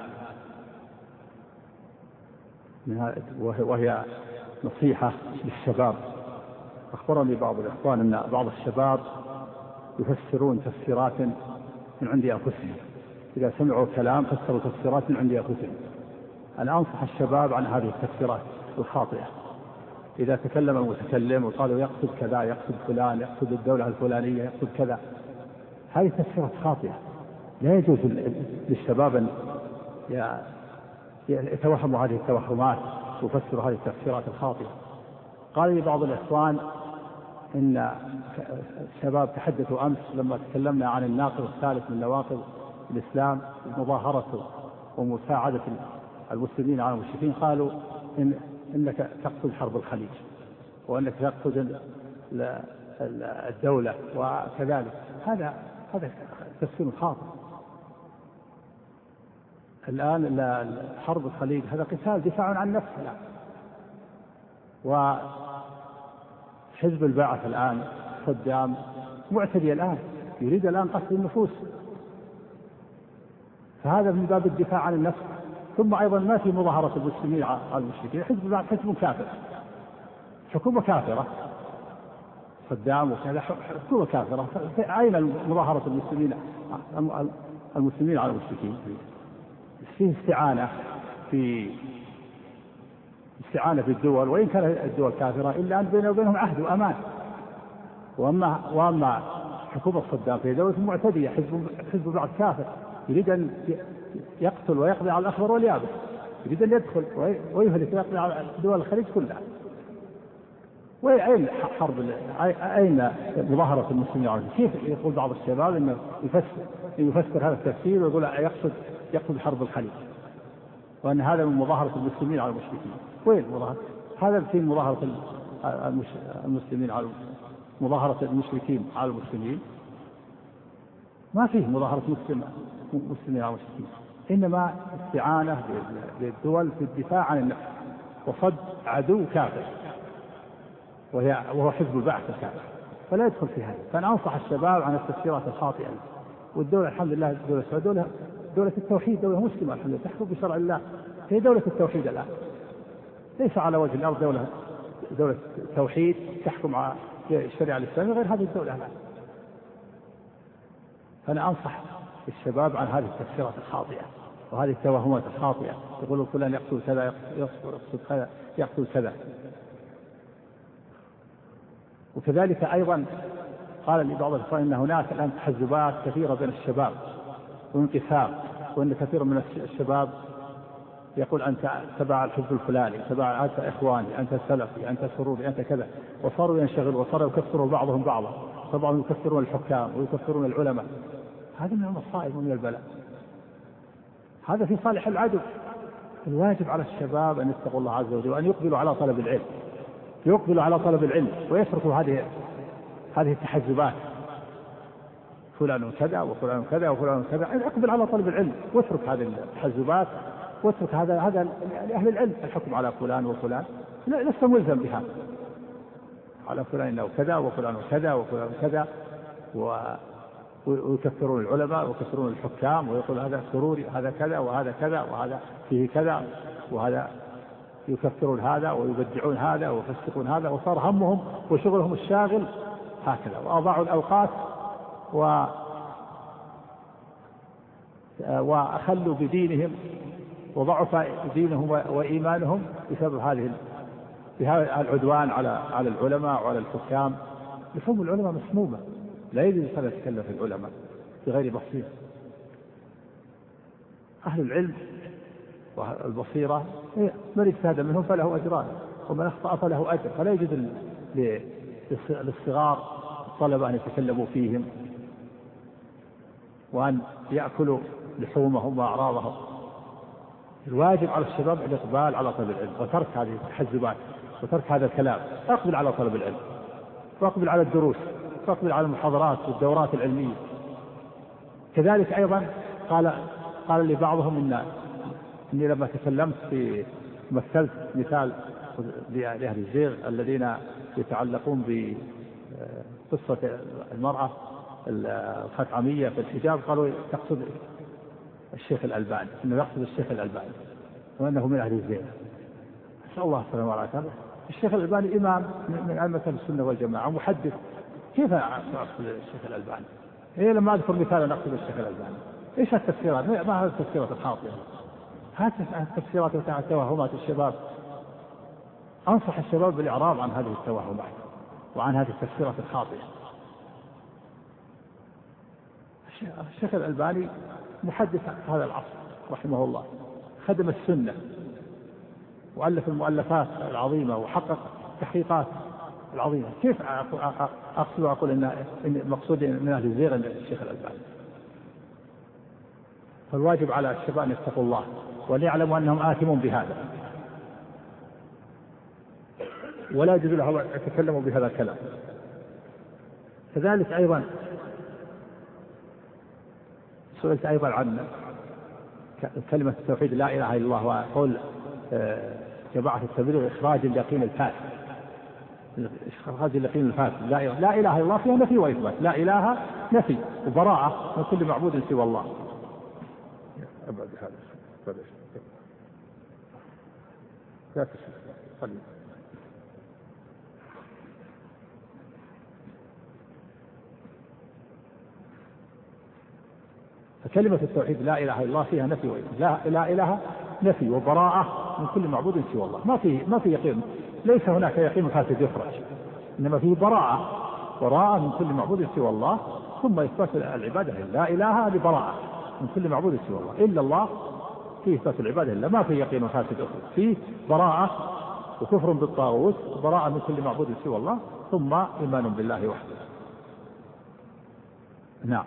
وهي نصيحة للشباب. أخبرني بعض الإخوان أن بعض الشباب يفسرون تفسيرات من عند أنفسهم، إذا سمعوا كلام فسروا تفسيرات من عند أنفسهم. أنا أنصح الشباب عن هذه التفسيرات الخاطئة. إذا تكلم المتكلم وقالوا يقصد كذا، يقصد فلان، يقصد الدولة الفلانية، يقصد كذا، هذه تفسيرات خاطئة. لا يجوز للشباب أن يتوهموا هذه التوهمات ويفسروا هذه التفسيرات الخاطئة. قال لي بعض الإخوان إن الشباب تحدثوا أمس لما تكلمنا عن الناقض الثالث من نواقض الإسلام، مظاهرة ومساعدة المسلمين على المشركين، قالوا إن إنك تقصد حرب الخليج وأنك تقصد الدولة وكذلك. هذا هذا تفسير خاطئ. الآن حرب الخليج هذا قتال دفاع عن نفس الآن، وحزب البعث الآن صدام معتدي الآن يريد الآن قتل النفوس، فهذا من باب الدفاع عن النفس. ثم أيضا ما في مظاهرة المسلمين على المشركين، حزب البعث حزب كافر، حكومة كافرة، صدام وكذا حكومة كافرة. أين مظاهرة المسلمين المسلمين على المشركين؟ فيه استعانة في استعانة في الدول، وإن كانت الدول كافرة إلا أن بينه وبينهم عهد وأمان. وأما وأما حكومة صدام في دولة معتدية، حزب حزب بعض كافر يريد أن يقتل ويقضي على الأخضر واليابس. يريد أن يدخل ويهلك دول الخليج كلها. وأين حرب أين مظاهرة المسلمين العربيين؟ كيف يقول بعض الشباب إنه يفسر يفسر هذا التفسير ويقول يقصد يقصد حرب الخليج، وأن هذا من مظاهرة المسلمين على المشركين. وين مظاهرة؟ هذا في مظاهرة المسلمين على مظاهرة المشركين على المسلمين؟ ما فيه مظاهرة مسلم مسلمين على المشركين، إنما استعانة بالدول في الدفاع عن النفس وصد عدو كافر وهي وهو حزب البعث الكافر، فلا يدخل في هذا. فأنا أنصح الشباب عن التفسيرات الخاطئة. والدولة الحمد لله دولة دولة دولة التوحيد، دولة مسلمة الحمد لله تحكم بشرع الله، هي دولة التوحيد الآن، ليس على وجه الأرض دولة دولة توحيد تحكم على الشريعة الإسلامية غير هذه الدولة الآن. فأنا أنصح الشباب عن هذه التفسيرات الخاطئة وهذه التوهمات الخاطئة، يقولوا فلان يقتل كذا يقصد كذا يقتل كذا. وكذلك أيضا قال لي بعض الإخوان إن هناك الآن تحزبات كثيرة بين الشباب وانقسام، وأن كثير من الشباب يقول أنت تبع الحزب الفلاني، تبع أنت إخواني، أنت سلفي، أنت سروري، أنت كذا، وصاروا ينشغلوا وصاروا يكفروا بعضهم بعضا، طبعا يكفرون الحكام ويكفرون العلماء. هذا من المصائب ومن البلاء، هذا في صالح العدو. الواجب على الشباب أن يتقوا الله عز وجل وأن يقبلوا على طلب العلم، يقبلوا على طلب العلم ويتركوا هذه هذه التحزبات، فلان كذا وفلان كذا وفلان كذا. اقبل على طلب العلم واترك هذه التحزبات واترك هذا هذا لأهل العلم الحكم على فلان وفلان، لست ملزم بها على فلان انه كذا وفلان كذا وفلان كذا، ويكفرون العلماء ويكفرون الحكام ويقول هذا سروري هذا كذا وهذا كذا وهذا فيه كذا، وهذا يكفرون هذا ويبدعون هذا ويفسقون هذا، وصار همهم وشغلهم الشاغل هكذا، وأضاعوا الأوقات و وأخلوا بدينهم وضعف دينهم وإيمانهم بسبب هذه بهذا العدوان على على العلماء وعلى الحكام. لحوم العلماء مسمومة، لا يجوز أن يتكلم في العلماء بغير بصيرة. أهل العلم والبصيرة من اجتهد منهم فله أجران ومن أخطأ فله أجر، فلا يجوز للصغار الطلبة أن يتكلموا فيهم وأن يأكلوا لحومهم وأعراضهم. الواجب على الشباب الإقبال على طلب العلم وترك هذه التحزبات وترك هذا الكلام، أقبل على طلب العلم وأقبل على الدروس وأقبل على المحاضرات والدورات العلمية. كذلك أيضا قال قال لي بعضهم إن إني لما تكلمت في مثلت مثال لأهل الزيغ الذين يتعلقون بقصة المرأة الخثعمية في الحجاب، قالوا تقصد الشيخ الألباني، إنه يقصد الشيخ الألباني وأنه من أهل الزيغ. أسأل الله السلامة والعافية. الشيخ الألباني إمام من أئمة السنة والجماعة محدث، كيف أقصد الشيخ الألباني؟ إيه لما أذكر مثالا نقصد الشيخ الألباني؟ إيش التفسيرات؟ ما هذه التفسيرات الخاطئة؟ هذه التفسيرات وتاع توهمات الشباب. أنصح الشباب بالإعراض عن هذه التوهمات وعن هذه التفسيرات الخاطئة. الشيخ الألباني محدث هذا العصر رحمه الله، خدم السنة وألف المؤلفات العظيمة وحقق تحقيقات العظيمة. كيف أقصد أقول إن المقصود من أهل الزيغ الشيخ الألباني؟ فالواجب على الشباب أن يتقوا الله وأن يعلموا أنهم آثمون بهذا، ولا يجوز لهم أن يتكلموا بهذا الكلام. كذلك أيضا سئلت أيضا عن كلمة التوحيد لا إله إلا الله، وقول جماعة التبليغ إخراج اليقين الفاسد، إخراج اليقين الفاسد. لا إله إلا الله فيها نفي وإثبات، لا إله نفي وبراءة من كل معبود سوى الله. أبعد هذا لا تشرك. فكلمة التوحيد لا إله إلا الله فيها نفي وإثبات، لا, لا إله نفي وبراءة من كل معبود سوى الله. ما في ما في يقين، ليس هناك يقين فاسد يخرج، إنما فيه براءة براءة من كل معبود سوى الله، ثم إثبات العبادة. لا إله لبراءة من كل معبود سوى الله، إلا الله فيه إثبات العبادة لله، ما فيه يقين وفاسد أخرى، فيه براءة وكفر بالطاغوت، براءة من كل معبود سوى الله، ثم إيمان بالله وحده. نعم.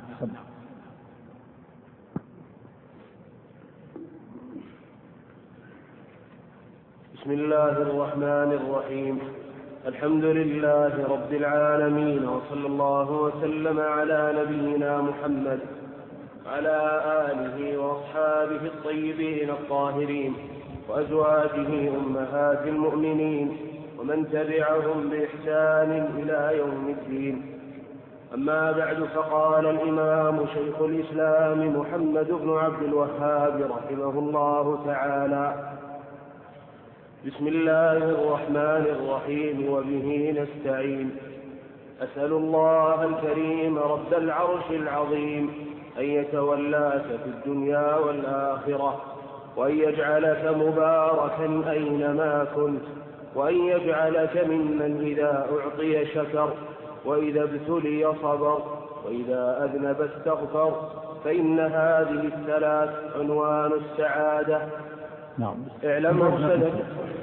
بسم الله الرحمن الرحيم. الحمد لله رب العالمين، وصلى الله وسلم على نبينا محمد وعلى آله وأصحابه الطيبين الطاهرين وأزواجه أمهات المؤمنين ومن تبعهم بإحسان إلى يوم الدين. أما بعد، فقال الإمام شيخ الإسلام محمد بن عبد الوهاب رحمه الله تعالى: بسم الله الرحمن الرحيم، وبه نستعين. أسأل الله الكريم رب العرش العظيم أن يتولاك في الدنيا والآخرة، وأن يجعلك مباركا أينما كنت، وأن يجعلك ممن إذا أعطي شكر، وإذا ابتلي صبر، وإذا أذنب استغفر، فإن هذه الثلاث عنوان السعادة. نعم. اعلم أرسلك.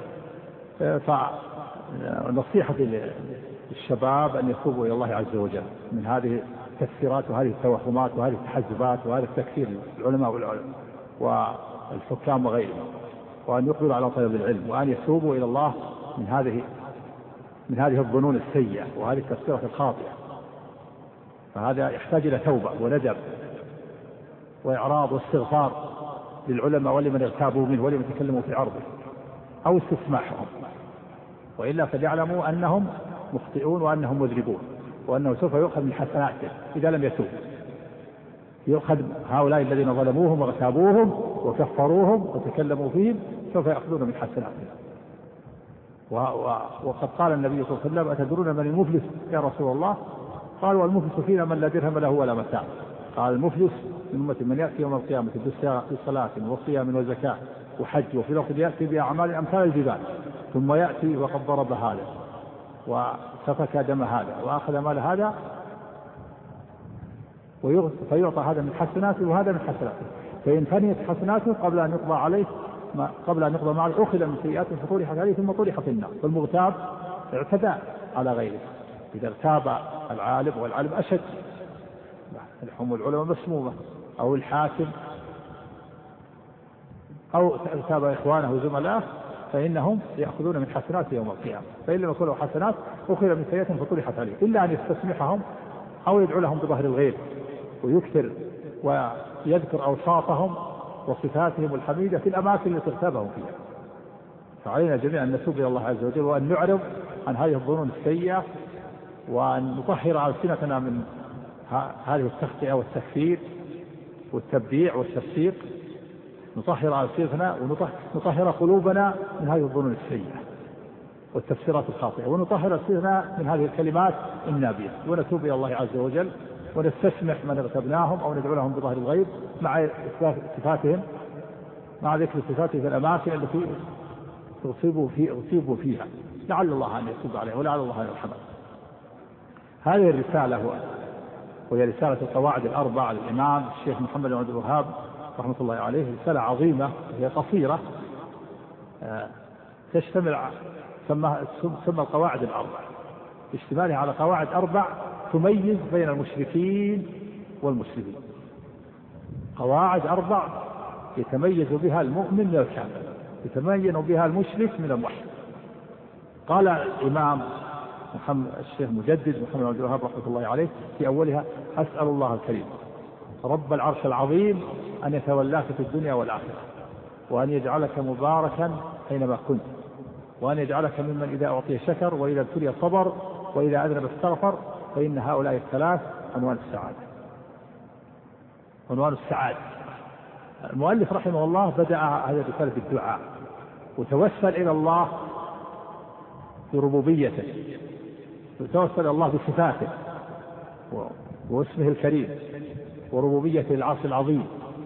فنصيحة للشباب أن يتوبوا إلى الله عز وجل من هذه التفسيرات وهذه التوهمات وهذه التحزبات وهذا التكفير العلماء والحكام وغيرهم، وأن يقبلوا على طلب العلم، وأن يتوبوا إلى الله من هذه من هذه الظنون السيئة وهذه التفسيرات الخاطئة. فهذا يحتاج إلى توبة وندم وإعراض واستغفار للعلماء ولمن اغتابوا منه ولمن تكلموا في عرضه أو استسماحهم، وإلا فليعلموا أنهم مخطئون وأنهم مذنبون، وأنه سوف يؤخذ من حسناتهم إذا لم يتوب. يؤخذ هؤلاء الذين ظلموهم واغتابوهم وكفروهم وتكلموا فيهم، سوف يأخذون من حسناتهم. وقد قال النبي صلى الله عليه وسلم: أتدرون من المفلس يا رسول الله؟ قالوا: المفلس فينا من لا درهم له ولا متاع. قال: المفلس من أمة من يأتي يوم القيامة بصلاة وصيام وزكاة وحج، وفي الوقت يأتي بأعمال أمثال الجبال، ثم يأتي وقد ضرب هذا وسفك دم هذا وأخذ مال هذا، فيعطى هذا من حسناته وهذا من حسناته، فإن فنيت حسناته قبل أن يقضى عليه ما قبل أن يقضى معه أخذ من سيئاته فطرحت عليه ثم طرح في النار. فالمغتاب اعتدى على غيره، إذا اغتاب العالم والعالم أشد، الحم العلماء مسمومة، أو الحاكم، أو اغتاب إخوانه وزملائه، فإنهم يأخذون من حسناته يوم القيامة. فإن لم يكن له حسنات أخذ من سيئات فطرحت عليه، إلا أن يستسمحهم أو يدعو لهم بظهر الغيب ويكثر ويذكر أوصافهم وصفاتهم الحميدة في الأماكن التي اغتابهم فيها. فعلينا جميعا أن نتوب إلى الله عز وجل، وأن نعرض عن هذه الظنون السيئة، وأن نطهر ألسنتنا من هذه التخطئة والتكفير والتبديع والتفسيق، نطهر ألسنتنا ونطهر قلوبنا من هذه الظنون السيئة والتفسيرات الخاطئة، ونطهر ألسنتنا من هذه الكلمات النابية، ونتوب إلى الله عز وجل، ونستسمح من اغتبناهم أو ندعو لهم بظهر الغيب مع صفاتهم مع ذكر صفاتهم في الأماكن التي تصيبوا في أصيبوا فيها، لعل الله أن يتوب عليه ولعل الله أن يرحمه. هذه الرسالة هو وهي رسالة القواعد الأربع للإمام الشيخ محمد بن عبد الوهاب رحمة الله عليه، رسالة عظيمة هي قصيرة تشتمل سمى القواعد الأربع، اشتمالها على قواعد أربع تميز بين المشركين والمسلمين، قواعد أربع يتميز بها المؤمن من الكافر، يتميز بها المشرك من الموحد. قال الإمام محمد الشيخ مجدد محمد بن عبد الوهاب رحمة الله عليه في أولها: أسأل الله الكريم رب العرش العظيم أن يتولاك في الدنيا والآخرة، وأن يجعلك مباركا أينما كنت، وأن يجعلك ممن إذا أعطي شكر، وإذا ابتلي صبر، وإذا أذنب استغفر، فإن هؤلاء الثلاث عنوان السعادة. عنوان السعادة. المؤلف رحمه الله بدأ هذه الرسالة بالدعاء، وتوسل إلى الله بربوبيته، وتوسل إلى الله بصفاته واسمه الكريم وربوبيته العرش العظيم،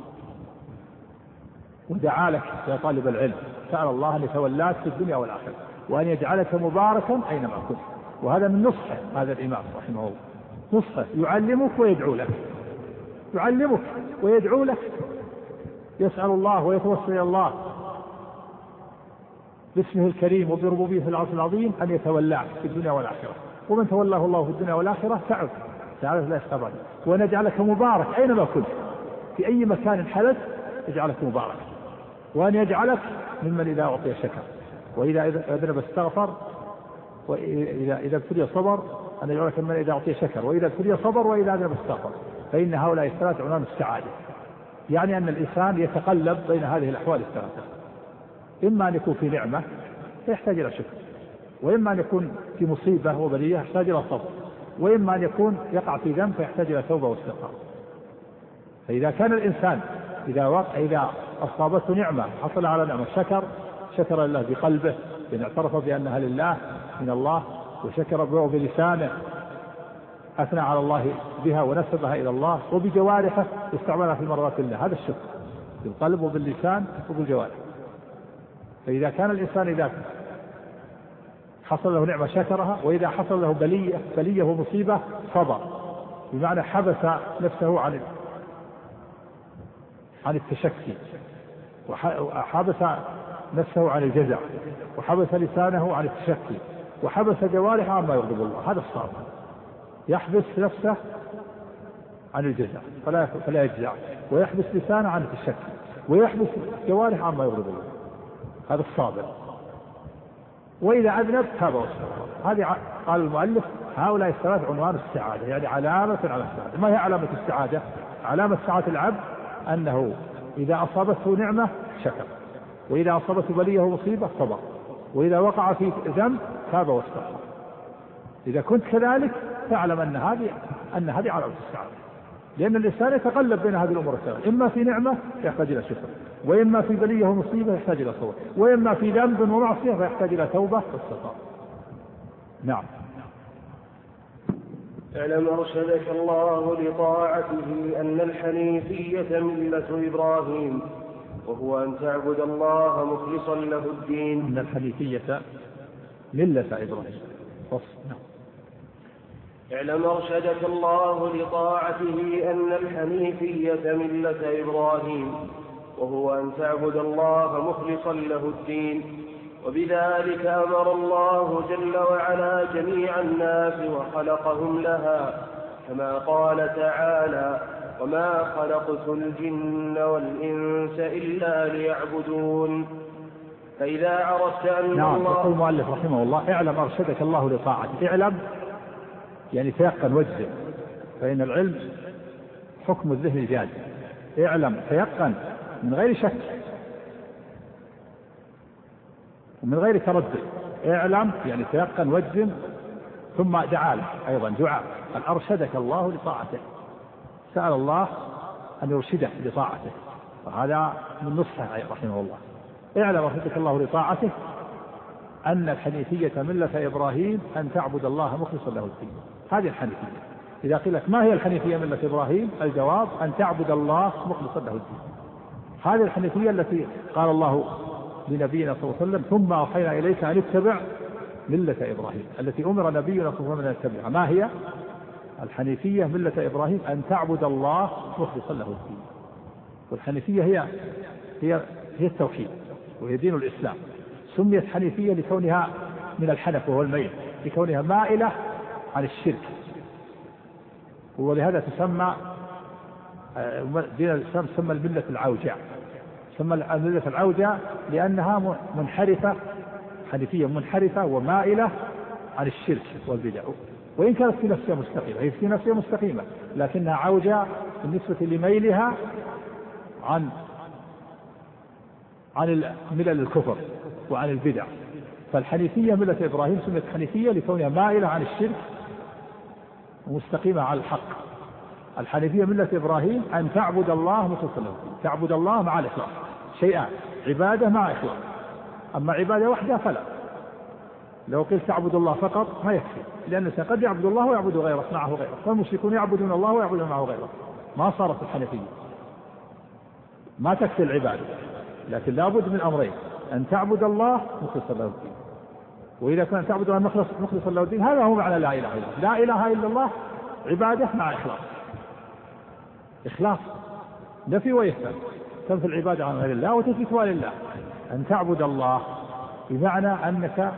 ودعا لك يا طالب العلم، سأل الله أن يتولاك في الدنيا والآخرة، وأن يجعلك مباركا أينما كنت. وهذا من نصحه هذا الإمام رحمه الله، نصحه يعلمك ويدعو لك، يعلمك ويدعو لك، يسأل الله ويتوسل إلى الله باسمه الكريم وبربوبيته العرش العظيم أن يتولاه في الدنيا والآخرة، ومن تولاه الله في الدنيا والآخرة تعب تعالى لا يستطيع، وأن يجعلك مبارك أينما كنت في أي مكان حدث يجعلك مبارك، وأن يجعلك ممن إذا أعطي شكر وإذا أذنب استغفر وإذا إذا ابتلي صبر، أن يجعلك ممن إذا أعطي شكر وإذا ابتلي صبر وإذا أذنب استغفر، فإن هؤلاء الثلاثة عنوان السعادة. يعني أن الإنسان يتقلب بين هذه الأحوال الثلاثة، إما أن يكون في نعمة فيحتاج إلى شكر، وإما أن يكون في مصيبة وبلية يحتاج إلى صبر، وإما أن يكون يقع في ذنب فيحتاج إلى توبة واستغفار. فإذا كان الإنسان إذا وقع إذا أصابته نعمة حصل على نعمة شكر شكر لله بقلبه إن اعترف بأنها لله من الله، وشكر بلسانه أثنى على الله بها ونسبها إلى الله، وبجوارحه استعملها في مرات الله، هذا الشكر بالقلب وباللسان وبالجوارح. فإذا كان الإنسان إذا حصل له نعمة شكرها، وإذا حصل له بلية بلية ومصيبة صبر، بمعنى حبس نفسه عن عن التشكي، وحبس نفسه عن الجزع، وحبس لسانه عن التشكي، وحبس جوارحه عما يغضب الله، هذا الصابر يحبس نفسه عن الجزع فلا فلا يجزع، ويحبس لسانه عن التشكي، ويحبس جوارحه عما يغضب الله، هذا الصابر. وإذا أذنب تاب واستغفر. هذه قال المؤلف هؤلاء الثلاث عنوان السعادة، يعني علامة على السعادة. ما هي علامة السعادة؟ علامة سعادة العبد أنه إذا أصابته نعمة شكر، وإذا أصابته بلية ومصيبة صبر، وإذا وقع في ذنب تاب واستغفر. إذا كنت كذلك فاعلم أن هذه أن هذه علامة السعادة، لأن الإنسان يتقلب بين هذه الأمور الثلاثة، إما في نعمة يحتاج إلى شكر، وإما في بلية ومصيبة يحتاج إلى صبر، وإما في ذنب ومعصية فيحتاج إلى توبة واستغفار. نعم. اعلم أرشدك الله لطاعته أن الحنيفية ملة إبراهيم، وهو أن تعبد الله مخلصا له الدين. أن الحنيفية ملة إبراهيم. نعم. اعلم أرشدك الله لطاعته أن الحنيفية ملة إبراهيم، وهو أن تعبد الله مخلصا له الدين، وبذلك أمر الله جل وعلا جميع الناس وخلقهم لها، كما قال تعالى: وما خلقت الجن والإنس إلا ليعبدون. فإذا عرفت أن نعم. الله يقول المؤلف رحمه الله: اعلم أرشدك الله لطاعته. اعلم يعني تيقن واجزم، فإن العلم حكم الذهن الجاد. اعلم تيقن من غير شك ومن غير تردد. اعلم يعني تيقن واجزم، ثم دعا له أيضا دعاء أن أرشدك الله لطاعته، سأل الله أن يرشده لطاعته، وهذا من نصحه رحمه الله. اعلم أرشدك الله لطاعته أن الحنيفية ملة إبراهيم أن تعبد الله مخلصا له الدين. هذه الحنيفية. إذا قيل لك ما هي الحنيفية ملة إبراهيم؟ الجواب أن تعبد الله مخلصا له الدين. هذه الحنيفية التي قال الله لنبينا صلى الله عليه وسلم: ثم أوحينا إليك أن اتبع ملة إبراهيم، التي أمر نبينا صلى الله عليه وسلم أن يتبعها. ما هي الحنيفية ملة إبراهيم؟ أن تعبد الله مخلصا له الدين. والحنيفية هي هي هي التوحيد، وهي دين الإسلام. سميت حنيفية لكونها من الحنف وهو الميل، لكونها مائلة عن الشرك، ولهذا تسمى دين الإسلام تسمى الملة العوجاء. تسمى الملة العوجاء لأنها منحرفة، حنيفية منحرفة ومائلة عن الشرك والبدع، وإن كانت في نفسها مستقيمة، هي في نفسها مستقيمة لكنها عوجاء بالنسبة لميلها عن عن ملل الكفر وعن البدع. فالحنيفية ملة إبراهيم سميت حنيفية لكونها مائلة عن الشرك ومستقيمة على الحق. الحنيفية ملة إبراهيم أن تعبد الله مخلصا له، تعبد الله مع الإخلاص، شيئان: عبادة مع إخلاص. أما عبادة وحدها فلا، لو قلت تعبد الله فقط ما يكفي، لأن الإنسان قد يعبد الله ويعبد غيره معه غيره، فالمشركون يعبدون الله ويعبدون معه غيره، ما صارت الحنيفية. ما تكفي العبادة، لكن لابد من أمرين: أن تعبد الله مخلصا له الدين. وإذا كان تعبد الله مخلصا له الدين هذا هو معنى لا إله إلا الله. لا إله إلا الله عبادة مع إخلاص. إخلاص نفي وإثبات، تنفي العبادة عن غير الله وتثبتها لله. أن تعبد الله بمعنى أنك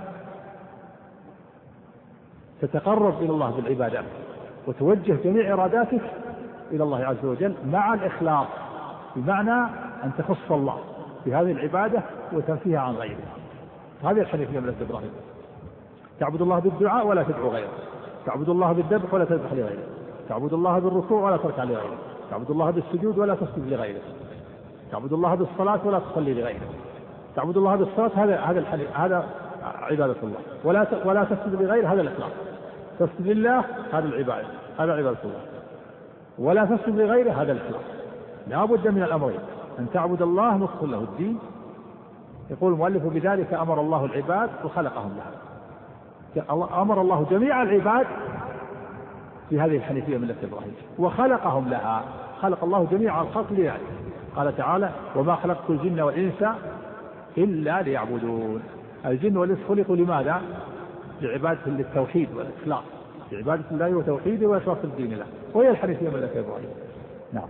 تتقرب إلى الله بالعبادات وتوجه جميع إراداتك إلى الله عز وجل مع الإخلاص، بمعنى أن تخص الله بهذه العبادة وتنفيها عن غيره. هذه الحنيفية ملة إبراهيم. تعبد الله بالدعاء ولا تدعو غيره، تعبد الله بالذبح ولا تذبح لغيره، تعبد الله بالركوع ولا تركع لغيره، تعبد الله بالسجود ولا تسجد لغيره، تعبد الله بالصلاة ولا تصلي لغيره، تعبد الله بالصلاة هذا هذا الحنيف هذا عبادة الله، ولا ولا تسجد لغيره هذا الإخلاص. تسجد لله هذا العبادة، هذا عبادة الله، ولا تسجد لغيره هذا الإخلاص. لا بد من الأمرين، أن تعبد الله مخلصا له الدين. يقول المؤلف بذلك أمر الله العباد وخلقهم لها. أمر الله جميع العباد في هذه الحنيفية ملة إبراهيم وخلقهم لها. خلق الله جميع الخلق لذلك. قال تعالى: وما خلقت الجن والإنس إلا ليعبدون. الجن والإنس خلقوا لماذا؟ لعبادة للتوحيد والإخلاص، لعبادة الله وتوحيده وإخلاص الدين له، وهي الحنيفية ملة إبراهيم. نعم.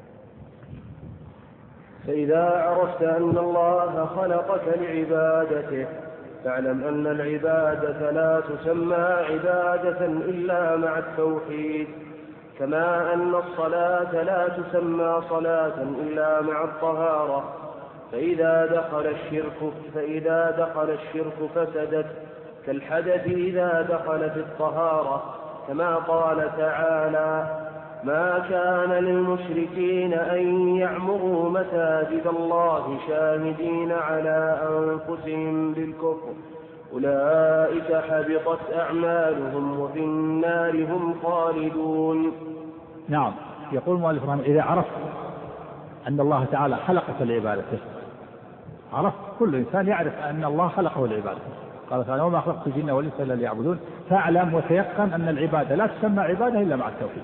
فإذا عرفت أن الله خلقك لعبادته فاعلم أن العبادة لا تسمى عبادة إلا مع التوحيد، كما أن الصلاة لا تسمى صلاة إلا مع الطهارة. فإذا دخل الشرك فإذا دخل الشرك فسدت، كالحدث إذا دخل في الطهارة، كما قال تعالى: ما كان للمشركين أن يعمروا مساجد الله شاهدين على أنفسهم بالكفر أولئك حبطت أعمالهم وفي النار هم خالدون. نعم. يقول المؤلف رحمه الله: إذا عرفت أن الله تعالى خلقك لعبادته، عرفت كل إنسان يعرف أن الله خلقه لعبادته. قال تعالى: وما خلقت الجن والإنس إلا ليعبدون. فاعلم وتيقن أن العبادة لا تسمى عبادة إلا مع التوحيد.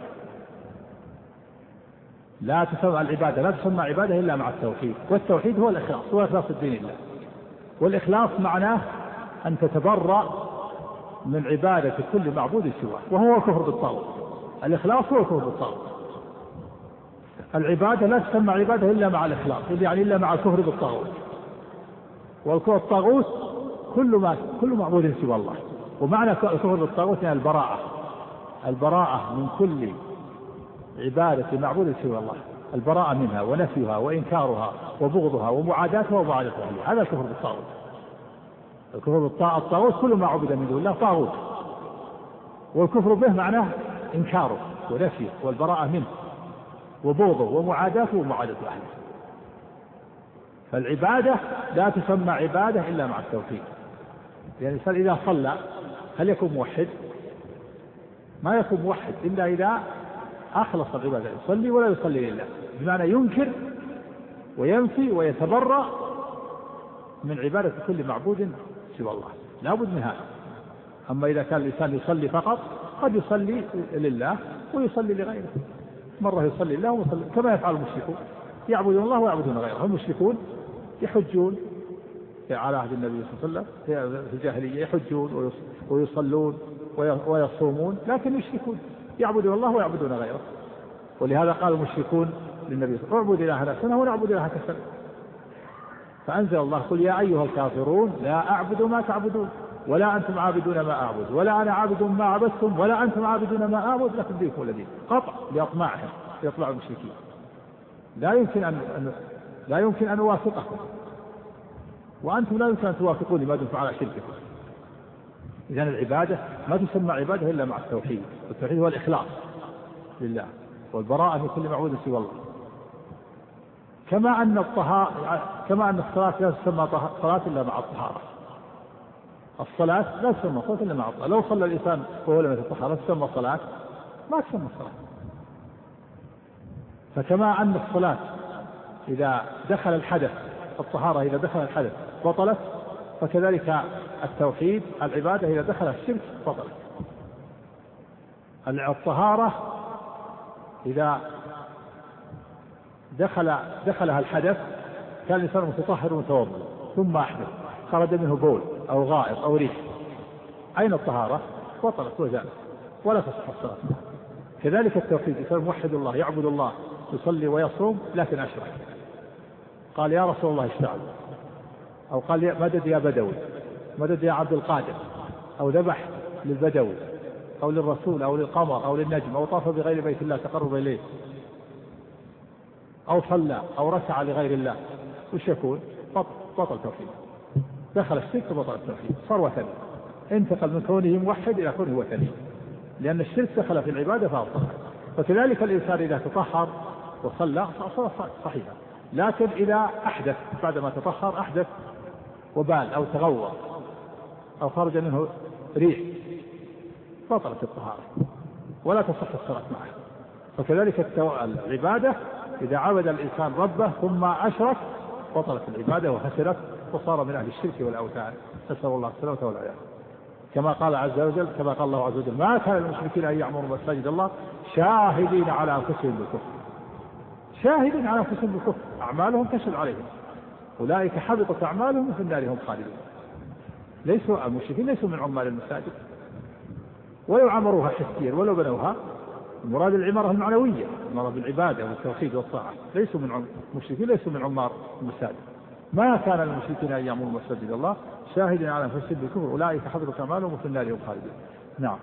لا تسمى العبادة لا تسمى عبادة إلا مع التوحيد، والتوحيد هو الإخلاص، هو إخلاص الدين لله. والإخلاص معناه أن تتبرأ من عبادة كل معبود سواه، وهو الكفر بالطاغوت. الإخلاص هو الكفر بالطاغوت. العبادة لا تسمى عبادة إلا مع الإخلاص، يعني إلا مع الكفر بالطاغوت. والكفر بالطاغوت كل ما كل معبود سوى الله. ومعنى الكفر بالطاغوت يعني البراءة، البراءة من كل عبادة معبود سوى الله، البراءة منها ونفيها وإنكارها وبغضها ومعاداتها ومعاداة أهلها. هذا الكفر بالطاغوت. الكفر بالطاغوت كل ما عبد من دون الله طاغوت، والكفر به معناه إنكاره ونفيه والبراءة منه وبغضه ومعاداته ومعاداة أهله. فالعبادة لا تسمى عبادة إلا مع التوحيد. يعني الإنسان إذا صلى هل يكون موحد؟ ما يكون موحد إلا إذا أخلص العبادة، يصلي ولا يصلي لله، بمعنى ينكر وينفي ويتبرأ من عبادة كل معبود سوى الله. لا بد من هذا. أما إذا كان الإنسان يصلي فقط قد يصلي لله ويصلي لغيره، مرة يصلي لله ويصلي كما يفعل المشركون، يعبدون الله ويعبدون غيره. المشركون يحجون على عهد النبي صلى الله عليه وسلم في الجاهلية، يحجون ويصلون ويصومون، لكن يشركون، يعبدون الله ويعبدون غيره. ولهذا قال المشركون للنبي صلى الله عليه وسلم: اعبد إلهنا سنة ونعبد إلهك سنة. فأنزل الله: قل يا أيها الكافرون لا أعبد ما تعبدون ولا أنتم عابدون ما أعبد ولا أنا عابد ما عبدتم ولا أنتم عابدون ما أعبد لكم دينكم ولي دين. قطع لأطماعهم، ليطلع المشركين. لا يمكن أن لا يمكن أن أوافقكم وأنتم لا يمكن أن توافقوني ما دمتم على شرككم. إذن العبادة ما تسمى عبادة إلا مع التوحيد، والتوحيد هو الإخلاص لله والبراءة من كل معبود سوى الله. كما أن الطهارة كما أن الصلاة لا تسمى صلاة إلا مع الطهارة. الصلاة لا تسمى صلاة إلا مع الطهارة. لو صلى الإنسان وهو لم يتطهر تسمى صلاة؟ ما تسمى صلاة. فكما أن الصلاة إذا دخل الحدث، الطهارة إذا دخل الحدث بطلت، فكذلك التوحيد العبادة إذا دخل الشرك بطلت. الطهارة إذا دخل دخلها الحدث كان الإنسان متطهر متوضئ ثم أحدث خرج منه بول أو غائط أو ريح، أين الطهارة؟ بطلت وزالت ولا تصح الصلاة. كذلك التوحيد، الإنسان موحد الله يعبد الله يصلي ويصوم لكن أشرك، قال يا رسول الله اشفع لي، أو قال مدد يا بدوي، مدد يا عبد القادر، أو ذبح للبدوي أو للرسول أو للقمر أو للنجم، أو طاف بغير بيت الله تقرب إليه، أو صلى أو ركع لغير الله، وش يكون؟ بطل توحيد، دخل الشرك وبطل التوحيد، صار وثني، انتقل من كونه موحد إلى كونه وثني، لأن الشرك دخل في العبادة فأبطل. وكذلك الإنسان إذا تطهر وصلى صار صحيحا، لكن إذا أحدث بعدما تطهر أحدث وبال أو تغوط أو خرج منه ريح بطلت الطهارة ولا تصح الصلاة معه. فكذلك العبادة إذا عبد الإنسان ربه ثم أشرك بطلت العبادة وخسرت وصار من أهل الشرك والأوثان، نسأل الله السلامة والعافية. كما قال عز وجل، كما قال الله عز وجل: ما كان المشركين أن يعمروا مساجد الله شاهدين على أنفسهم بالكفر، شاهدين على أنفسهم بالكفر، أعمالهم تشهد عليهم، أولئك حبطت أعمالهم وفي النار هم خالدون. ليسوا المشركين ليسوا من عمال المساجد، ولو عمروها حسيا ولو بنوها، مراد العمارة المعنوية، مراد العبادة والتوحيد والطاعة، ليسوا من المشركين ليسوا من عمار المساجد. ما كان المشركين أن يعمروا مساجد الله شاهدين على أنفسهم بالكفر، أولئك حبطت أعمالهم وفي النار هم خالدون. نعم.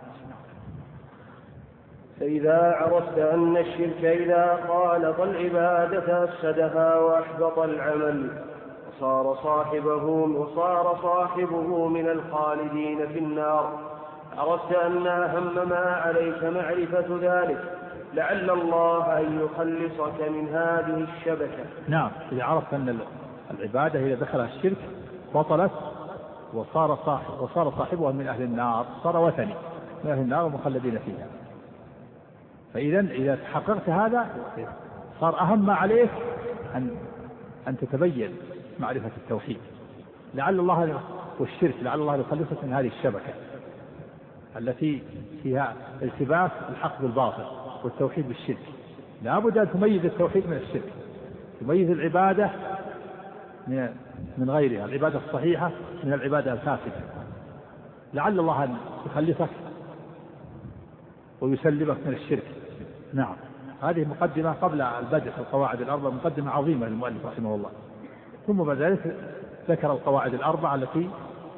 فإذا عرفت أن الشرك إذا خالط العبادة أفسدها وأحبط العمل وصار صاحبه وصار صاحبه من الخالدين في النار، عرفت أن أهم ما عليك معرفة ذلك لعل الله أن يخلصك من هذه الشبكة. نعم، إذا عرفت أن العبادة إذا دخلها الشرك بطلت وصار صاحب وصار صاحبها من أهل النار، صار وثني من أهل النار ومخلدين فيها. فإذا إذا تحققت هذا صار أهم ما عليك أن أن تتبين معرفة التوحيد، لعل الله والشرك لعل الله يخلصك من هذه الشبكة التي فيها التباس الحق بالباطل والتوحيد بالشرك. لا بد أن تميز التوحيد من الشرك، تميز العبادة من من غيرها، العبادة الصحيحة من العبادة الفاسدة، لعل الله أن يخلصك ويسلمك من الشرك. نعم، هذه مقدمة قبل البدء في القواعد الأربع، مقدمة عظيمة للمؤلف رحمه الله. ثم بعد ذلك ذكر القواعد الأربع التي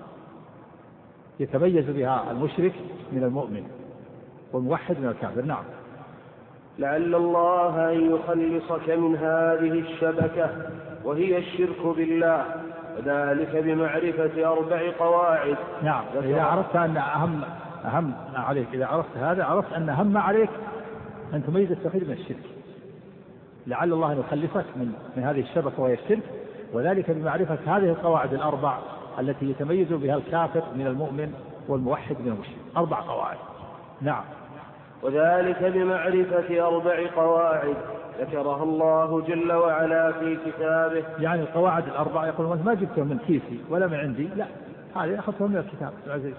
يتميز بها المشرك من المؤمن والموحد من الكافر. نعم. لعل الله أن يخلصك من هذه الشبكة وهي الشرك بالله، وذلك بمعرفة أربع قواعد. نعم، إذا عرفت أن أهم أهم عليك إذا عرفت هذا عرفت أن أهم عليك أن تميز التوحيد من الشرك، لعل الله أن يخلصك من من هذه الشبكة وهي الشرك، وذلك بمعرفة هذه القواعد الأربع التي يتميز بها الكافر من المؤمن والموحد من المشرك. أربع قواعد. نعم. وذلك بمعرفة أربع قواعد ذكرها الله جل وعلا في كتابه. يعني القواعد الأربع يقول ما جبتهم من كيسي ولا من عندي، لا، هذه أخذتهم من الكتاب العزيز،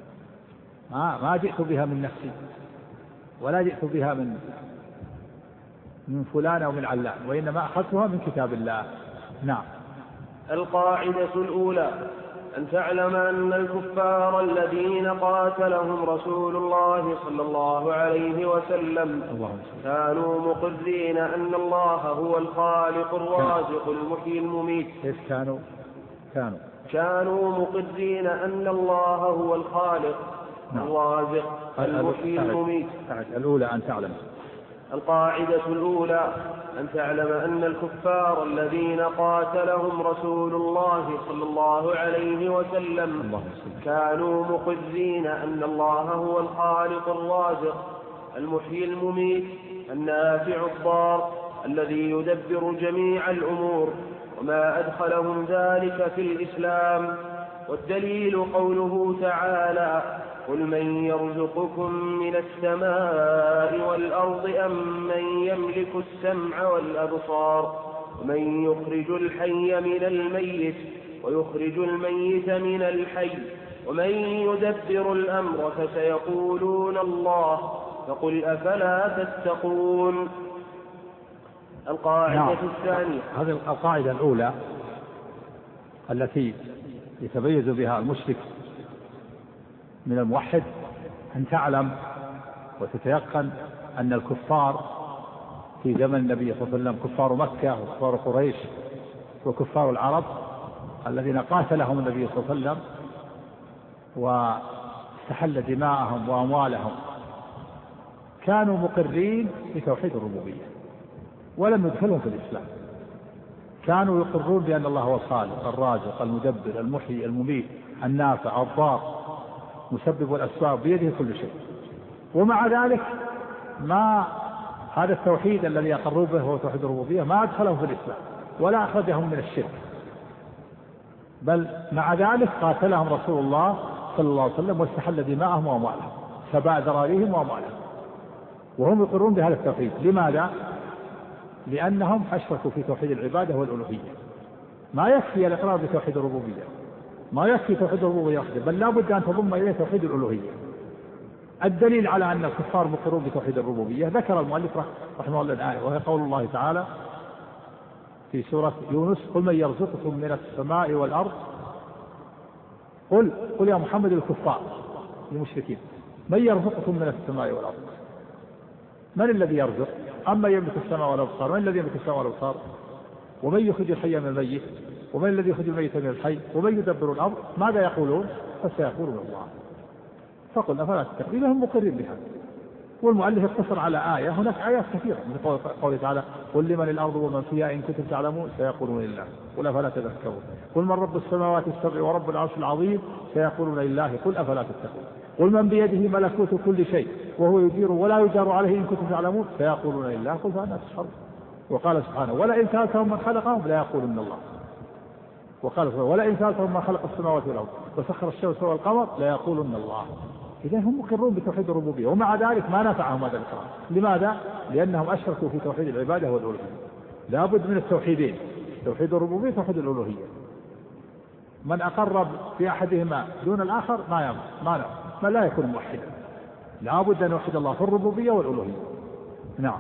ما ما جئت بها من نفسي ولا جئت بها من من فلان أو من علان، وإنما أخذتها من كتاب الله. نعم. القاعدة الأولى أن تعلم أن الكفار الذين قاتلهم رسول الله صلى الله عليه وسلم كانوا مقرين أن الله هو الخالق الرازق المحيي المميت. كيف كانوا؟ كانوا كانوا مقرين أن الله هو الخالق الرازق المحيي المميت. الأولى أن تعلم. القاعدة الأولى أن تعلم أن الكفار الذين قاتلهم رسول الله صلى الله عليه وسلم كانوا مقرين أن الله هو الخالق الرازق المحيي المميت النافع الضار الذي يدبر جميع الأمور، وما أدخلهم ذلك في الإسلام. والدليل قوله تعالى: قل من يرزقكم من السماء والأرض أم من يملك السمع والأبصار ومن يخرج الحي من الميت ويخرج الميت من الحي ومن يدبر الأمر فسيقولون الله فقل أفلا تتقون. القاعدة نعم. الثانية. هذه القاعدة الأولى التي يتميز بها المشرك من الموحد أن تعلم وتتيقن أن الكفار في زمن النبي صلى الله عليه وسلم، كفار مكة وكفار قريش، وكفار العرب الذين قاتلهم النبي صلى الله عليه وسلم واستحل دماءهم وأموالهم كانوا مقرين بتوحيد الربوبية ولم يدخلهم في الإسلام. كانوا يقرون بأن الله هو الخالق الرازق المدبر المحيي المميت النافع الضار مسبب الأسباب بيده كل شيء، ومع ذلك ما هذا التوحيد الذي يقرون به هو توحيد الربوبية ما أدخلهم في الإسلام ولا أخرجهم من الشرك، بل مع ذلك قاتلهم رسول الله صلى الله عليه وسلم واستحل دماءهم وأموالهم سبع ذراريهم وأموالهم وهم يقرون بهذا التوحيد. لماذا؟ لأنهم أشركوا في توحيد العبادة والألوهية. ما يكفي الإقرار بتوحيد الربوبية، ما يكفي توحيد الربوبية وحده، بل لا بد أن تضم إليه توحيد الألوهية. الدليل على أن الكفار مقرون بتوحيد الربوبية ذكر المؤلف رحمه الله الآية، وهي قول الله تعالى في سورة يونس: قل من يرزقكم من السماء والأرض قل قل يا محمد الكفار المشركين من يرزقكم من السماء والأرض. من الذي يرزق؟ أما يملك السماء والأبصار، من الذي يملك السماء والأبصار؟ ومن يخرج الحي من الميت ومن الذي يخرج الميت من الحي ومن يدبر الأمر؟ ماذا يقولون؟ فسيقولون الله. فقل أفلا تتقون؟ هم مقرين بها. والمؤلف اقتصر على آية، هناك آيات كثيرة من قوله تعالى: قل لمن الأرض ومن فيها إن كنتم تعلمون سيقولون لله قل أفلا تذكرون. قل من رب السماوات السبع ورب العرش العظيم سيقولون لله قل أفلا تتقون. قل من بيده ملكوت كل شيء وهو يجير ولا يجار عليه إن كنتم تعلمون سيقولون لله قل فأنا تسحرون. وقال سبحانه: ولئن سألتهم من خلقهم لا يقولون الله. وقال سبحانه: ولئن سألتهم من خلق السماوات والأرض وسخر الشمس والقمر لا يقولون الله. إذا هم مقرون بتوحيد الربوبية، ومع ذلك ما نفعهم هذا الإقرار. لماذا؟ لأنهم أشركوا في توحيد العبادة والألوهية. لا بد من التوحيدين، توحيد الربوبية وتوحيد الألوهية. من أقرب في أحدهما دون الآخر ما ينفع، ما نفع، ما لا يكون موحدا. لا بد أن يوحد الله في الربوبية والألوهية. نعم.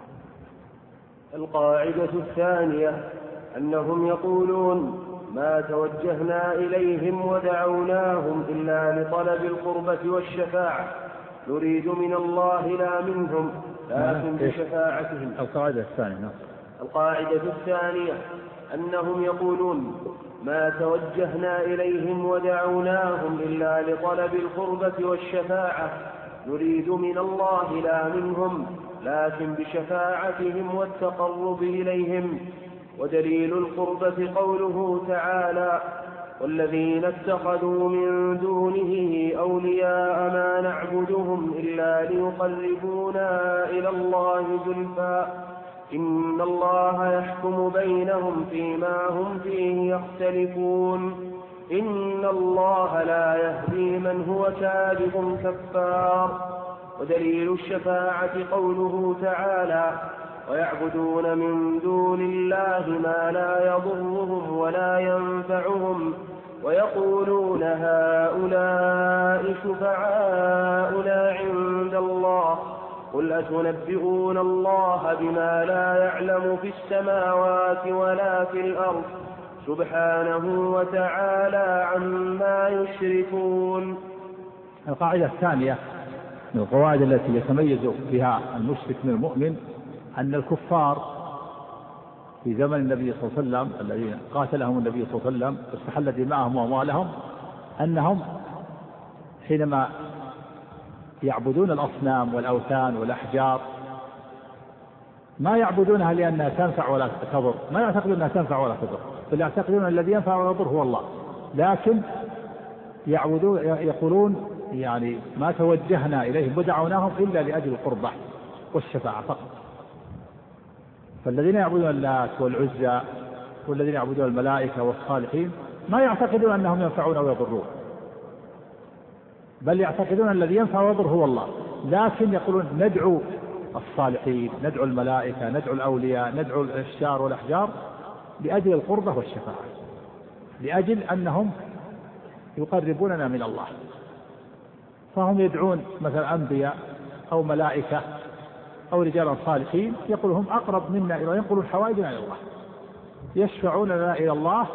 القاعدة الثانية أنهم يقولون: ما توجهنا إليهم ودعوناهم إلا لطلب القربة والشفاعة، نريد من الله لا منهم لكن بشفاعتهم. القاعدة الثانية القاعدة الثانية أنهم يقولون: ما توجهنا إليهم ودعوناهم إلا لطلب القربة والشفاعة، نريد من الله لا منهم لكن بشفاعتهم والتقرب إليهم. ودليل القربة قوله تعالى: والذين اتخذوا من دونه أولياء ما نعبدهم إلا ليقربونا إلى الله زلفى إن الله يحكم بينهم فيما هم فيه يختلفون إن الله لا يهدي من هو كاذب كفار. ودليل الشفاعة قوله تعالى: ويعبدون من دون الله ما لا يضرهم ولا ينفعهم ويقولون هؤلاء شفعاؤنا عند الله قل أتنبئون الله بما لا يعلم في السماوات ولا في الأرض سبحانه وتعالى عما يشركون. القاعدة الثانية من القواعد التي يتميز بها المشرك من المؤمن أن الكفار في زمن النبي صلى الله عليه وسلم الذين قاتلهم النبي صلى الله عليه وسلم واستحل دماءهم وأموالهم أنهم حينما يعبدون الأصنام والأوثان والأحجار ما يعبدونها لأنها تنفع ولا تضر، ما يعتقدون أنها تنفع ولا تضر، بل يعتقدون الذي ينفع ولا يضر هو الله. لكن يعبدون يقولون يعني ما توجهنا إليهم ودعوناهم إلا لأجل القربة والشفاعة فقط. فالذين يعبدون اللات والعزى والذين يعبدون الملائكة والصالحين ما يعتقدون أنهم ينفعون أو يضرون، بل يعتقدون الذي ينفع ويضر هو الله. لكن يقولون ندعو الصالحين، ندعو الملائكة، ندعو الأولياء، ندعو الأشجار والأحجار لأجل القربة والشفاعة، لأجل أنهم يقربوننا من الله. فهم يدعون مثلا أنبياء أو ملائكة أو رجالا صالحين يقول هم أقرب منا إلى، ينقلون حوائجنا إلى الله، يشفعون لنا إلى الله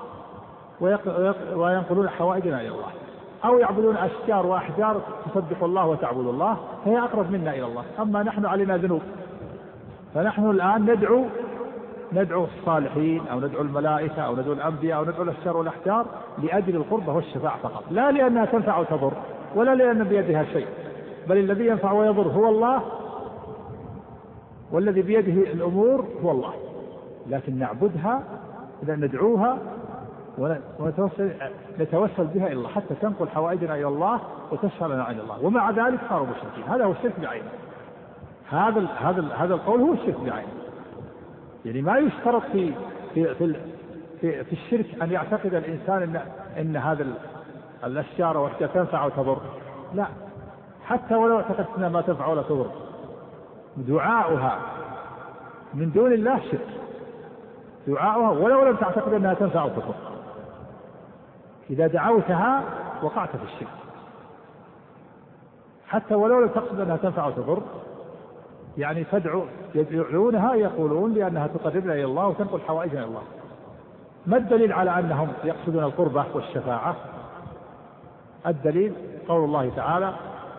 وينقلون حوائجنا إلى الله. أو يعبدون أشجار وأحجار تصدق الله وتعبد الله فهي أقرب منا إلى الله. أما نحن علينا ذنوب، فنحن الآن ندعو ندعو الصالحين أو ندعو الملائكة أو ندعو الأنبياء أو ندعو الأشجار والأحجار لأجل القربة والشفاعة فقط، لا لأنها تنفع وتضر ولا لأن بيدها شيء، بل الذي ينفع ويضر هو الله، والذي بيده الأمور هو الله. لكن نعبدها إذا ندعوها ونتوسل نتوسل بها إلى الله حتى تنقل حوائجنا إلى الله وتشفع لنا عند الله، ومع ذلك صاروا مشركين. هذا هو الشرك بعينه. هذا ال هذا ال هذا القول هو الشرك بعينه. يعني ما يشترط في في في, في, في الشرك أن يعتقد الإنسان إن إن هذا الأشجار والأشجار تنفع وتضر، لا، حتى ولو اعتقدت أنها ما تنفع ولا تضر، دعاؤها من دون الله شرك، دعاؤها ولو لم تعتقد أنها تنفع وتضر. إذا دعوتها وقعت في الشرك حتى ولو لم تقصد أنها تنفع وتضر. يعني تدعو يدعونها يقولون لأنها تقربنا إلى الله وتنقل حوائجنا إلى الله. ما الدليل على أنهم يقصدون القربة والشفاعة؟ الدليل قول الله تعالى: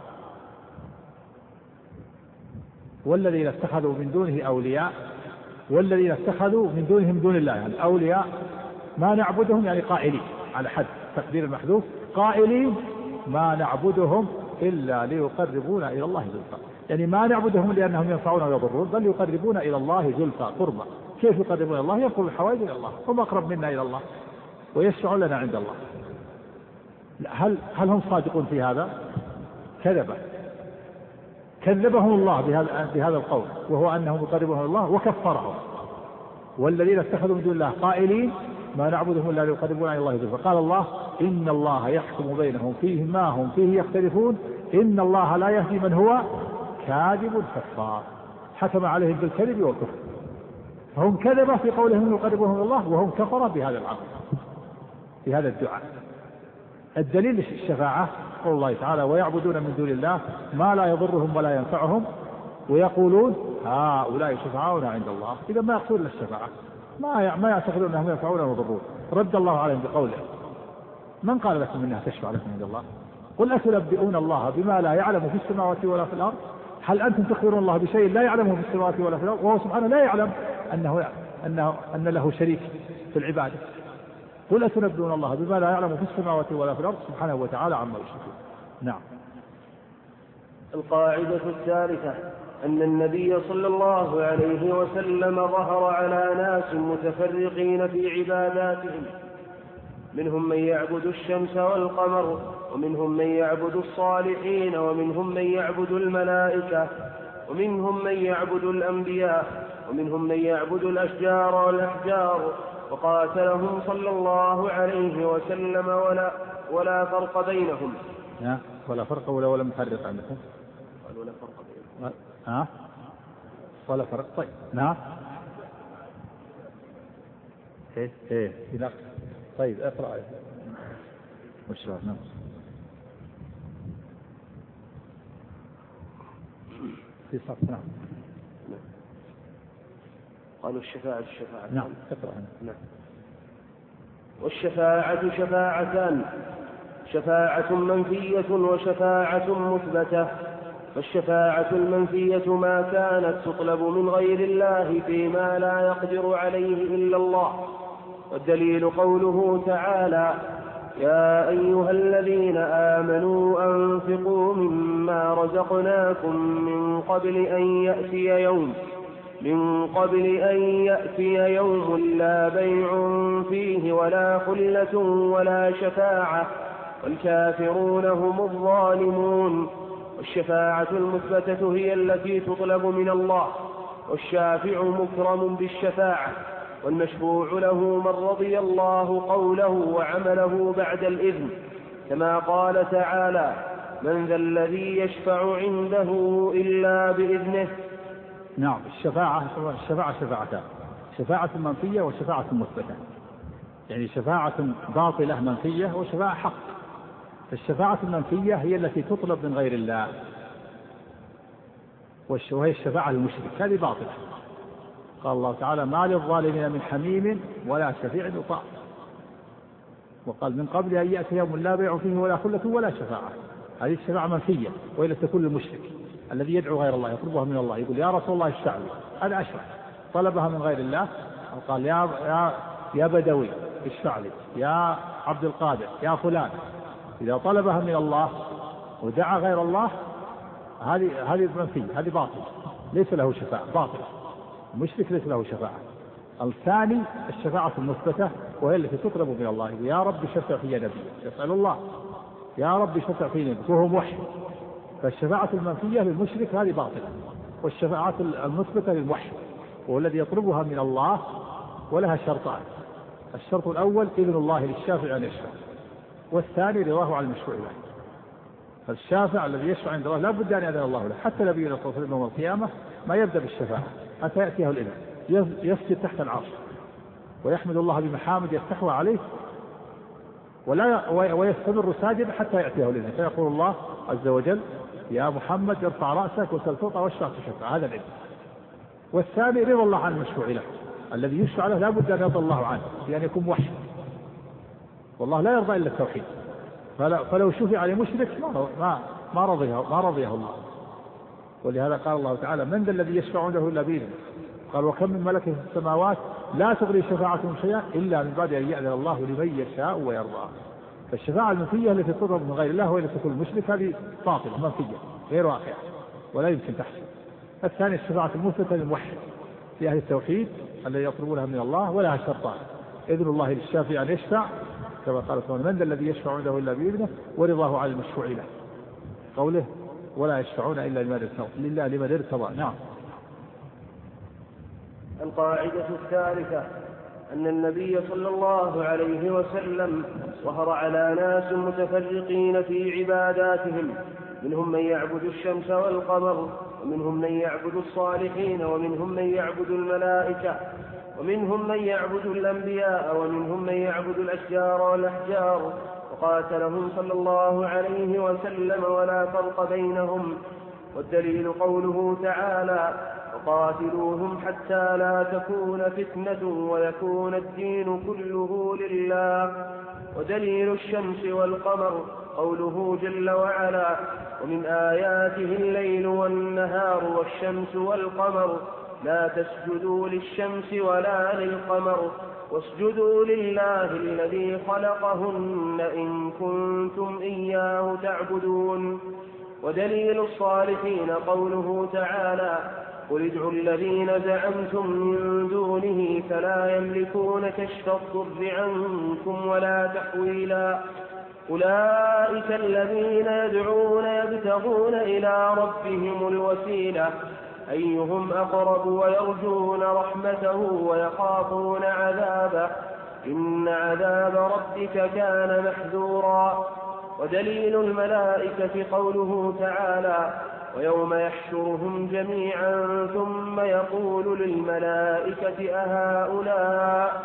والذين اتخذوا من دونه أولياء، والذين اتخذوا من دونهم دون الله، يعني أولياء ما نعبدهم، يعني قائلين على حد تقدير المحذوف، قائلين ما نعبدهم إلا ليقربونا إلى الله زلفى، يعني ما نعبدهم لأنهم ينفعون ويضرون، بل يقربون إلى الله زلفى قربا. كيف يقربون إلى الله؟ ينقل الحوائج إلى الله، هم أقرب منا إلى الله ويشفعون لنا عند الله. هل هل هم صادقون في هذا؟ كذبة، كذبهم الله بهذا بهذا القول، وهو أنهم يقربون إلى الله، وكفرهم. والذين اتخذوا من دون الله قائلين ما نعبدهم إلا ليقربونا إلى الله زلفى. قال الله: إن الله يحكم بينهم فيه ما هم فيه يختلفون إن الله لا يهدي من هو كاذب كفار. حكم عليهم بالكذب والكفر، فهم كذبوا في قولهم يقربهم إلى الله، وهم كفروا بهذا العمل بهذا الدعاء. الدليل الشفاعة قول الله تعالى: ويعبدون من دون الله ما لا يضرهم ولا ينفعهم ويقولون هؤلاء شفعاؤنا عند الله. إذا ما يقصدون الشفاعة، ما ما يعتقدون أنهم ينفعون ويضرون. رد الله عليهم بقوله: من قال لكم إنها تشفع لكم عند الله؟ قل أتنبئون الله بما لا يعلم في السماوات ولا في الأرض؟ هل أنتم تخبرون الله بشيء لا يعلمه في السماوات ولا في الأرض، وهو سبحانه لا يعلم أنه أنه أن له شريك في العبادة؟ قل أتنبئون الله بما لا يعلم في السماوات ولا في الأرض سبحانه وتعالى عما يشركون. نعم. القاعدة الثالثة: أن النبي صلى الله عليه وسلم ظهر على ناس متفرقين في عباداتهم، منهم من يعبد الشمس والقمر، ومنهم من يعبد الصالحين، ومنهم من يعبد الملائكة، ومنهم من يعبد الأنبياء، ومنهم من يعبد الأشجار والأحجار، وقاتلهم صلى الله عليه وسلم ولا, ولا فرق بينهم. لا ولا فرق ولا ولا مفرق عندكم؟ قال ولا فرق بينهم. ها ولا فرق. طيب نعم. ايه ايه لا. طيب اقرأ وش نعم. في صف. نعم. قالوا الشفاعة الشفاعة. نعم اقرأ. نعم. والشفاعة شفاعتان: شفاعة منفية وشفاعة مثبتة. فالشفاعة المنفية ما كانت تطلب من غير الله فيما لا يقدر عليه إلا الله، والدليل قوله تعالى: يا أيها الذين آمنوا أنفقوا مما رزقناكم من قبل أن يأتي يوم من قبل أن يأتي يوم لا بيع فيه ولا خلة ولا شفاعة والكافرون هم الظالمون. والشفاعة المثبتة هي التي تطلب من الله، والشافع مكرم بالشفاعة، والمشفوع له من رضي الله قوله وعمله بعد الإذن، كما قال تعالى: من ذا الذي يشفع عنده إلا بإذنه. نعم. الشفاعة الشفاعة شفاعتان: شفاعة منفية وشفاعة مثبتة، يعني شفاعة باطلة منفية وشفاعة حق. الشفاعة المنفية هي التي تطلب من غير الله، وهي الشفاعة المشرك، هذه باطلة. قال الله تعالى: ما للظالمين من حميم ولا شفيع يطاع. وقال: من قبل أن يأتي يوم لا بيع فيه ولا خلة ولا شفاعة. هذه الشفاعة منفية، وإلى تكون المشرك الذي يدعو غير الله يطلبها من الله، يقول: يا رسول الله اشفع لي، هذا أشرك، طلبها من غير الله قال يا يا يا بدوي اشفع لي، يا عبد القادر، يا فلان. إذا طلبها من الله ودعا غير الله هذه هذه منفية، هذه باطل، ليس له شفاعة، باطل، مشرك ليس له شفاعة. الثاني الشفاعة المثبتة وهي التي تطلب من الله، يا رب شفع في نبي، يسأل الله يا رب شفع في نبي وهو موحد. فالشفاعة المنفية للمشرك هذه باطلة، والشفاعة المثبتة للموحد هو الذي يطلبها من الله، ولها شرطان: الشرط الأول إذن الله للشافع أن يشفع، والثاني رضاه على المشفوع له. فالشافع الذي يشفع عند الله لا بد أن يأذن الله له. حتى نبينا صلى الله عليه وسلم يوم القيامة ما يبدأ بالشفاعة حتى يأتيه الإذن، يسجد تحت العرش ويحمد الله بمحامد يفتحها عليه ولا ويستمر ساجدا حتى يأتيه الإذن، فيقول الله عز وجل يا محمد ارفع رأسك وسل تعطى واشفع تشفع، هذا الإذن. والثاني رضا الله عن المشفوع له، الذي يشفع له لا بد أن يرضى الله عنه بأن يكون موحد، والله لا يرضى إلا التوحيد. فلو شفع لمشرك ما ما رضيه ما رضيه الله. ولهذا قال الله تعالى من ذا الذي يشفع عنده إلا بإذنه، قال وكم من ملك في السماوات لا تغني شفاعتهم شيئا إلا من بعد أن يأذن الله لمن يشاء ويرضى. فالشفاعة المنفية التي تطلب من غير الله وإلى تكون المشرك هذه باطلة منفية غير واقعة ولا يمكن تحصل. الثاني الشفاعة المثبتة للموحد في أهل التوحيد الذي يطلبونها من الله، ولها شرطان: إذن الله للشافع أن يشفع كما قال سبحانه من ذا الذي يشفع عنده إلا بإذنه، ورضاه على المشفوع له، قوله ولا يشفعون إلا لمن ارتضى لله لمن ارتضى. نعم. القاعدة الثالثة أن النبي صلى الله عليه وسلم ظهر على ناس متفرقين في عباداتهم، منهم من يعبد الشمس والقمر، ومنهم من يعبد الصالحين، ومنهم من يعبد الملائكة، ومنهم من يعبد الأنبياء، ومنهم من يعبد الأشجار والأحجار، وقاتلهم صلى الله عليه وسلم ولا فرق بينهم. والدليل قوله تعالى وقاتلوهم حتى لا تكون فتنة ويكون الدين كله لله. ودليل الشمس والقمر قوله جل وعلا ومن آياته الليل والنهار والشمس والقمر لا تسجدوا للشمس ولا للقمر واسجدوا لله الذي خلقهن إن كنتم إياه تعبدون. ودليل الصالحين قوله تعالى قل ادعوا الذين زعمتم من دونه فلا يملكون كشف الضر عنكم ولا تحويلا أولئك الذين يدعون يبتغون إلى ربهم الوسيلة أيهم أقرب ويرجون رحمته ويخافون عذابه إن عذاب ربك كان محذورا. ودليل الملائكة قوله تعالى ويوم يحشرهم جميعا ثم يقول للملائكة أهؤلاء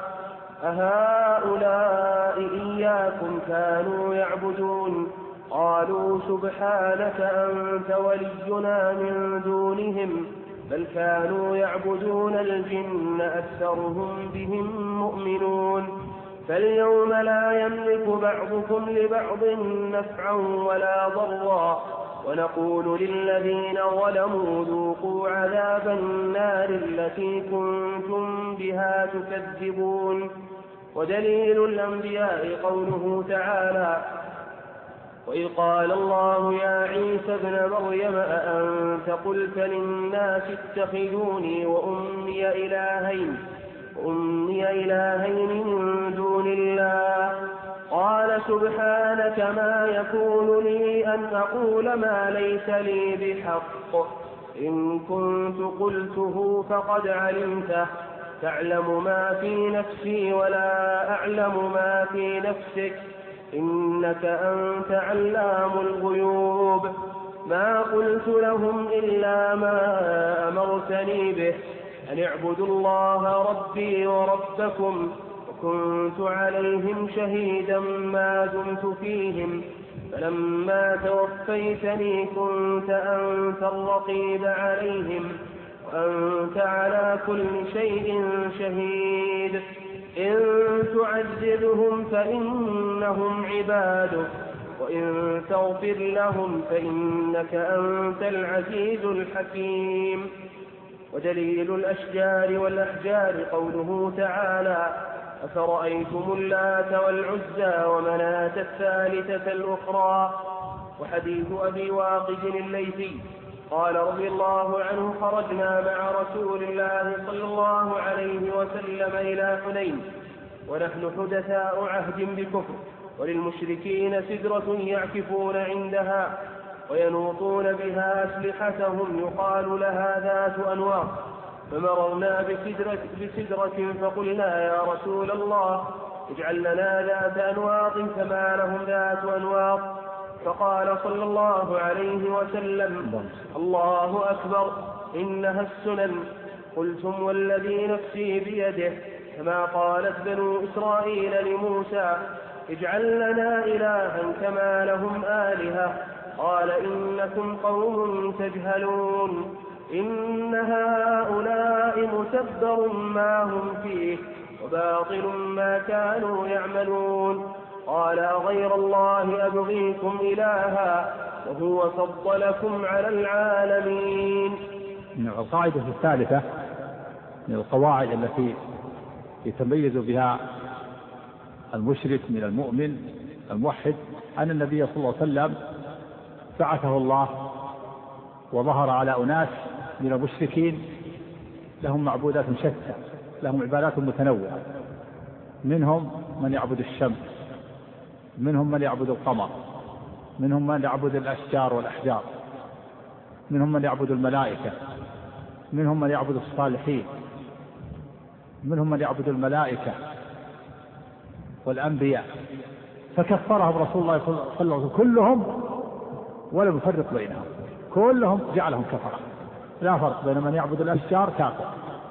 أهؤلاء إياكم كانوا يعبدون قالوا سبحانك أنت ولينا من دونهم بل كانوا يعبدون الجن أكثرهم بهم مؤمنون. فاليوم لا يملك بعضكم لبعض نفعا ولا ضرا ونقول للذين ظلموا ذوقوا عذاب النار التي كنتم بها تكذبون. ودليل الأنبياء قوله تعالى وإذ قال الله يا عيسى ابن مريم أأنت قلت للناس اتخذوني وأمي إلهين وأمي إلهين من دون الله قال سبحانك ما يكون لي أن أقول ما ليس لي بحق إن كنت قلته فقد علمته تعلم ما في نفسي ولا أعلم ما في نفسك إنك أنت علام الغيوب. ما قلت لهم إلا ما أمرتني به أن اعبدوا الله ربي وربكم وكنت عليهم شهيدا ما دمت فيهم فلما توفيتني كنت أنت الرقيب عليهم وأنت على كل شيء شهيد. إن تعذبهم فإنهم عبادك وإن تغفر لهم فإنك أنت العزيز الحكيم. ودليل الأشجار والأحجار قوله تعالى: أفرأيتم اللات والعزى ومناة الثالثة الأخرى. وحديث أبي واقد الليثي قال رضي الله عنه: خرجنا مع رسول الله صلى الله عليه وسلم إلى حنين ونحن حدثاء عهد بكفر، وللمشركين سدرة يعكفون عندها وينوطون بها أسلحتهم يقال لها ذات أنواط، فمررنا بسدرة, بسدرة فقلنا: يا رسول الله اجعل لنا ذات أنواط كما لهم ذات أنواط. فقال صلى الله عليه وسلم: الله أكبر، إنها السنن. قلتم والذي نفسي بيده، كما قالت بنو إسرائيل لموسى: اجعل لنا إلها كما لهم آلهة. قال: إنكم قوم تجهلون، إن هؤلاء متبر ما هم فيه وباطل ما كانوا يعملون. قال: غير الله أبغيكم إلها وهو فضلكم على العالمين. القاعدة الثالثة من القواعد التي يتميز بها المشرك من المؤمن الموحد أن النبي صلى الله عليه وسلم بعثه الله وظهر على أناس من المشركين لهم معبودات شتى، لهم عبادات متنوعة، منهم من يعبد الشمس، منهم من يعبد القمر، منهم من يعبد الأشجار والأحجار، منهم من يعبد الملائكة، منهم من يعبد الصالحين، منهم من يعبد الملائكة والأنبياء. فكفرهم رسول الله صلى الله عليه وسلم كلهم ولم يفرق بينهم، كلهم جعلهم كفرة، لا فرق بين من يعبد الأشجار كافر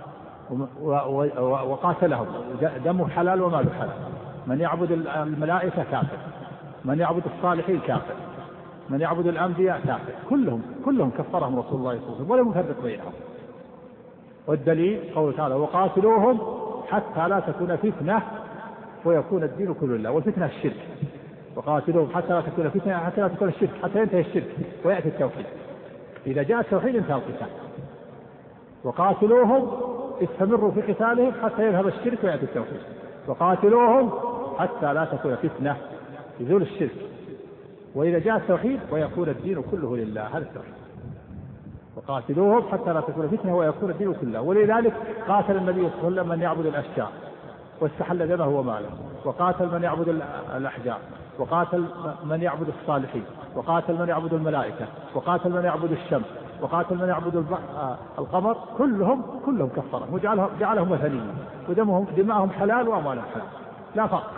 وقاتلهم، دمه حلال وماله حلال، من يعبد الملائكة كافر، من يعبد الصالحين كافر، من يعبد الأنبياء كافر، كلهم كلهم كفرهم رسول الله صلى الله عليه وسلم ولم يفرق بينهم. والدليل قوله تعالى: وقاتلوهم حتى لا تكون فتنة ويكون الدين كله لله. والفتنة الشرك، وقاتلوهم حتى لا تكون فتنة، حتى لا تكون الشرك، حتى ينتهي الشرك ويأتي التوحيد. إذا جاء التوحيد انتهى القتال. وقاتلوهم استمروا في قتالهم حتى يذهب الشرك ويأتي التوحيد. وقاتلوهم حتى لا تكون فتنة، يزول الشرك، وإذا جاء التوحيد ويكون الدين كله لله، هذا التوحيد. وقاتلوهم حتى لا تكون فتنة ويكون الدين كله. ولذلك قاتل النبي صلى الله عليه وسلم من يعبد الأشجار واستحل دمه وماله، وقاتل من يعبد الأحجار، وقاتل من يعبد الصالحين، وقاتل من يعبد الملائكة، وقاتل من يعبد الشمس، وقاتل من يعبد القمر، كلهم كلهم كفرهم وجعلهم جعلهم وثنيين، ودمهم دماءهم حلال وأموالهم حلال، لا فرق.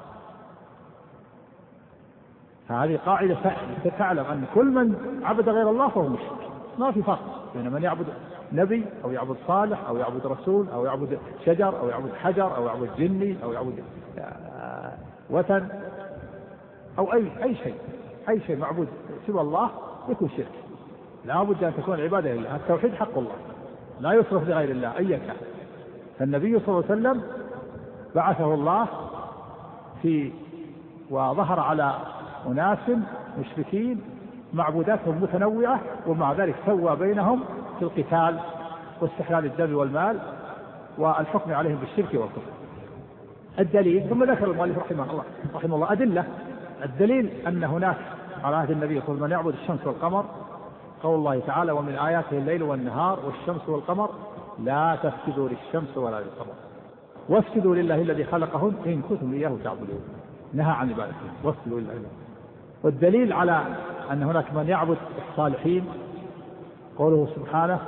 هذه قاعدة تعلم أن كل من عبد غير الله فهو مشرك، ما في فرق بين من يعبد نبي أو يعبد صالح أو يعبد رسول أو يعبد شجر أو يعبد حجر أو يعبد جني أو يعبد وثن أو أي أي شيء، أي شيء معبود سوى الله يكون شرك. لا بد أن تكون العبادة لله، التوحيد حق الله لا يصرف لغير الله أي كان. فالنبي صلى الله عليه وسلم بعثه الله في وظهر على أناس مشركين معبوداتهم متنوعة، ومع ذلك سوى بينهم في القتال واستحلال الدم والمال والحكم عليهم بالشرك والكفر. الدليل ثم ذكر المؤلف رحمه الله رحمه الله أدلة. الدليل أن هناك على عهد النبي صلى الله عليه وسلم من يعبد الشمس والقمر، قول الله تعالى: ومن آياته الليل والنهار والشمس والقمر لا تسجدوا للشمس ولا للقمر واسجدوا لله الذي خلقهن إن كنتم إياه تعبدون. نهى عن عبادته، واسجدوا لله. والدليل على أن هناك من يعبد الصالحين قوله سبحانه: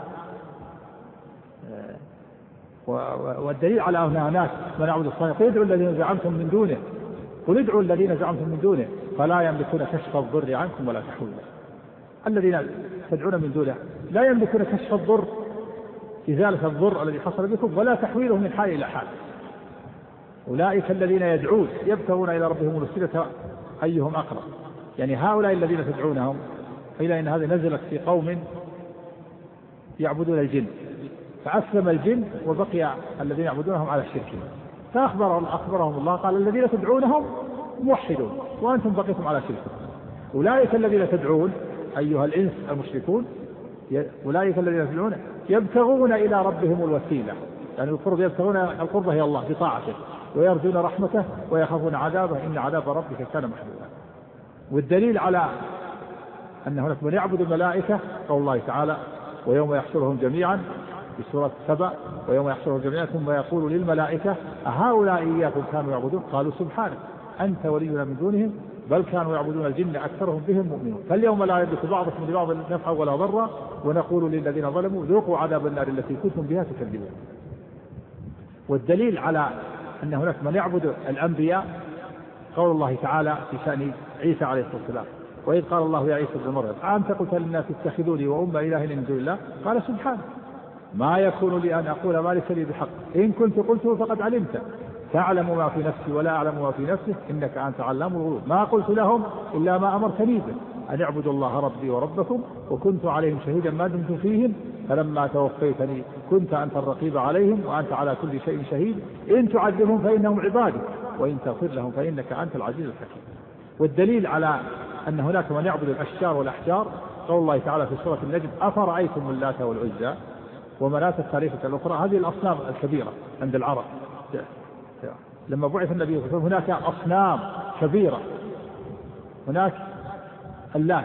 والدليل على أن هناك من يعبد الصالحين: قل ادعوا الذين زعمتم من دونه قل ادعوا الذين زعمتم من دونه فلا يملكون كشف الضر عنكم ولا تحويله. الذين تدعون من دونه لا يملكون كشف الضر، إزالة الضر الذي حصل بكم، ولا تحويله من حال إلى حال. أولئك الذين يدعون يبتغون إلى ربهم الوسيلة أيهم أقرب. يعني هؤلاء الذين تدعونهم، إلى أن هذه نزلت في قوم يعبدون الجن فأسلم الجن وبقي الذين يعبدونهم على الشرك، فأخبرهم أخبرهم الله قال: الذين تدعونهم موحدون وأنتم بقيتم على شرككم. أولئك الذين تدعون أيها الإنس المشركون، أولئك الذين تدعون يبتغون إلى ربهم الوسيلة، يعني القرب يبتغون القربة هي الله بطاعته، ويرجون رحمته ويخافون عذابه إن عذاب ربك كان محذورا. والدليل على أن هناك من يعبد الملائكة قول الله تعالى ويوم يحشرهم جميعا في سورة سبع ويوم يحشرهم جميعا ثم يقول للملائكة أهؤلاء إياكم كانوا يعبدون قالوا سبحانك أنت ولينا من دونهم بل كانوا يعبدون الجن أكثرهم بهم مؤمنون فاليوم لا يملك بعضكم لبعض نفعا ولا ضرا ونقول للذين ظلموا ذوقوا عذاب النار التي كنتم بها تكذبون. والدليل على أن هناك من يعبد الأنبياء قول الله تعالى في شأن عيسى عليه الصلاة والسلام وإذ قال الله يا عيسى ابن مريم أنت قلت للناس اتخذوني وأم إله من دون الله قال سبحانه ما يكون لي أن أقول ما ليس لي بحق إن كنت قلته فقد علمت تعلم ما في نفسي ولا أعلم ما في نفسك إنك أنت علام الغيوب ما قلت لهم إلا ما أمرتني به أن اعبدوا الله ربي وربكم وكنت عليهم شهيدا ما دمت فيهم فلما توفيتني كنت أنت الرقيب عليهم وأنت على كل شيء شهيد إن تعذبهم فإنهم عبادك وإن تغفر لهم فإنك أنت العزيز الحكيم. والدليل على أن هناك من يعبد الأشجار والأحجار قول الله تعالى في سورة النجم أفرأيتم اللات والعزى ومناة الثالثة الأخرى هذه الأصنام الكبيرة عند العرب لما بعث النبي صلى الله عليه وسلم هناك أصنام كبيرة هناك اللات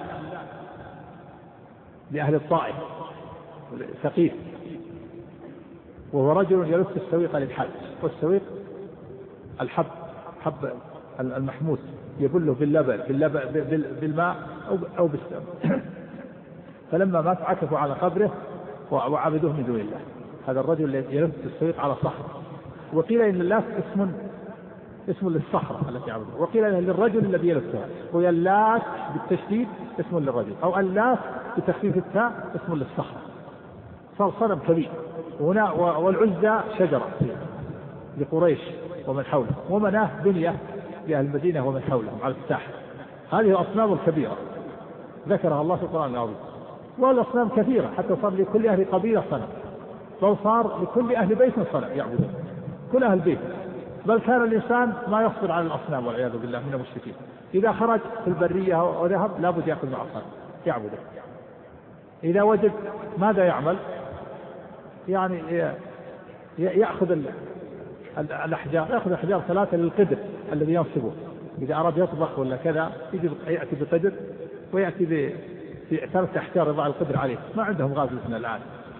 لأهل الطائف ثقيف وهو رجل يلف السويق للحج والسويق الحب حب المحموس يبله باللبن باللبن بالماء أو بالسم فلما مات عكفوا على قبره وعبدوه من دون الله. هذا الرجل يلف السويق على صخر وقيل إن اللات اسم اسم للصخرة التي عبدوه وقيل إن للرجل الذي يلفها وهي اللات بالتشديد اسم للرجل أو اللات بتخفيف التاء اسم للصخرة صار صنم كبير هنا والعزى شجرة لقريش ومن حوله ومناه بنية لأهل المدينة ومن حولهم على الساحل. هذه الأصنام الكبيرة ذكرها الله في القرآن العظيم والأصنام كثيرة حتى صار لكل أهل قبيلة صنم بل صار لكل أهل بيت صنم يعبدون كل أهل بيت بل كان الإنسان ما يصبر على الأصنام والعياذ بالله من المشركين إذا خرج في البرية وذهب لابد يأكل مع صنم يعبده إذا وجد ماذا يعمل يعني يأخذ الأحجار يأخذ أحجار ثلاثة للقدر الذي ينصبه إذا أراد يطبخ ولا كذا يأتي بقدر ويأتي بثلاثة أحجار يضع القدر عليه ما عندهم غاز مثلنا الآن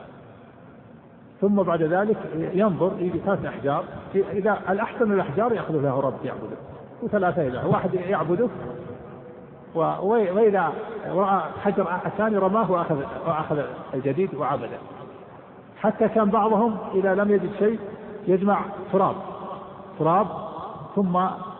ثم بعد ذلك ينظر يجي ثلاثة أحجار إذا الأحسن الأحجار يأخذ له رب يعبده وثلاثة إذا واحد يعبده وإذا رأى حجر ثاني رماه وأخذ, وأخذ الجديد وعبده حتى كان بعضهم إذا لم يجد شيء يجمع تراب تراب ثم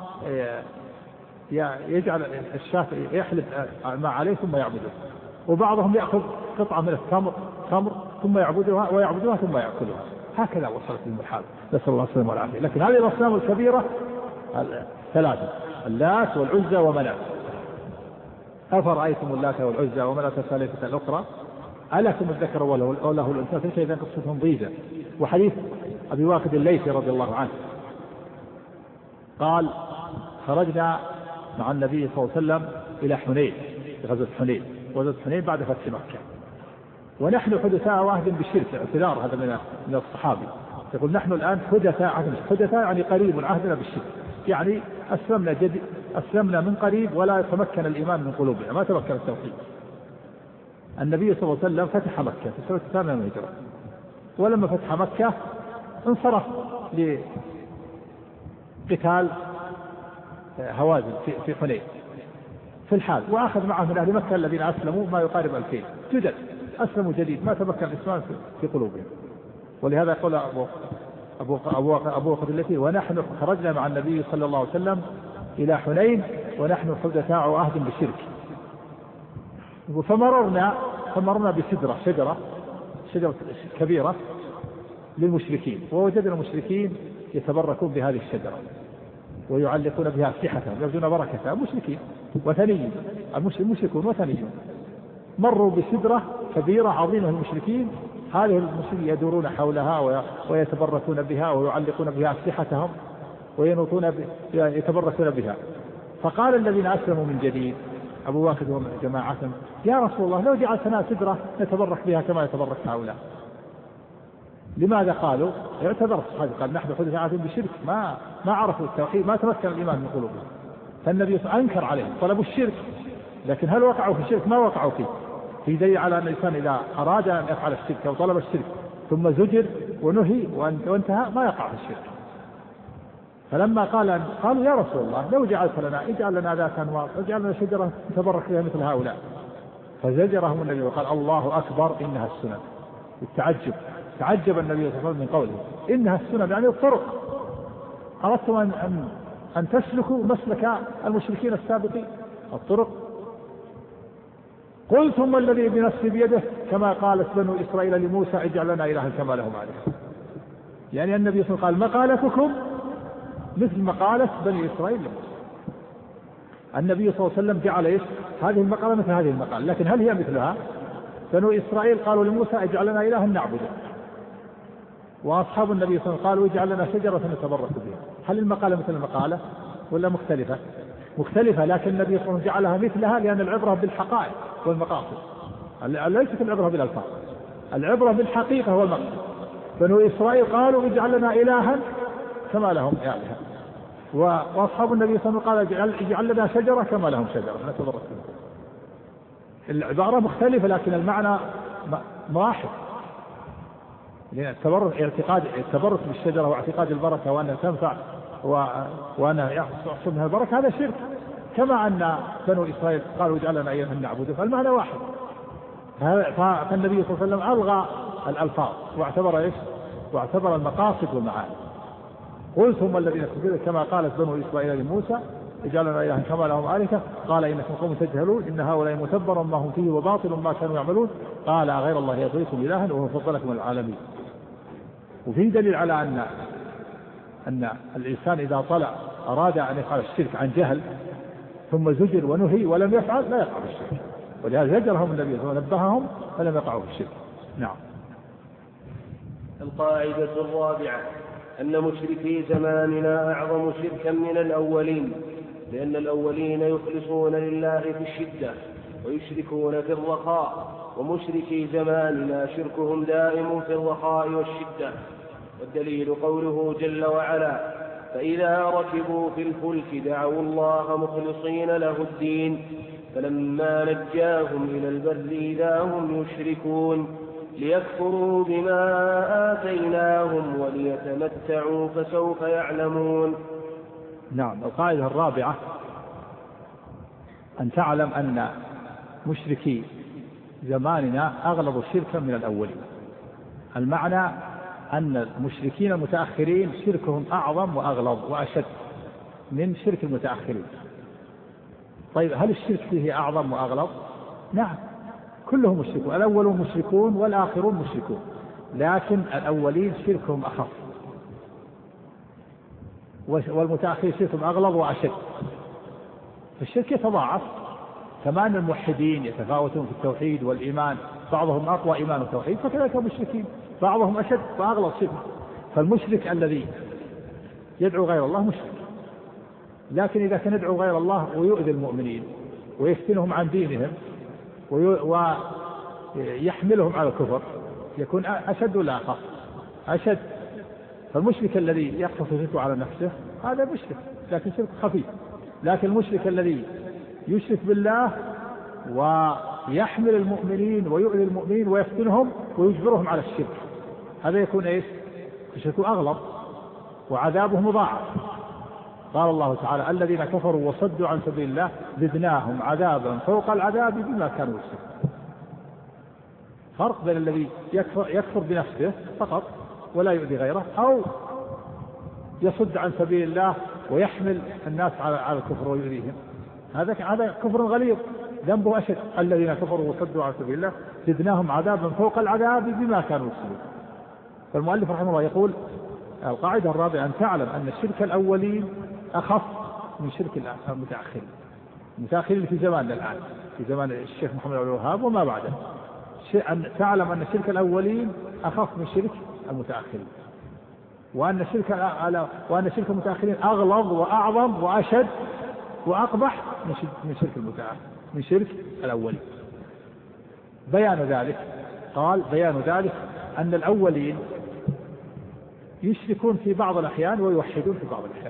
يجعل الشاة يحلف ما عليه ثم يعبده وبعضهم يأخذ قطعة من التمر تمر ثم يعبدها ويعبدها ثم يأكلها هكذا وصلت المحال نسأل الله السلامة والعافية. لكن هذه الأصنام الكبيرة ثلاثة اللات والعزى ومناة أفرأيتم اللات والعزى ومناة الثالثة الأخرى ألكم الذكر وله الأنثى تلك إذا قصتهم ضيزة. وحديث أبي واقد الليثي رضي الله عنه قال خرجنا مع النبي صلى الله عليه وسلم إلى حنين في غزوة حنين وغزوة حنين بعد فتح مكة ونحن حدثاء عهد بالشرك اعتذار هذا من من الصحابي يقول نحن الآن حدثاء عهد حدثاء يعني قريب عهدنا بالشرك يعني أسلمنا جديد أسلمنا من قريب ولا يتمكن الإيمان من قلوبنا ما تمكن التوحيد. النبي صلى الله عليه وسلم فتح مكة في السنة الثامنة من الهجرة ولما فتح مكة انصرف لقتال هوازن في حنين في الحال وأخذ معه من أهل مكة الذين أسلموا ما يقارب ألفين جدد أسلموا جديد ما تمكن الإسلام في قلوبهم. ولهذا يقول أبو أبو أبو أبو التي ونحن خرجنا مع النبي صلى الله عليه وسلم إلى حنين ونحن حدثاء عهد بالشرك فمررنا فمرنا بسدرة شجرة شجرة كبيرة للمشركين ووجدنا المشركين يتبركون بهذه الشجرة ويعلقون بها أسلحتهم يرجون بركتها مشركين وثنيين المشركون وثنيون مروا بسدرة كبيرة عظيمة المشركين هذه المشركين يدورون حولها ويتبركون بها ويعلقون بها أسلحتهم وينوطون يتبركون بها. فقال الذين أسلموا من جديد أبو واقد وجماعة يا رسول الله لو جعلتنا سدرة نتبرك بها كما يتبرك هؤلاء لماذا قالوا؟ يعتذر الصحابة قال نحن حدث عهد بشرك، ما ما عرفوا التوحيد، ما تمكن الإيمان من قلوبهم، فالنبي أنكر عليهم طلبوا الشرك، لكن هل وقعوا في الشرك؟ ما وقعوا فيه. في دليل على أن الإنسان إذا أراد أن يفعل الشرك أو طلب الشرك ثم زجر ونهي وانتهى ما يقع في الشرك. فلما قال قالوا يا رسول الله لو جعلت لنا اجعل لنا ذات أنوار اجعل لنا شجرة نتبرك بها مثل هؤلاء، فزجرهم النبي وقال الله أكبر إنها السنن. التعجب تعجب النبي صلى الله عليه وسلم من قوله إنها السنن، يعني الطرق. أردتم أن, أن, أن تسلكوا مسلك المشركين السابقين الطرق. قلتم الذي بنفسي بيده كما قالت بنو إسرائيل لموسى اجعل لنا إلها كما لهم عليه. يعني النبي صلى الله عليه وسلم قال مقالتكم مثل مقالة بني إسرائيل لموسى. النبي صلى الله عليه وسلم جعل إيش هذه المقالة مثل هذه المقالة، لكن هل هي مثلها؟ بنو إسرائيل قالوا لموسى اجعل لنا إلها نعبده، وأصحاب النبي صلى الله عليه وسلم قالوا اجعل لنا شجرة نتبرك بها. هل المقالة مثل المقالة ولا مختلفة؟ مختلفة، لكن النبي صلى الله عليه وسلم جعلها مثلها لأن العبرة بالحقائق والمقاصد، ليست العبرة بالألفاظ، العبرة بالحقيقة والمقصد. بنو إسرائيل قالوا اجعل لنا إلها كما لهم آلهة، وأصحاب النبي صلى الله عليه وسلم قال اجعل لنا شجرة كما لهم شجرة نتبرك بها. العبارة مختلفة لكن المعنى واحد. التبرك اعتقاد التبرك بالشجرة واعتقاد البركة وأنها تنفع وأنا يحصل منها البركة هذا شرك، كما أن بنو إسرائيل قالوا اجعل لنا إلها نعبده، فالمعنى واحد. فالنبي صلى الله عليه وسلم ألغى الألفاظ واعتبر إيش؟ واعتبر المقاصد والمعاني. قلتم الذين كفروا كما قالت بنو إسرائيل لموسى اجعل لنا إلها كما لهم آلهة قال إنكم قوم تجهلون إن هؤلاء متبر ما هم فيه وباطل ما كانوا يعملون قال غير الله يبغيكم إلها وهو فضلكم العالمين. وفي دليل على أن أن الإنسان إذا طلع أراد أن يفعل الشرك عن جهل ثم زجر ونهي ولم يفعل لا يقع في الشرك، ولهذا زجرهم النبي ونبههم فلم يقعوا في الشرك. نعم. القاعدة الرابعة أن مشركي زماننا أعظم شركا من الأولين، لأن الأولين يخلصون لله في الشدة ويشركون في الرخاء، ومشركي زماننا شركهم دائم في الرخاء والشدة. والدليل قوله جل وعلا فإذا ركبوا في الفلك دعوا الله مخلصين له الدين فلما نجاهم إلى البر إذا هم يشركون ليكفروا بما آتيناهم وليتمتعوا فسوف يعلمون. نعم. القاعدة الرابعة أن تعلم أن مشركي زماننا أغلب شركا من الأولين. المعنى أن المشركين المتأخرين شركهم أعظم وأغلظ وأشد من شرك المتأخرين. طيب هل الشرك فيه أعظم وأغلظ؟ نعم كلهم مشركون، الأولون مشركون والآخرون مشركون، لكن الأولين شركهم أخف والمتأخرين شركهم أغلظ وأشد. فالشرك يتضاعف، كما أن الموحدين يتفاوتون في التوحيد والإيمان، بعضهم أقوى إيمان وتوحيد فكذلك المشركين بعضهم أشد وأغلظ شرك. فالمشرك الذي يدعو غير الله مشرك، لكن إذا كان يدعو غير الله ويؤذي المؤمنين ويفتنهم عن دينهم ويحملهم على الكفر يكون أشد ولا أخف؟ أشد. فالمشرك الذي يقتصر شركه على نفسه هذا مشرك لكن شرك خفيف، لكن المشرك الذي يشرك بالله ويحمل المؤمنين ويؤذي المؤمنين ويفتنهم ويجبرهم على الشرك هذا يكون ايش؟ الشرك أغلظ وعذابه مضاعف. قال الله تعالى الذين كفروا وصدوا عن سبيل الله زدناهم عذابا فوق العذاب بما كانوا يكسبون. فرق بين الذي يكفر, يكفر بنفسه فقط ولا يؤذي غيره، أو يصد عن سبيل الله ويحمل الناس على على الكفر ويؤذيهم، هذا هذا كفر غليظ ذنبه أشد. الذين كفروا وصدوا عن سبيل الله زدناهم عذابا فوق العذاب بما كانوا يكسبون. فالمؤلف رحمه الله يقول القاعدة الرابعة أن تعلم أن الشرك الأولين أخف من شرك المتأخرين. المتأخرين في زماننا الآن في زمان الشيخ محمد عبد الوهاب وما بعده، أن تعلم أن الشرك الأولين أخف من شرك المتأخرين، وأن شرك وأن شرك المتأخرين أغلظ وأعظم وأشد وأقبح من شرك المتأخر من شرك الأولين. بيان ذلك قال بيان ذلك أن الأولين يشركون في بعض الأحيان ويوحدون في بعض الأحيان.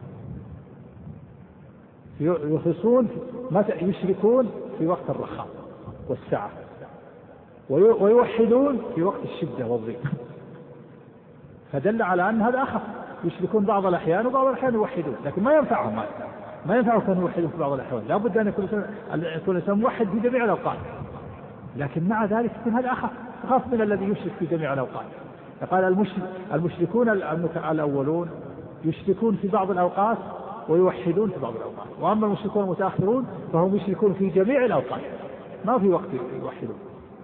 يخلصون متى يشركون في وقت الرخاء والسعة، ويوحدون في وقت الشدة والضيق، فدل على أن هذا أخف. يشركون بعض الأحيان وبعض الأحيان يوحدون، لكن ما ينفعهم هذا، ما ينفعهم أن يوحدون في بعض الأحيان، لا بد أن يكون الإنسان موحد في جميع الأوقات، لكن مع ذلك يكون هذا أخف أخف من الذي يشرك في جميع الأوقات. قال المشركون الأولون يشركون في بعض الأوقات ويوحدون في بعض الأوقات، وأما المشركون المتأخرون فهم يشركون في جميع الأوقات ما في وقت يوحدون.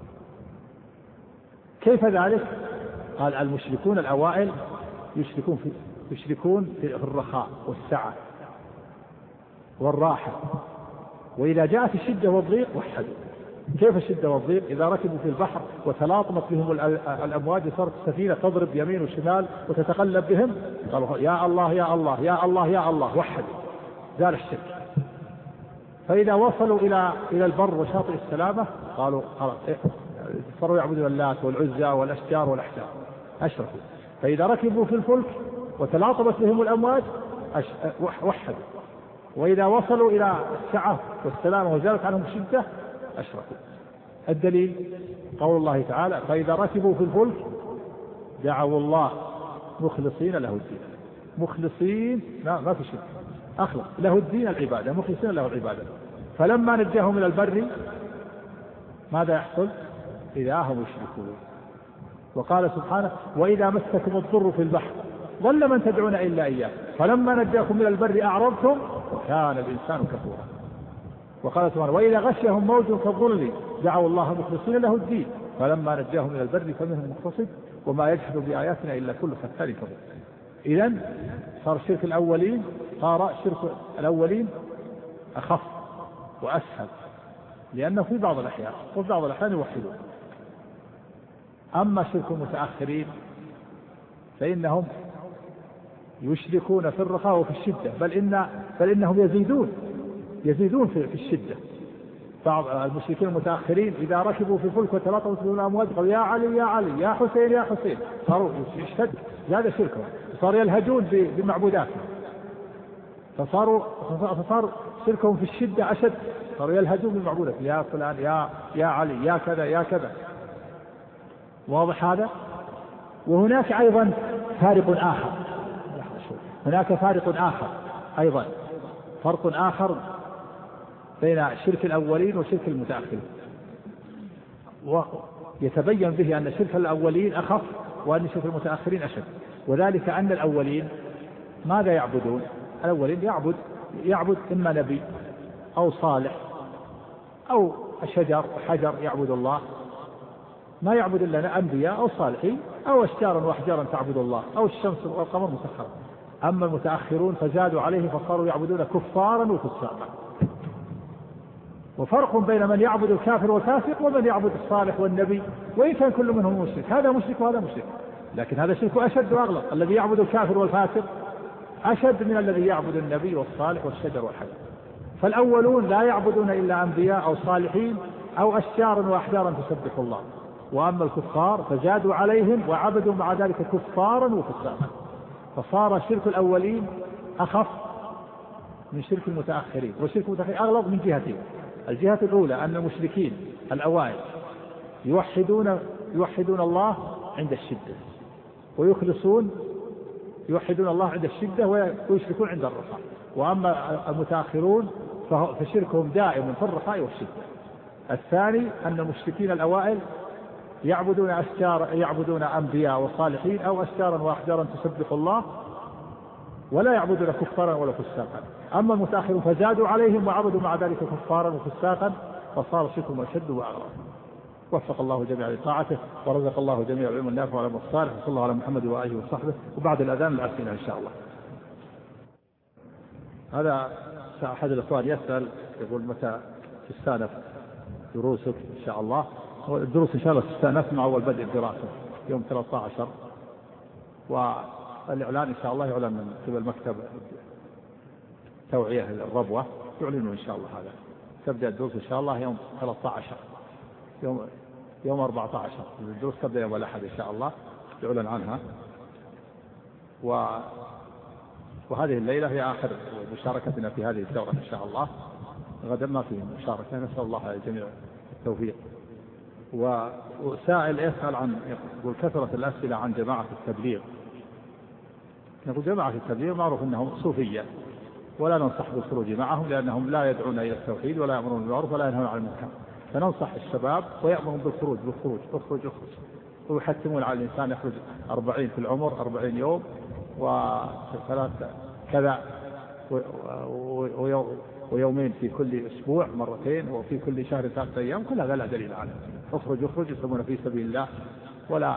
كيف ذلك؟ قال المشركون الأوائل يشركون في يشركون في الرخاء والسعة والراحة، وإذا جاءت الشدة والضيق وحدوا. كيف الشدة والضيق؟ إذا ركبوا في البحر وتلاطمت بهم الأمواج صارت السفينة تضرب يمين وشمال وتتقلب بهم، قالوا يا الله يا الله يا الله يا الله، وحدوا، زال الشرك. فإذا وصلوا إلى إلى البر وشاطئ السلامة قالوا خلاص صاروا يعبدون اللات والعزى والأشجار والأحجار، أشركوا. فإذا ركبوا في الفلك وتلاطمت بهم الأمواج وحدوا، وإذا وصلوا إلى السعة والسلامة وزالت عنهم الشدة أشركوا. الدليل قول الله تعالى فإذا ركبوا في الفلك دعوا الله مخلصين له الدين. مخلصين لا ما في شرك، أخلص له الدين العبادة، مخلصين له العبادة. فلما نجاهم من البر ماذا يحصل؟ إذا هم يشركون. وقال سبحانه وإذا مسكم الضر في البحر ضل من تدعون إلا إياه فلما نجاكم من البر أعرضتم وكان الإنسان كفورا. وقال سبحانه وإذا غشيهم موج كالظلل دعوا الله مخلصين له الدين فلما نجاهم من البر فمنهم مقتصد وما يجحد بآياتنا إلا كل ختار كفور. إذن صار شرك الأولين صار شرك الأولين أخف وأسهل، لأنه في بعض الأحيان وفي بعض الأحيان يوحدون. أما شرك المتأخرين فإنهم يشركون في الرخاء وفي الشدة، بل إن بل إنهم يزيدون يزيدون في, في الشدة. بعض المشركين المتأخرين إذا ركبوا في الفلك وتلاطمت بهم الأمواج قالوا يا علي يا علي يا حسين يا حسين، صاروا يشتد زاد شركهم، صاروا يلهجون بمعبوداتهم، فصاروا فصار شركهم في الشدة أشد، صاروا يلهجون بمعبوداتهم يا فلان يا يا علي يا كذا يا كذا. واضح هذا؟ وهناك أيضا فارق آخر، هناك فارق آخر أيضا، فرق آخر بين شرك الأولين وشرك المتأخرين، ويتبين به أن شرك الأولين أخف وأن شرك المتأخرين أشد. وذلك أن الأولين ماذا يعبدون؟ الأولين يعبد يعبد إما نبي أو صالح أو شجر حجر يعبد الله، ما يعبد إلا أنبياء أو صالحين أو أشجارا وأحجارا تعبد الله أو الشمس والقمر مسخرة. أما المتأخرون فزادوا عليه فصاروا يعبدون كفارا وفساقا. وفرق بين من يعبد الكافر والفاسق ومن يعبد الصالح والنبي، وإن كان كل منهم مشرك، هذا مشرك وهذا مشرك، لكن هذا شرك أشد وأغلظ. الذي يعبد الكافر والفاسق أشد من الذي يعبد النبي والصالح والشجر والحجر. فالأولون لا يعبدون إلا أنبياء أو صالحين أو أشجارا وأحجارا تسبح الله، وأما الكفار فزادوا عليهم وعبدوا مع ذلك كفارا وفساقا، فصار شرك الأولين أخف من شرك المتأخرين. وشرك المتأخرين أغلظ من جهتين. الجهة الأولى أن المشركين الأوائل يوحدون يوحدون الله عند الشدة، ويخلصون يوحدون الله عند الشدة ويشركون عند الرخاء. وأما المتأخرون فشركهم دائم في الرخاء والشدة. الثاني أن المشركين الأوائل يعبدون أشجار يعبدون أنبياء وصالحين أو أشجارا وأحجارا تسبح الله ولا يعبدون كفارا ولا فساقا. أما المتأخرون فزادوا عليهم وعبدوا مع ذلك كفارا وفساقا، فصار شركهم أشد وأغلظ. وفق الله جميعا لطاعته ورزق الله جميع العلم النافع والعمل الصالح. وصلى الله على محمد وآله وصحبه. وبعد الأذان الأسئلة إن شاء الله. هذا أحد الإخوان يسأل يقول متى تستأنف دروسك إن شاء الله؟ الدروس إن شاء الله تستأنف مع أول بدء الدراسة يوم ثلاثة عشر، والإعلان إن شاء الله يعلن من قبل مكتب توعية الربوة، يعلنوا إن شاء الله. هذا تبدأ الدروس إن شاء الله يوم ثلاثة عشر، يوم يوم أربعة عشر الدروس تبدأ يوم الأحد إن شاء الله، يعلن عنها. و وهذه الليلة هي آخر مشاركتنا في هذه الدورة إن شاء الله، غدا ما في مشاركة، نسأل الله للجميع التوفيق. وسائل يسأل عن يقول كثرة الأسئلة عن جماعة التبليغ. نقول جماعة التبليغ معروف أنهم صوفية، ولا ننصح بالخروج معهم لأنهم لا يدعون إلى التوحيد ولا يأمرون بالمعروف ولا ينهون عن المنكر. فننصح الشباب ويأمرون بالخروج بالخروج اخرج اخرج ويحتمون على الإنسان يخرج أربعين في العمر أربعين يوم وثلاث كذا ويومين في كل أسبوع مرتين وفي كل شهر ثلاثة أيام، كل هذا لا دليل عليه. اخرج اخرج يسمون في سبيل الله ولا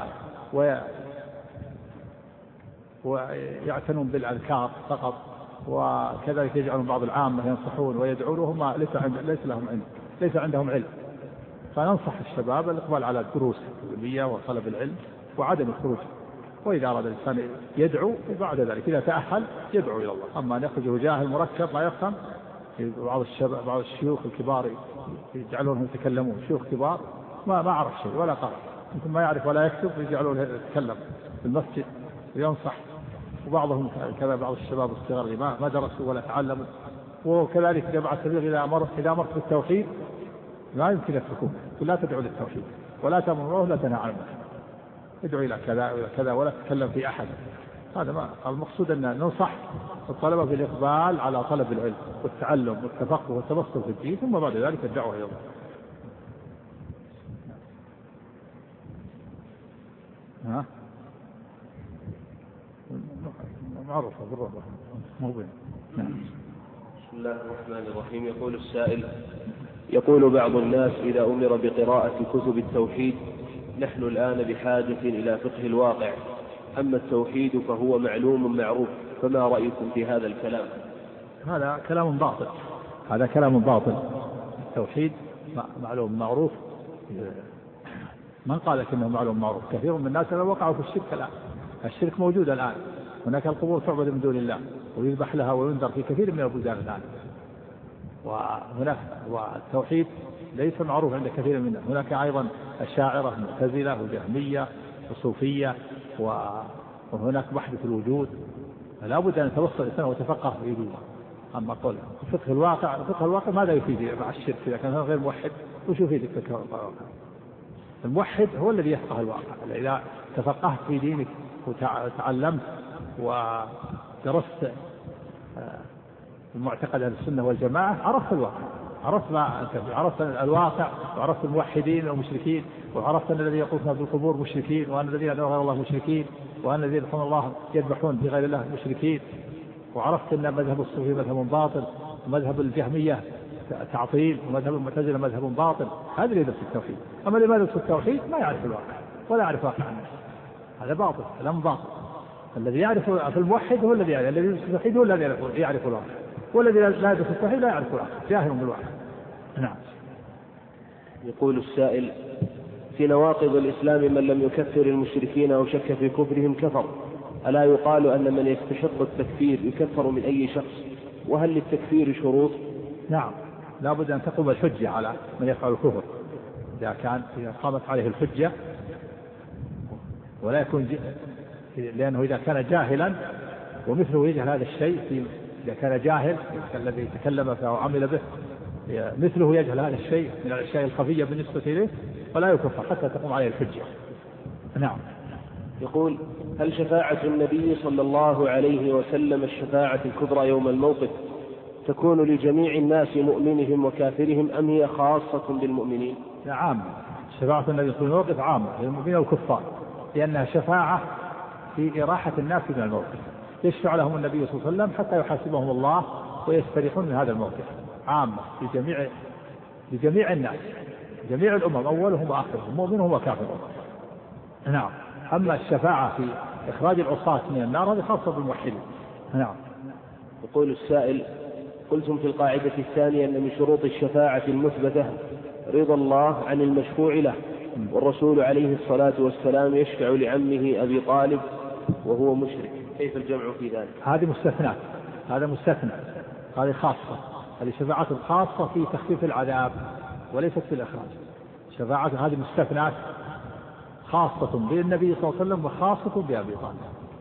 ويعتنون بالأذكار فقط، وكذلك يجعلون بعض العامة ينصحون ويدعون وهم ليس ليس لهم علم ليس عندهم علم. فننصح الشباب الإقبال على الدروس العلمية وطلب العلم وعدم الخروج، وإذا أراد الإنسان يدعو بعد ذلك إذا تأهل يدعو إلى الله. أما أن يخرج جاهل مركب ما يفهم، بعض الشباب بعض الشيوخ الكبار يجعلونهم يتكلمون، شيوخ كبار ما ما عرف شيء ولا قرأ، يمكن ما يعرف ولا يكتب، يجعلونه يتكلم في المسجد وينصح. وبعضهم كذا بعض الشباب الصغار ما ما درسوا ولا تعلموا. وكذلك جماعة التبليغ إذا أمر إذا أمرت بالتوحيد لا يمكن يتركوه، لا تدعو للتوحيد ولا تأمر ولا تنهى عن المنكر، ادعو إلى كذا وإلى كذا ولا تتكلم في أحد. هذا ما المقصود أن ننصح الطلبة بالإقبال على طلب العلم والتعلم والتفقه والتبصر في الدين، ثم بعد ذلك الدعوة إلى الله. ها معروفة بالرغبة مو بين. بسم الله الرحمن الرحيم. يقول السائل: يقول بعض الناس إذا أمر بقراءة كتب التوحيد نحن الآن بحاجة إلى فقه الواقع، أما التوحيد فهو معلوم معروف، فما رأيكم في هذا الكلام؟ هذا كلام باطل، هذا كلام باطل. التوحيد معلوم معروف، من قال لك انه معلوم معروف؟ كثير من الناس وقعوا في الشرك الآن. الشرك موجود الآن، هناك القبور تعبد من دون الله ويذبح لها وينذر في كثير من البلدان الآن. وهناك والتوحيد ليس معروف عند كثير منا. هناك أيضا الشاعرة معتزلة وجهمية وصوفية، وهناك وحدة الوجود. فلا بد أن يتوصل الإنسان ويتفقه في دينه. أما قول فقه الواقع، فقه الواقع ماذا يفيد مع الشرك إذا كان غير موحد؟ وش يفيد فقه الواقع؟ الموحد هو الذي يفقه الواقع. إذا تفقهت في دينك وتعلمت ودرست المعتقد أهل السنة والجماعة عرفت الواقع، عرفت ما عرفت الواقع، وعرفت الموحدين والمشركين، وعرفت أن الذين يقولون بالقبور مشركين، وأن الذين يدعون غير الله مشركين، وأن الذين يدعون الله يذبحون بغير الله مشركين، وعرفت أن مذهب الصوفي مذهب باطل، ومذهب الجهمية تعطيل، ومذهب المعتزلة مذهب باطل. هذا اللي يدرس التوحيد. أما اللي ما يدرس التوحيد ما يعرف الواقع ولا يعرف واقع الناس، هذا باطل، كلام باطل. الذي يعرف في الموحد هو الذي يعرف، الذي يدرس التوحيد هو الذي يعرف الواقع، والذي لا يدرس التوحيد لا يعرف الواقع، جاهل بالواقع. نعم. يقول السائل: في نواقض الإسلام من لم يكفر المشركين أو شك في كفرهم كفر، ألا يقال أن من يستحق التكفير يكفر من أي شخص؟ وهل للتكفير شروط؟ نعم، لا بد أن تقوم الحجة على من يفعل الكفر. إذا كان إذا قامت عليه الحجة ولا يكون ج... لأنه إذا كان جاهلا ومثله يجهل هذا الشيء، في إذا كان جاهل الذي يتكلم فيه وعمل به مثله يجهل هذا الشيء من الأشياء الخفية بالنسبة إليه، ولا يكفر حتى تقوم عليه الحجة. نعم. يقول: هل شفاعة النبي صلى الله عليه وسلم الشفاعة الكبرى يوم الموقف تكون لجميع الناس مؤمنهم وكافرهم، أم هي خاصة بالمؤمنين؟ نعم، شفاعة النبي صلى الله عليه وسلم عامة للمؤمنين والكفار، لأنها شفاعة في إراحة الناس من الموقف. يشفع لهم النبي صلى الله عليه وسلم حتى يحاسبهم الله ويستريحون من هذا الموقف، عامة لجميع لجميع الناس، جميع الأمم، أولهم وآخرهم، مؤمنهم وكافرهم. نعم. أما الشفاعة في إخراج العصاة من النار هذه خاصة بالموحدين. نعم. يقول السائل: قلتم في القاعدة الثانية أن من شروط الشفاعة المثبتة رضا الله عن المشفوع له، والرسول عليه الصلاة والسلام يشفع لعمه أبي طالب وهو مشرك، كيف الجمع في ذلك؟ هذه مستثنى، هذا مستثنى، هذه خاصة، هذه شفاعة خاصة في تخفيف العذاب وليست في الإخراج. شفاعة هذه مستثنات خاصة بالنبي صلى الله عليه وسلم وخاصة بأبي طالب،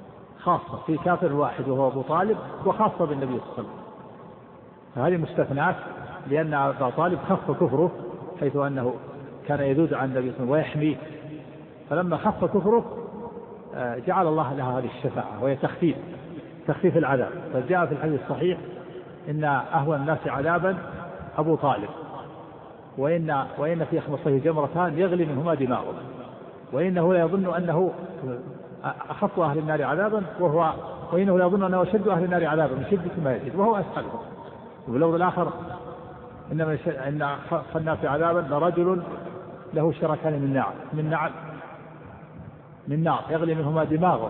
خاصة في كافر واحد وهو أبو طالب، وخاصة بالنبي صلى الله عليه وسلم. فهذه مستثنات، لأن أبا طالب خف كفره حيث أنه كان يذود عن النبي صلى الله عليه وسلم ويحميه، فلما خف كفره جعل الله لها هذه الشفاعة وهي تخفيف تخفيف العذاب. فجاء في الحديث الصحيح إن أهون الناس عذابا أبو طالب، وإن وإن في خمصه جمرتان يغلي منهما دماغه، وإنه لا يظن أنه أخف أهل النار عذابا وهو وإنه لا يظن أنه أشد أهل النار عذابا من شدة ما يجد وهو أسهلهم. وباللفظ الآخر إنما إن أخف الناس عذابا لرجل له شركان من نار من نار من نار يغلي منهما دماغه،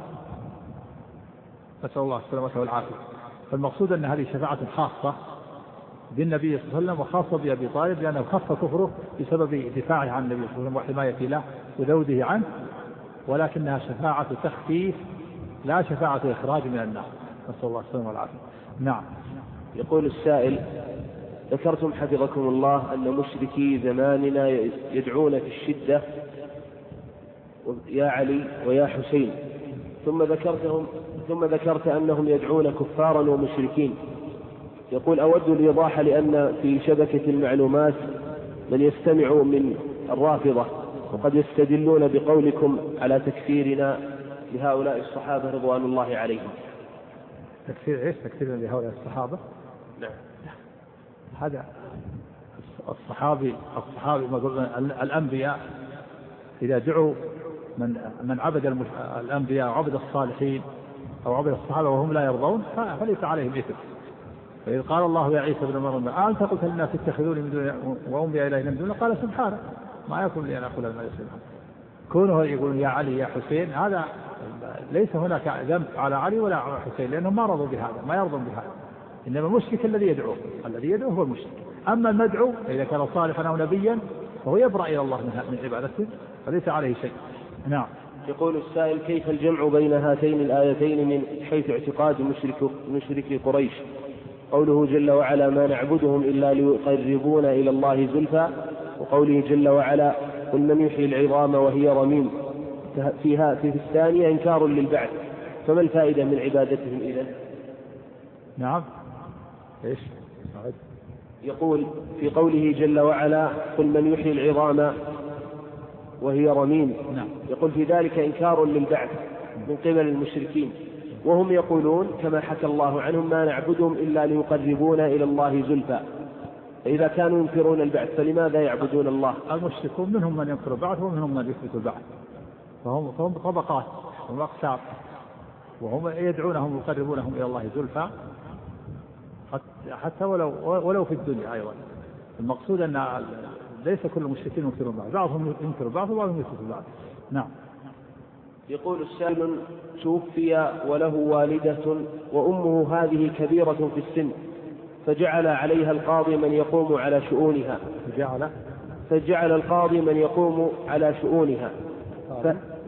نسأل الله السلامة والعافية. فالمقصود أن هذه شفاعة خاصة بالنبي صلى الله عليه وسلم وخاصة بأبي طالب، لأنه خف كفره بسبب دفاعه عن النبي صلى الله عليه وسلم وحمايته له وذوده عنه، ولكنها شفاعة تخفيف لا شفاعة إخراج من النار، نسأل الله السلامة والعافية. نعم. يقول السائل: ذكرتم حفظكم الله أن مشركي زماننا يدعون في الشدة يا علي ويا حسين، ثم ذكرتهم ثم ذكرت أنهم يدعون كفارا ومشركين. يقول: أود الإيضاح، لأن في شبكة المعلومات من يستمع من الرافضة وقد يستدلون بقولكم على تكفيرنا لهؤلاء الصحابة رضوان الله عليهم. تكفير ايش؟ تكفيرنا لهؤلاء الصحابة؟ نعم. هذا الصحابي الصحابي الأنبياء إذا دعوا من من عبد الأنبياء وعبد الصالحين أو عبد الصحابة وهم لا يرضون فليس عليهم إثم. فإذ قال الله يا عيسى ابن مريم أنت قلت للناس اتخذوني من دون وأمي إلهي من دون، قال سبحانه ما يكون لي أن أقول ما ليس لي. كونه يقولون يا علي يا حسين هذا ليس هناك ذنب على علي ولا على حسين، لأنهم ما رضوا بهذا، ما يرضون بهذا. إنما المشرك الذي يدعو الذي يدعو هو المشرك. أما المدعو إذا كان صالحا أو نبيا فهو يبرأ إلى الله من عبادته فليس عليه شيء. نعم. يقول السائل: كيف الجمع بين هاتين الآيتين من حيث اعتقاد مشرك مشركي قريش؟ قوله جل وعلا: ما نعبدهم إلا ليقربونا إلى الله زلفى، وقوله جل وعلا: قل من يحيي العظام وهي رميم. فيها في الثانية إنكار للبعث، فما الفائدة من عبادتهم إذن؟ نعم. إيش؟ يقول في قوله جل وعلا: قل من يحيي العظام وهي رميم. نعم. يقول في ذلك إنكار للبعث من قبل المشركين، وهم يقولون كما حكى الله عنهم: ما نعبدهم إلا ليقربونا إلى الله زلفى. فإذا كانوا ينكرون البعث فلماذا يعبدون الله؟ المشركون منهم من ينكر البعث ومنهم من يثبت البعث، فهم فهم طبقات وهم أقسام، وهم يدعونهم ويقربونهم إلى الله زلفى حتى ولو ولو في الدنيا أيضا. المقصود أن ليس كل المشركين ينكرون بعض، بعضهم ينكر بعض وبعضهم يثبت بعض. نعم. يقول السائل: توفي وله والدة وأمه هذه كبيرة في السن، فجعل عليها القاضي من يقوم على شؤونها فجعل فجعل القاضي من يقوم على شؤونها ف...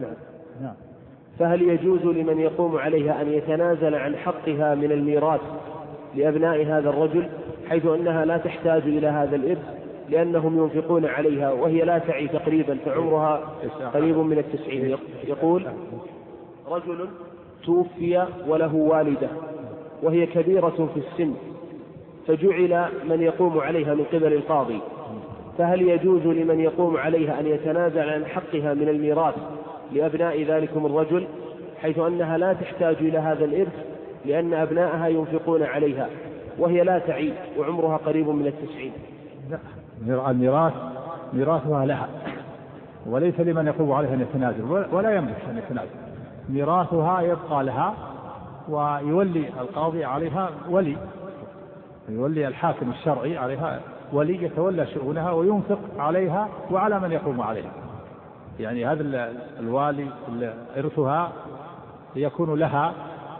فهل يجوز لمن يقوم عليها أن يتنازل عن حقها من الميراث لأبناء هذا الرجل، حيث أنها لا تحتاج إلى هذا الإرث لأنهم ينفقون عليها وهي لا تعي تقريبا فعمرها قريب من التسعين؟ يقول: رجل توفي وله والدة وهي كبيرة في السن، فجعل من يقوم عليها من قبل القاضي، فهل يجوز لمن يقوم عليها أن يتنازل عن حقها من الميراث لأبناء ذلكم الرجل، حيث أنها لا تحتاج إلى هذا الإرث لأن أبنائها ينفقون عليها وهي لا تعي وعمرها قريب من التسعين؟ الميراث ميراثها لها وليس لمن يقوم عليها أن يتنازل، ولا يملك أن يتنازل. ميراثها يبقى لها، ويولي القاضي عليها ولي، يولي الحاكم الشرعي عليها ولي يتولى شؤونها وينفق عليها وعلى من يقوم عليها. يعني هذا الوالي إرثها يكون لها،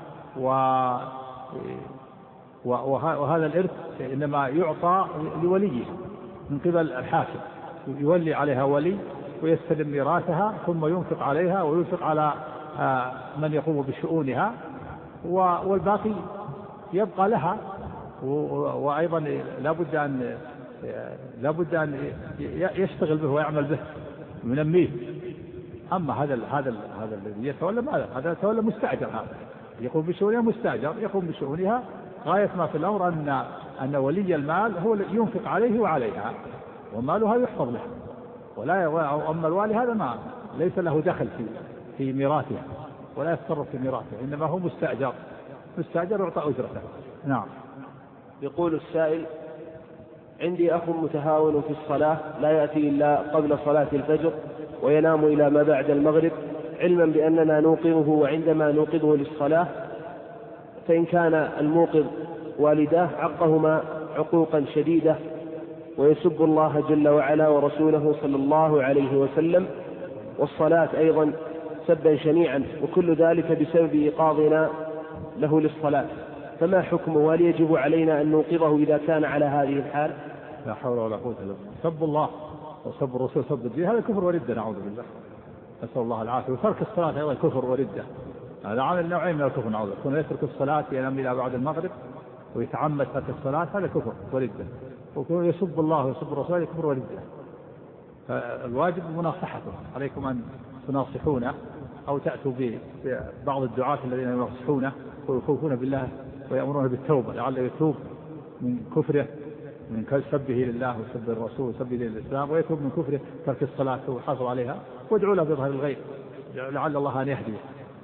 وهذا الإرث إنما يعطى لوليه من قبل الحاكم، يولي عليها ولي ويستلم ميراثها ثم ينفق عليها وينفق على من يقوم بشؤونها، والباقي يبقى لها. وأيضا لابد أن لابد أن يشتغل به ويعمل به، ينميه أما هذا هذا هذا الذي يتولى ماذا؟ هذا يتولى مستأجر، هذا يقوم بشؤونها مستأجر، يقوم بشؤونها غاية ما في الأمر أن أن ولي المال هو ينفق عليه وعليها ومالها يحفظ له، ولا أما الوالي هذا ما ليس له دخل في في ميراثها ولا يتصرف في ميراثها، إنما هو مستأجر مستأجر يعطى أجرته. نعم. يقول السائل: عندي أخ متهاون في الصلاة لا يأتي إلا قبل صلاة الفجر وينام إلى ما بعد المغرب، علما بأننا نوقظه وعندما نوقظه للصلاة فإن كان الموقظ والداه عقهما عقوقا شديدة ويسب الله جل وعلا ورسوله صلى الله عليه وسلم، والصلاة أيضا سبا شنيعا، وكل ذلك بسبب إيقاظنا له للصلاة، فما حكمه؟ وهل يجب علينا أن نوقظه إذا كان على هذه الحال؟ لا حول ولا قوة إلا بالله. سب الله وسب الرسول سب الدين هذا كفر وردة، نعوذ بالله، نسأل الله العافية. وترك الصلاة أيضا كفر وردة، هذا عامل نوعين من الكفر، نعوذ بالله. يكون يترك الصلاة ينام إلى بعد المغرب ويتعمد ترك الصلاة، هذا كفر وردة. ويكون يسب الله ويسب الرسول هذا كفر وردة. فالواجب مناصحته، عليكم أن تناصحونه أو تأتوا ببعض الدعاة الذين يناصحونه ويخوفون بالله ويأمرون بالتوبة لعله يتوب من كفره من سبه لله وسب الرسول وسبه للإسلام، ويتوب من كفره ترك الصلاة ويحافظ عليها، وادعوا له بظهر الغيب لعل الله أن يهديه.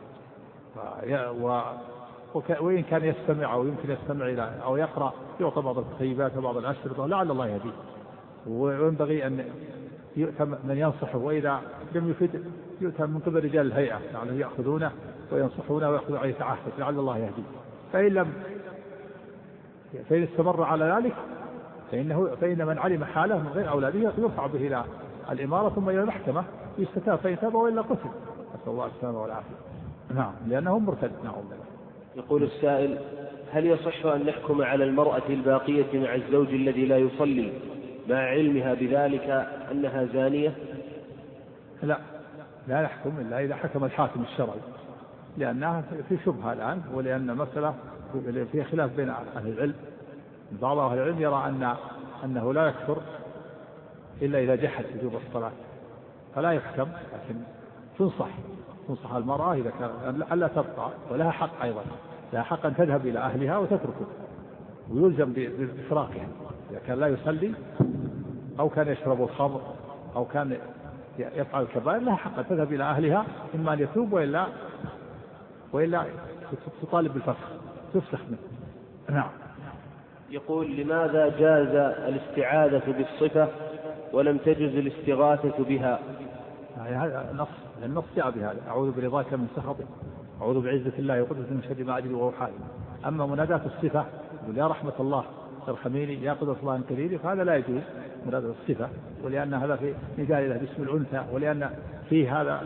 وإن كان يستمع أو يمكن يستمع إلى أو يقرأ يعطى بعض التخيبات وبعض الأشرطة لعل الله يهديه. وينبغي أن يؤتى من ينصحه، وإذا لم يفيد يؤتى من قبل رجال الهيئة لعله يأخذونه وينصحونه ويأخذوا عليه تعهد لعل الله يهديه. فإن لم فإن استمر على ذلك فإنه فإن من علم حاله من غير أولاده يرفع به إلى الإمارة ثم إلى المحكمة يستتاب، فإن تاب وإلا قتل، نسأل الله السلامة والعافية. نعم، لأنه مرتد. نعم. يقول السائل: هل يصح أن نحكم على المرأة الباقية مع الزوج الذي لا يصلي مع علمها بذلك أنها زانية؟ لا، لا نحكم إلا إذا حكم الحاكم الشرعي، لأنها في شبهة الآن، ولأن مسألة فيها خلاف بين أهل العلم. بعض أهل العلم يرى أن أنه لا يكفر إلا إذا جحد وجوب الصلاة، فلا يحكم، لكن تنصح تنصح المرأة إذا كان ألا تبقى، ولها حق أيضا، لها حق أن تذهب إلى أهلها وتتركه ويلزم بإفراقها. إذا كان لا يصلي أو كان يشرب الخمر أو كان يفعل الكبائر لها حق أن تذهب إلى أهلها، إما أن يتوب وإلا وإلا تطالب بالفسخ تفسخ منه. نعم. يقول: لماذا جاز الاستعاذة بالصفة ولم تجز الاستغاثة بها؟ هذا نص، النص جاء بهذا: أعوذ برضاك من سخطك، أعوذ بعزة الله وقدرته من شر ما أجد وهو حالي. أما مناداة الصفة يقول يا رحمة الله ارحميني يا قدرة الله انقذيني، فهذا لا يجوز مناداة الصفة، ولأن هذا في نداء له باسم الأنثى، ولأن فيه هذا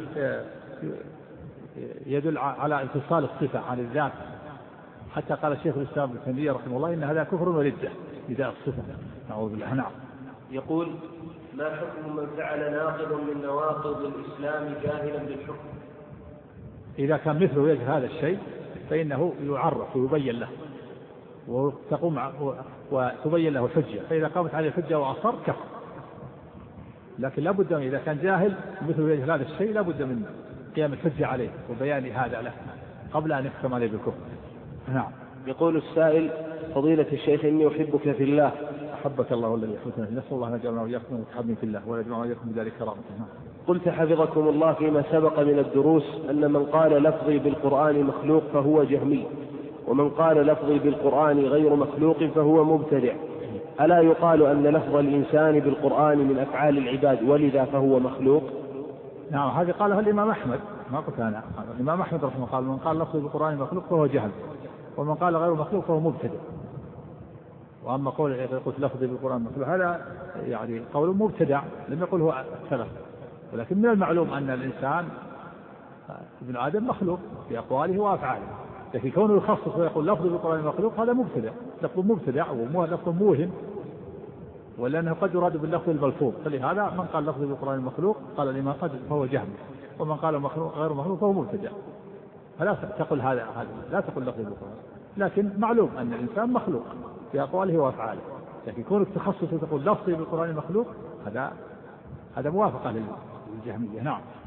يدل على انفصال الصفة عن الذات. حتى قال الشيخ الإسلام ابن تيمية رحمه الله إن هذا كفر وردة نداء الصفة، نعوذ بالله. نعم. يقول: ما حكم من فعل ناقض من نواقض الإسلام جاهلا بالحكم؟ إذا كان مثله يجهل هذا الشيء فإنه يعرف ويبين له وتقوم وتبين له الحجة، فإذا قامت عليه الحجة وأصر كفر. لكن لا بد إذا كان جاهل مثله يجهل هذا الشيء لا بد من قيام الحجة عليه وبيان هذا له قبل أن يحكم عليه بالكفر. نعم. يقول السائل: فضيلة الشيخ إني أحبك في الله. أحبك الله الذي يحبنا، نسأل الله أن يجعلنا وإياكم متحابين في الله ويجعلنا وإياكم بذلك كرامته. قلت حفظكم الله فيما سبق من الدروس أن من قال لفظي بالقرآن مخلوق فهو جهمي، ومن قال لفظي بالقرآن غير مخلوق فهو مبتدع، ألا يقال أن لفظ الإنسان بالقرآن من أفعال العباد ولذا فهو مخلوق؟ نعم، هذه قالها الإمام أحمد، ما قلت أنا. الإمام أحمد رحمه الله قال من قال لفظي بالقرآن مخلوق فهو جهل، ومن قال غير مخلوق فهو مبتدع. وأما قول قلت لفظي بالقرآن مخلوق هذا يعني قول مبتدع لم يقل هو سلف، ولكن من المعلوم أن الإنسان ابن آدم مخلوق في أقواله وأفعاله، لكن كونه يخصص ويقول لفظي بالقرآن مخلوق هذا مبتدع، لفظ مبتدع ولفظ موهم، ولأنه قد يراد باللفظ الملفوظ. فلهذا من قال لفظي بالقرآن مخلوق قال الإمام قد فهو جهم، ومن قال مخلوق غير مخلوق فهو مبتدع. فلا تقل هذا هذا لا تقل لفظي بالقرآن، لكن معلوم أن الإنسان مخلوق في أقواله وأفعاله، لكن كونك تخصص وتقول لفظي بالقرآن مخلوق هذا هذا موافقة للجهمية. نعم.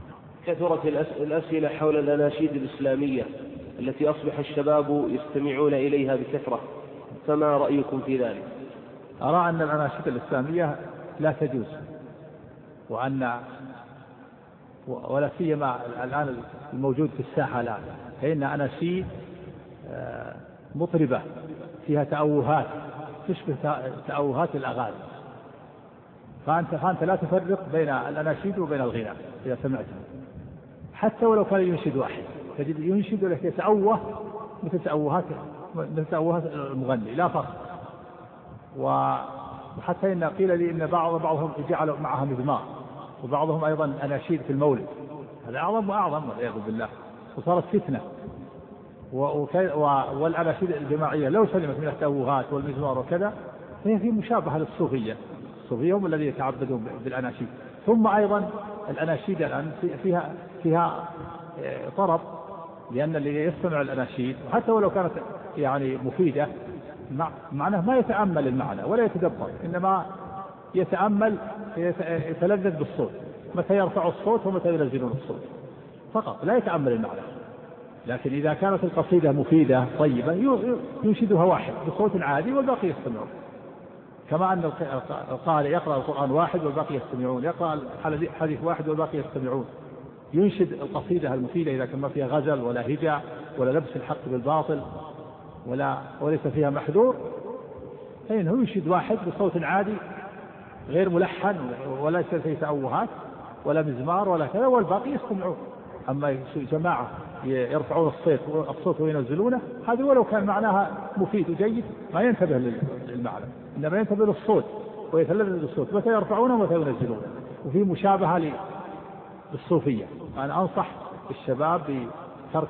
كثرت الأسئلة حول الأناشيد الإسلامية التي أصبح الشباب يستمعون إليها بكثرة، فما رأيكم في ذلك؟ أرى أن الأناشيد الإسلامية لا تجوز، وأن ولا سيما الآن الموجود في الساحة الآن، فإن أناشيد مطربة فيها تأوهات تشبه تأوهات الأغاني، فأنت, فأنت لا تفرق بين الأناشيد وبين الغناء إذا سمعتها، حتى ولو كان ينشد واحد تجد ينشد لك يتأوه مثل تأوهات مثل تأوهات المغني، لا فرق. وحتى إن قيل لي إن بعض بعضهم جعلوا معها مزمار، وبعضهم أيضا أناشيد في المولد، هذا أعظم وأعظم والعياذ بالله، وصارت فتنة. والأناشيد الجماعية لو سلمت من التأوهات والمزمار وكذا فهي في مشابهة للصوفية، الصوفية هم الذين يتعبدون بالأناشيد. ثم أيضا الأناشيد الآن فيها فيها طرب، لأن اللي يستمع الأناشيد حتى ولو كانت يعني مفيدة معناه ما يتأمل المعنى ولا يتدبر، إنما يتأمل يتلذذ بالصوت، متى يرفع الصوت ومتى ينزلون الصوت فقط، لا يتأمل المعنى. لكن إذا كانت القصيدة مفيدة طيبة ينشدها واحد بصوت عادي والباقي يستمعون، كما أن القارئ يقرأ القرآن واحد والباقي يستمعون، يقرأ حديث واحد والباقي يستمعون. ينشد القصيدة المفيدة إذا كان ما فيها غزل ولا هجاء ولا لبس الحق بالباطل ولا وليس فيها محذور، فإنه ينشد واحد بصوت عادي غير ملحن ولا فيه تأوهات ولا مزمار ولا كذا، والباقي يستمعون. أما جماعة يرفعون الصوت الصوت وينزلونه، هذا ولو كان معناها مفيد وجيد ما ينتبه للمعنى، إنما ينتبه للصوت ويتلذذ بالصوت، متى يرفعونه ومتى ينزلونه. وفي مشابهة للصوفية. أنا أنصح الشباب بترك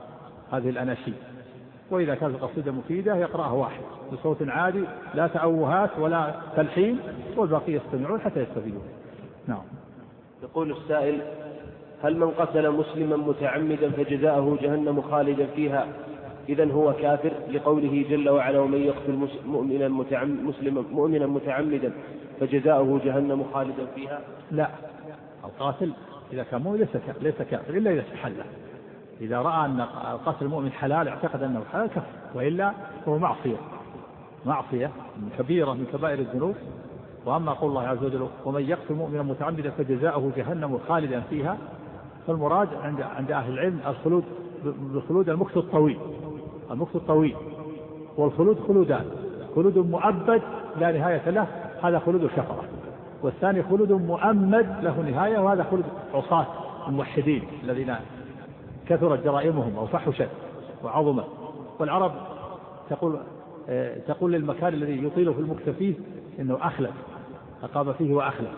هذه الأناشيد، وإذا كانت القصيدة مفيدة يقرأها واحد بصوت عادي لا تأوهات ولا تلحين، والباقي يستمعون حتى يستفيدون. نعم. يقول السائل: هل من قتل مسلما متعمدا فجزاؤه جهنم خالدا فيها إذن هو كافر، لقوله جل وعلا: ومن يقتل مؤمنا مسلما مؤمنا متعمدا فجزاؤه جهنم خالدا فيها؟ لا، القاتل إذا كان مؤمن ليس كافر إلا إذا استحله. إذا رأى أن قتل المؤمن حلال اعتقد أنه حلال كفر، وإلا هو معصية معصية كبيرة من كبائر الذنوب. وأما قول الله عز وجل: ومن يقتل مؤمنا متعمدا فجزاؤه جهنم خالدا فيها، فالمراد عند عند أهل العلم الخلود بالخلود المكث الطويل المكث الطويل والخلود خلودان: خلود مؤبد لا نهاية له، هذا خلود الكفرة، والثاني خلود مؤمد له نهاية، وهذا خلود عصاة الموحدين الذين كثرت جرائمهم أو فحشت وعظمت. والعرب تقول تقول للمكان الذي يطيل في المكث فيه إنه أخلد، أقام فيه وأخلد.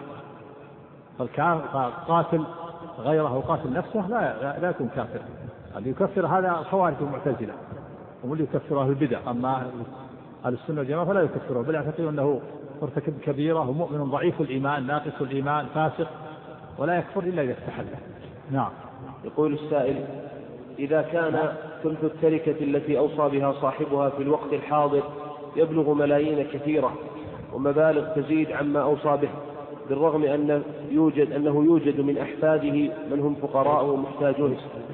فالقاتل غيره وقاتل نفسه لا لا يكون كافر. اللي يكفر هذا الخوارج والمعتزلة، هم اللي يكفر أهل البدع. أما أهل السنة والجماعة فلا يكفره، بل يعتقد أنه مرتكب كبيرة ومؤمن ضعيف الإيمان ناقص الإيمان فاسق، ولا يكفر إلا إذا استحله. نعم. يقول السائل: إذا كان ثلث التركة التي أوصى بها صاحبها في الوقت الحاضر يبلغ ملايين كثيرة ومبالغ تزيد عما أوصى به، بالرغم أن يوجد أنه يوجد من أحفاده من هم فقراء ومحتاجون.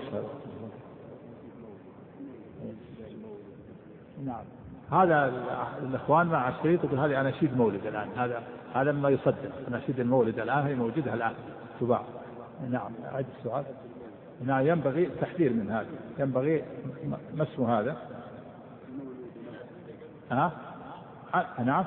نعم. هذا الإخوان مع الشريط يقول هذه أناشيد مولد الآن، هذا هذا ما يصدق. أناشيد المولد الآن هي موجودة الآن تباع. نعم. أعد السؤال. نعم. ينبغي التحذير من هذا، ينبغي ما اسمه هذا؟ ها؟ أه؟ نعم.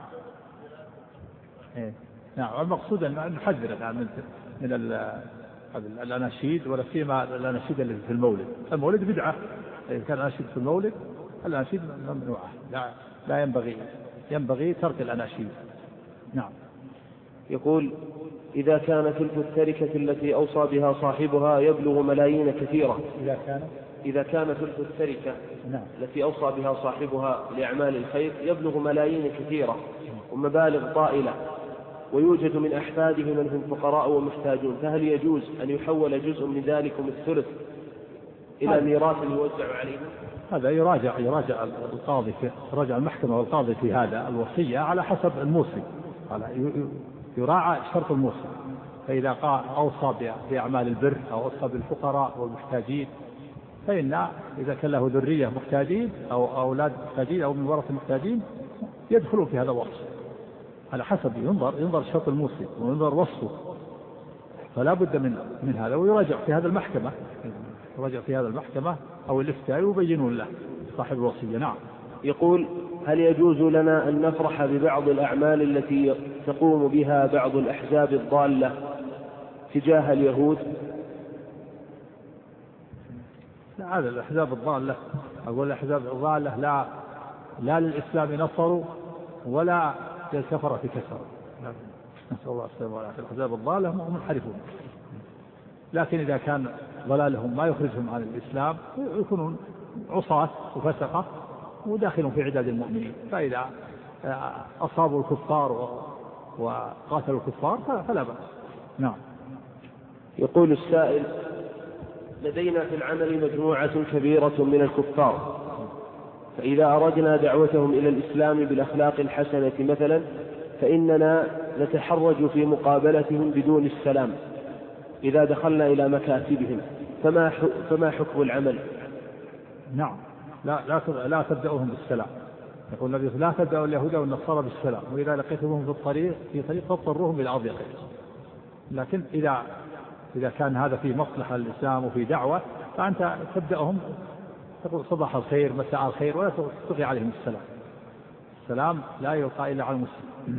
إيه. نعم. المقصود أن نحذر الآن من من الأناشيد، ولا سيما الأناشيد اللي في المولد. المولد بدعة، إذا كان الأناشيد في المولد الأناشيد ممنوعة، لا لا ينبغي ينبغي ترك الأناشيد. نعم. يقول: إذا كان ثلث التركة التي أوصى بها صاحبها يبلغ ملايين كثيرة إذا كان إذا كان ثلث التركة نعم. التي أوصى بها صاحبها لأعمال الخير يبلغ ملايين كثيرة ومبالغ طائلة، ويوجد من أحفاده من هم فقراء ومحتاجون، فهل يجوز أن يحول جزء من ذلكم الثلث إلى ميراث يوزع عليهم؟ هذا يراجع يراجع القاضي في يراجع المحكمة والقاضي في هذا الوصية على حسب الموصي، على يراعى شرط الموصي. فإذا أوصى بأعمال البر أو أوصى بالفقراء والمحتاجين، فإن إذا كان له ذرية محتاجين أو أولاد محتاجين أو من ورثة محتاجين يدخلون في هذا الوصف، على حسب ينظر ينظر شرط المسلم وينظر وصفه، فلا بد من من هذا، ويراجع في هذا المحكمة يراجع في هذا المحكمة أو الإفتاء ويبينون له صاحب الوصية. نعم. يقول: هل يجوز لنا أن نفرح ببعض الأعمال التي تقوم بها بعض الأحزاب الضالة تجاه اليهود؟ لا، هذا الأحزاب الضالة أقول الأحزاب الضالة لا لا للإسلام نصروا ولا للكفرة كسروا، نسأل الله السلامة والعافية. الأحزاب الضالة هم منحرفون، لكن إذا كان ضلالهم ما يخرجهم عن الإسلام يكونون عصاة وفسقة وداخلون في عداد المؤمنين، فإذا أصابوا الكفار وقاتلوا الكفار فلا بأس. نعم. يقول السائل: لدينا في العمل مجموعة كبيرة من الكفار، فإذا أردنا دعوتهم إلى الإسلام بالأخلاق الحسنة مثلا فإننا نتحرج في مقابلتهم بدون السلام إذا دخلنا إلى مكاتبهم، فما فما حكم العمل؟ نعم، لا لا لا تبدأوهم بالسلام. يقول النبي: لا تبدأوا اليهود والنصارى بالسلام، وإذا لقيتموهم في الطريق في طريق فاضطروهم إلى أضيق. لكن إذا إذا كان هذا في مصلحة للإسلام وفي دعوة فأنت تبدأهم تقول صباح الخير مساء الخير ولا تلقي عليهم السلام. السلام لا يلقى إلا على المسلم.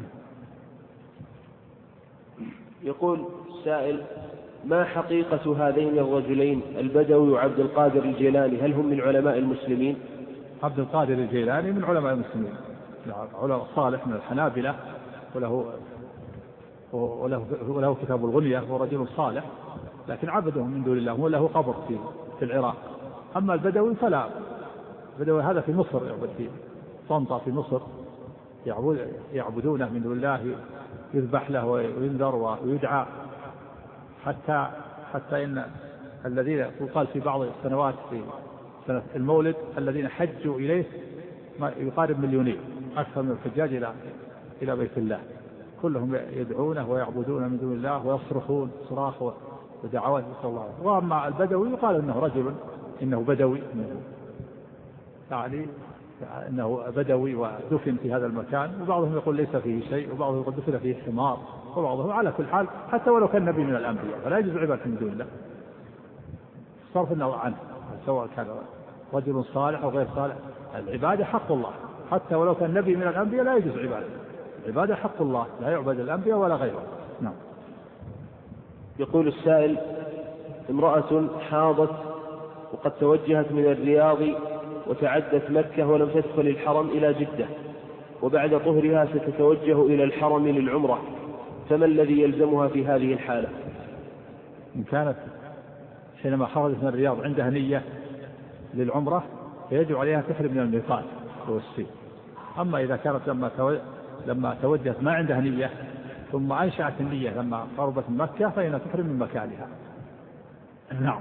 يقول السائل: ما حقيقة هذين الرجلين البدوي وعبد القادر الجيلاني؟ هل هم من علماء المسلمين؟ عبد القادر الجيلاني من علماء المسلمين، علماء صالح من الحنابلة، وله وله وله كتاب الغنية، هو رجل صالح لكن عبدهم من دون الله، وله قبر في في العراق. أما البدوي فلا، البدوي هذا في مصر يعبد، في طنطا في مصر يعبدونه من دون الله، يذبح له وينذر ويدعى، حتى حتى إن الذين قال في بعض السنوات في سنة المولد الذين حجوا إليه ما يقارب مليونين، أكثر من الحجاج إلى إلى بيت الله، كلهم يدعونه ويعبدون من دون الله ويصرخون صراخ ودعوات نسأل الله. وأما البدوي يقال إنه رجل إنه بدوي يعني إنه بدوي ودفن في هذا المكان، وبعضهم يقول ليس فيه شيء، وبعضهم يقول دفن فيه حمار، وبعضهم على كل حال حتى ولو كان نبي من الأنبياء فلا يجوز عبادة من دون الله، صرف النظر عنه سواء كان رجل صالح أو غير صالح. العبادة حق الله، حتى ولو كان نبي من الأنبياء لا يجوز عبادة. العبادة حق الله، لا يعبد الأنبياء ولا غيره. نعم. يقول السائل: امرأة حاضت وقد توجهت من الرياض وتعدت مكة ولم تدخل الحرم إلى جدة، وبعد طهرها ستتوجه إلى الحرم للعمرة، فما الذي يلزمها في هذه الحالة؟ إن كانت حينما خرجت من الرياض عندها نية للعمرة فيجب عليها تحرم من الميقات والسير. أما إذا كانت لما لما توجهت ما عندها نية ثم أنشأت النية لما قربت من مكة فإنها تحرم من مكانها. نعم.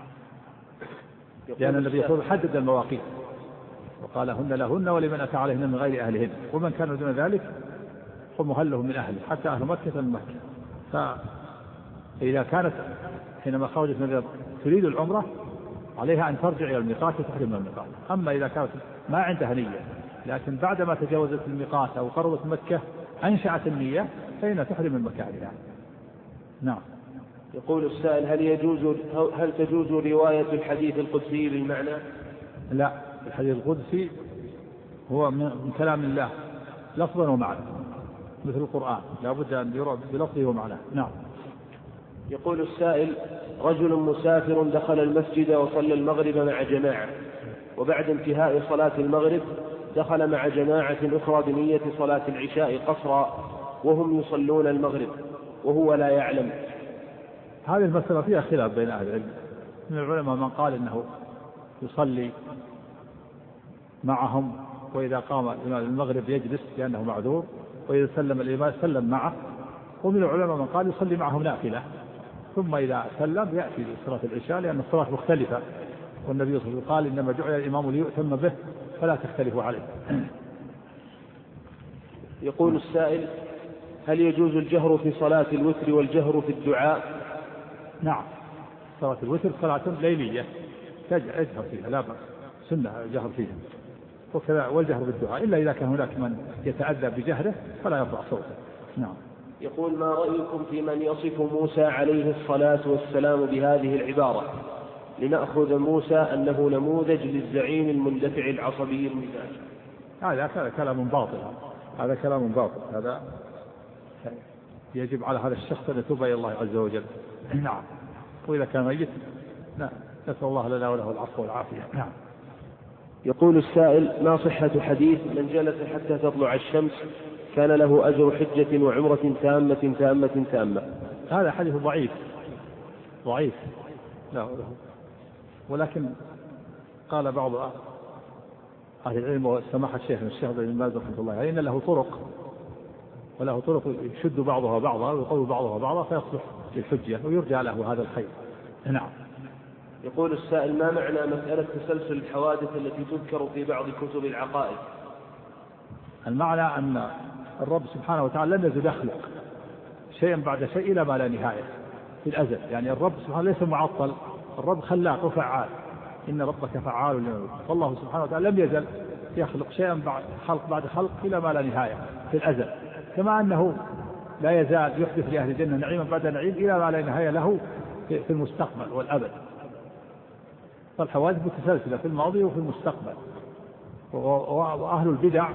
لأن النبي صلى الله عليه وسلم حدد المواقيت وقال: هن لهن ولمن أتى عليهن من غير أهلهن، ومن كان دون ذلك فمهله من أهله حتى أهل مكة من مكة. فإذا كانت حينما خرجت من الرياض تريد العمرة عليها أن ترجع إلى الميقات وتحرم من الميقات. أما إذا كانت ما عندها نية لكن بعدما تجاوزت الميقات أو قربت مكة أنشأت النية فإنها تحرم من مكانها. نعم. يقول السائل: هل يجوز هل تجوز رواية الحديث القدسي بالمعنى؟ لا، الحديث القدسي هو من كلام الله لفظا ومعنى مثل القرآن، لا بد أن يرى بلفظه ومعناه. نعم. يقول السائل: رجل مسافر دخل المسجد وصلى المغرب مع جماعة، وبعد انتهاء صلاة المغرب دخل مع جماعة أخرى بنية صلاة العشاء قصرا وهم يصلون المغرب وهو لا يعلم. هذه المسألة فيها خلاف بين أهل العلم، من العلماء من قال إنه يصلي معهم وإذا قام المغرب يجلس لأنه معذور، وإذا سلم الإمام سلم معه، ومن العلماء من قال يصلي معهم نافلة ثم إذا سلم يأتي لصلاة العشاء لأن الصلاة مختلفة، والنبي صلى الله عليه وسلم قال: إنما جعل الإمام ليؤتم به فلا تختلفوا عليه. يقول السائل: هل يجوز الجهر في صلاة الوتر والجهر في الدعاء؟ نعم، صلاة الوتر صلاة ليلية يجهر فيها لا بأس، سنة الجهر فيها، وكذا والجهر بالدعاء، إلا إذا كان هناك من يتأذى بجهره فلا يرفع صوته. نعم. يقول: ما رأيكم في من يصف موسى عليه الصلاة والسلام بهذه العبارة: لنأخذ موسى أنه نموذج للزعيم المندفع العصبي المزاج؟ هذا كلام باطل، هذا كلام باطل، هذا يجب على هذا الشخص أن يتوب إلى الله عز وجل. نعم. وإذا كان ميت نعم نسأل الله لنا وله العفو والعافية. نعم. يقول السائل: ما صحة حديث من جلس حتى تطلع الشمس كان له أجر حجة وعمرة تامة تامة تامة؟ هذا حديث ضعيف ضعيف لا له، ولكن قال بعض أهل العلم وسماحة الشيخ الشيخ بن باز رحمه الله عليه إن له طرق، وله طرق يشد بعضها بعضا ويقوي بعضها بعضا فيصلح للحجة ويرجى له هذا الخير. نعم. يقول السائل: ما معنى مسألة تسلسل الحوادث التي تذكر في بعض كتب العقائد؟ المعنى أن الرب سبحانه وتعالى لم يزل يخلق شيئا بعد شيء إلى ما لا نهاية في الأزل، يعني الرب سبحانه ليس معطل، الرب خلاق وفعال، إن ربك فعال لما يريد. فالله سبحانه وتعالى لم يزل يخلق شيئا بعد خلق بعد خلق إلى ما لا نهاية في الأزل، كما أنه لا يزال يحدث لأهل الجنة نعيما بعد نعيم إلى ما لا نهاية له في المستقبل والأبد. فالحوادث متسلسلة في الماضي وفي المستقبل. وأهل البدع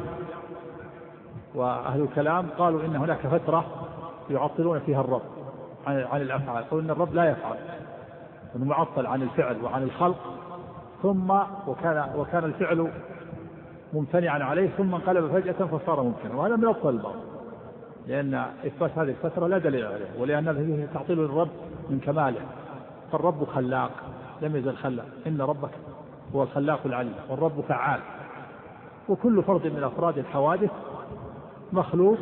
وأهل الكلام قالوا إن هناك فترة يعطلون فيها الرب عن الأفعال، قالوا إن الرب لا يفعل، أنه معطل عن الفعل وعن الخلق، ثم وكان وكان الفعل ممتنعا عليه ثم انقلب فجأة فصار ممكنا، وهذا من أبطل الباطل، لأن إثبات هذه الفترة لا دليل عليه، ولأن فيه تعطيل الرب من كماله. فالرب خلاق لم يزل خلاق، إن ربك هو الخلاق العليم، والرب فعال. وكل فرد من أفراد الحوادث مخلوق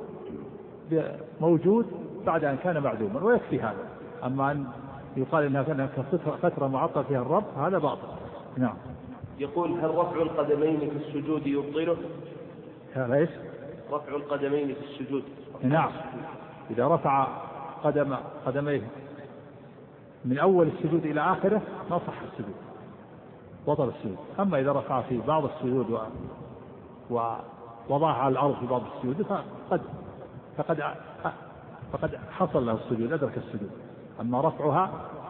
موجود بعد أن كان معدوما، ويكفي هذا. أما أن يقال إنها كانت فترة معطل فيها الرب هذا باطل. نعم. يقول: هل رفع القدمين في السجود يبطله؟ هذا إيش؟ رفع القدمين في السجود. نعم، إذا رفع قدم قدميه من أول السجود إلى آخره ما صح السجود، بطل السجود. أما إذا رفع في بعض السجود ووضعها على الأرض في بعض السجود فقد فقد فقد حصل له السجود، أدرك السجود. أما رفعها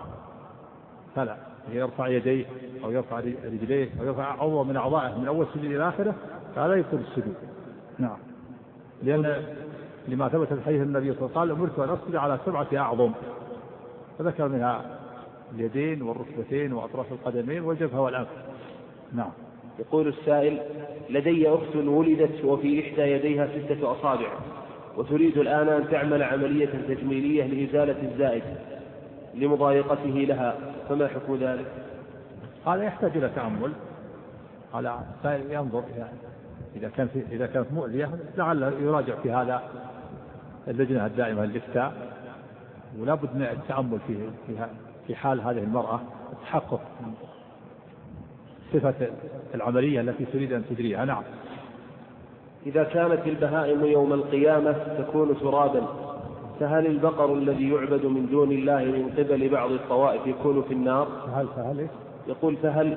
فلا، يرفع يديه أو يرفع رجليه أو يرفع عضو من أعضائه من أول السجود إلى آخره فلا يبطل السجود. نعم. لأن لما ثبت في حديث النبي صلى الله عليه وسلم: أمرت أن أسجد على سبعة أعظم، فذكر منها اليدين والركبتين وأطراف القدمين والجبهة والأنف. نعم. يقول السائل: لدي أخت ولدت وفي إحدى يديها ستة أصابع، وتريد الآن أن تعمل عملية تجميلية لإزالة الزائد لمضايقته لها، فما حكم ذلك؟ هذا يحتاج إلى تأمل، على ينظر إذا كان في إذا كانت مؤذية لعل يراجع في هذا اللجنة الدائمة للإفتاء، ولا بد من التأمل في فيها في حال هذه المرأة، التحقق من صفة العملية التي تريد أن تجريها. نعم. إذا كانت البهائم يوم القيامة تكون ترابا، فهل البقر الذي يعبد من دون الله من قبل بعض الطوائف يكون في النار؟ فهل فهل يقول: فهل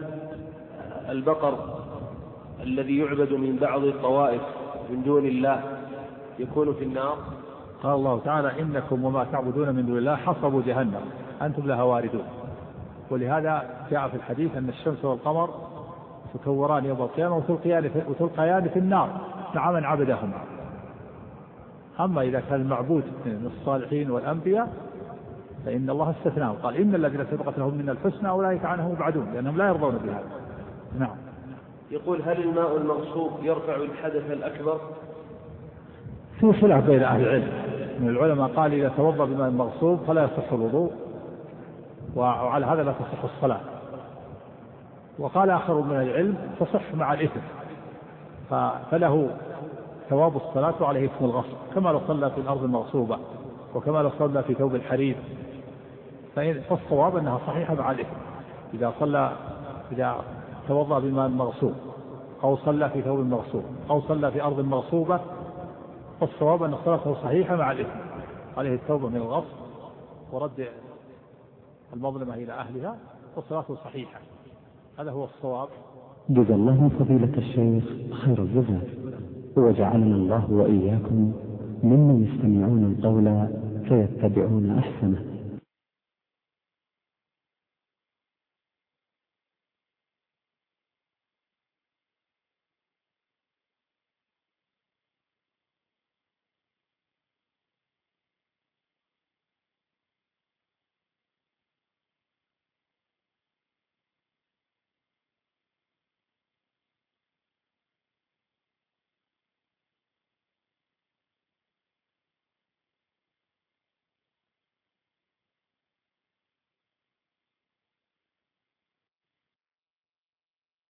البقر الذي يعبد من بعض الطوائف من دون الله يكون في النار؟ قال الله تعالى: إنكم وما تعبدون من دون الله حصبوا جهنم أنتم لها واردون. ولهذا جاء في الحديث أن الشمس والقمر تكوران يوم القيامة وتلقيان في النار مع من عبدهما. أما إذا كان المعبود من الصالحين والأنبياء فإن الله استثناه، قال: إن الذين سبقت لهم من الحسنى أولئك عنهم مبعدون، لأنهم لا يرضون بهذا. نعم. يقول: هل الماء المغصوب يرفع الحدث الأكبر؟ في خلاف بين أهل العلم، من العلماء قال إذا توضأ بماء مغصوب فلا يصح الوضوء، وعلى هذا لا تصح الصلاة. وقال آخر من العلم تصح مع الإثم، فله ثواب الصلاة وعليه اسم الغصب، كما لو صلى في الأرض المغصوبة وكما لو صلى في ثوب الحرير. فالصواب أنها صحيحة مع الإثم. إذا صلى إذا توضأ بماء مغصوب أو صلى في ثوب مغصوب أو صلى في أرض مغصوبة والصواب أن صلاته صحيحة مع الإثم، عليه التوبة من الغصب ورد المظلمة إلى أهلها، وصلاته صحيحة، هذا هو الصواب. جزا الله فضيلة الشيخ خير الجزاء، وجعلنا الله وإياكم ممن يستمعون القول فيتبعون أحسنه.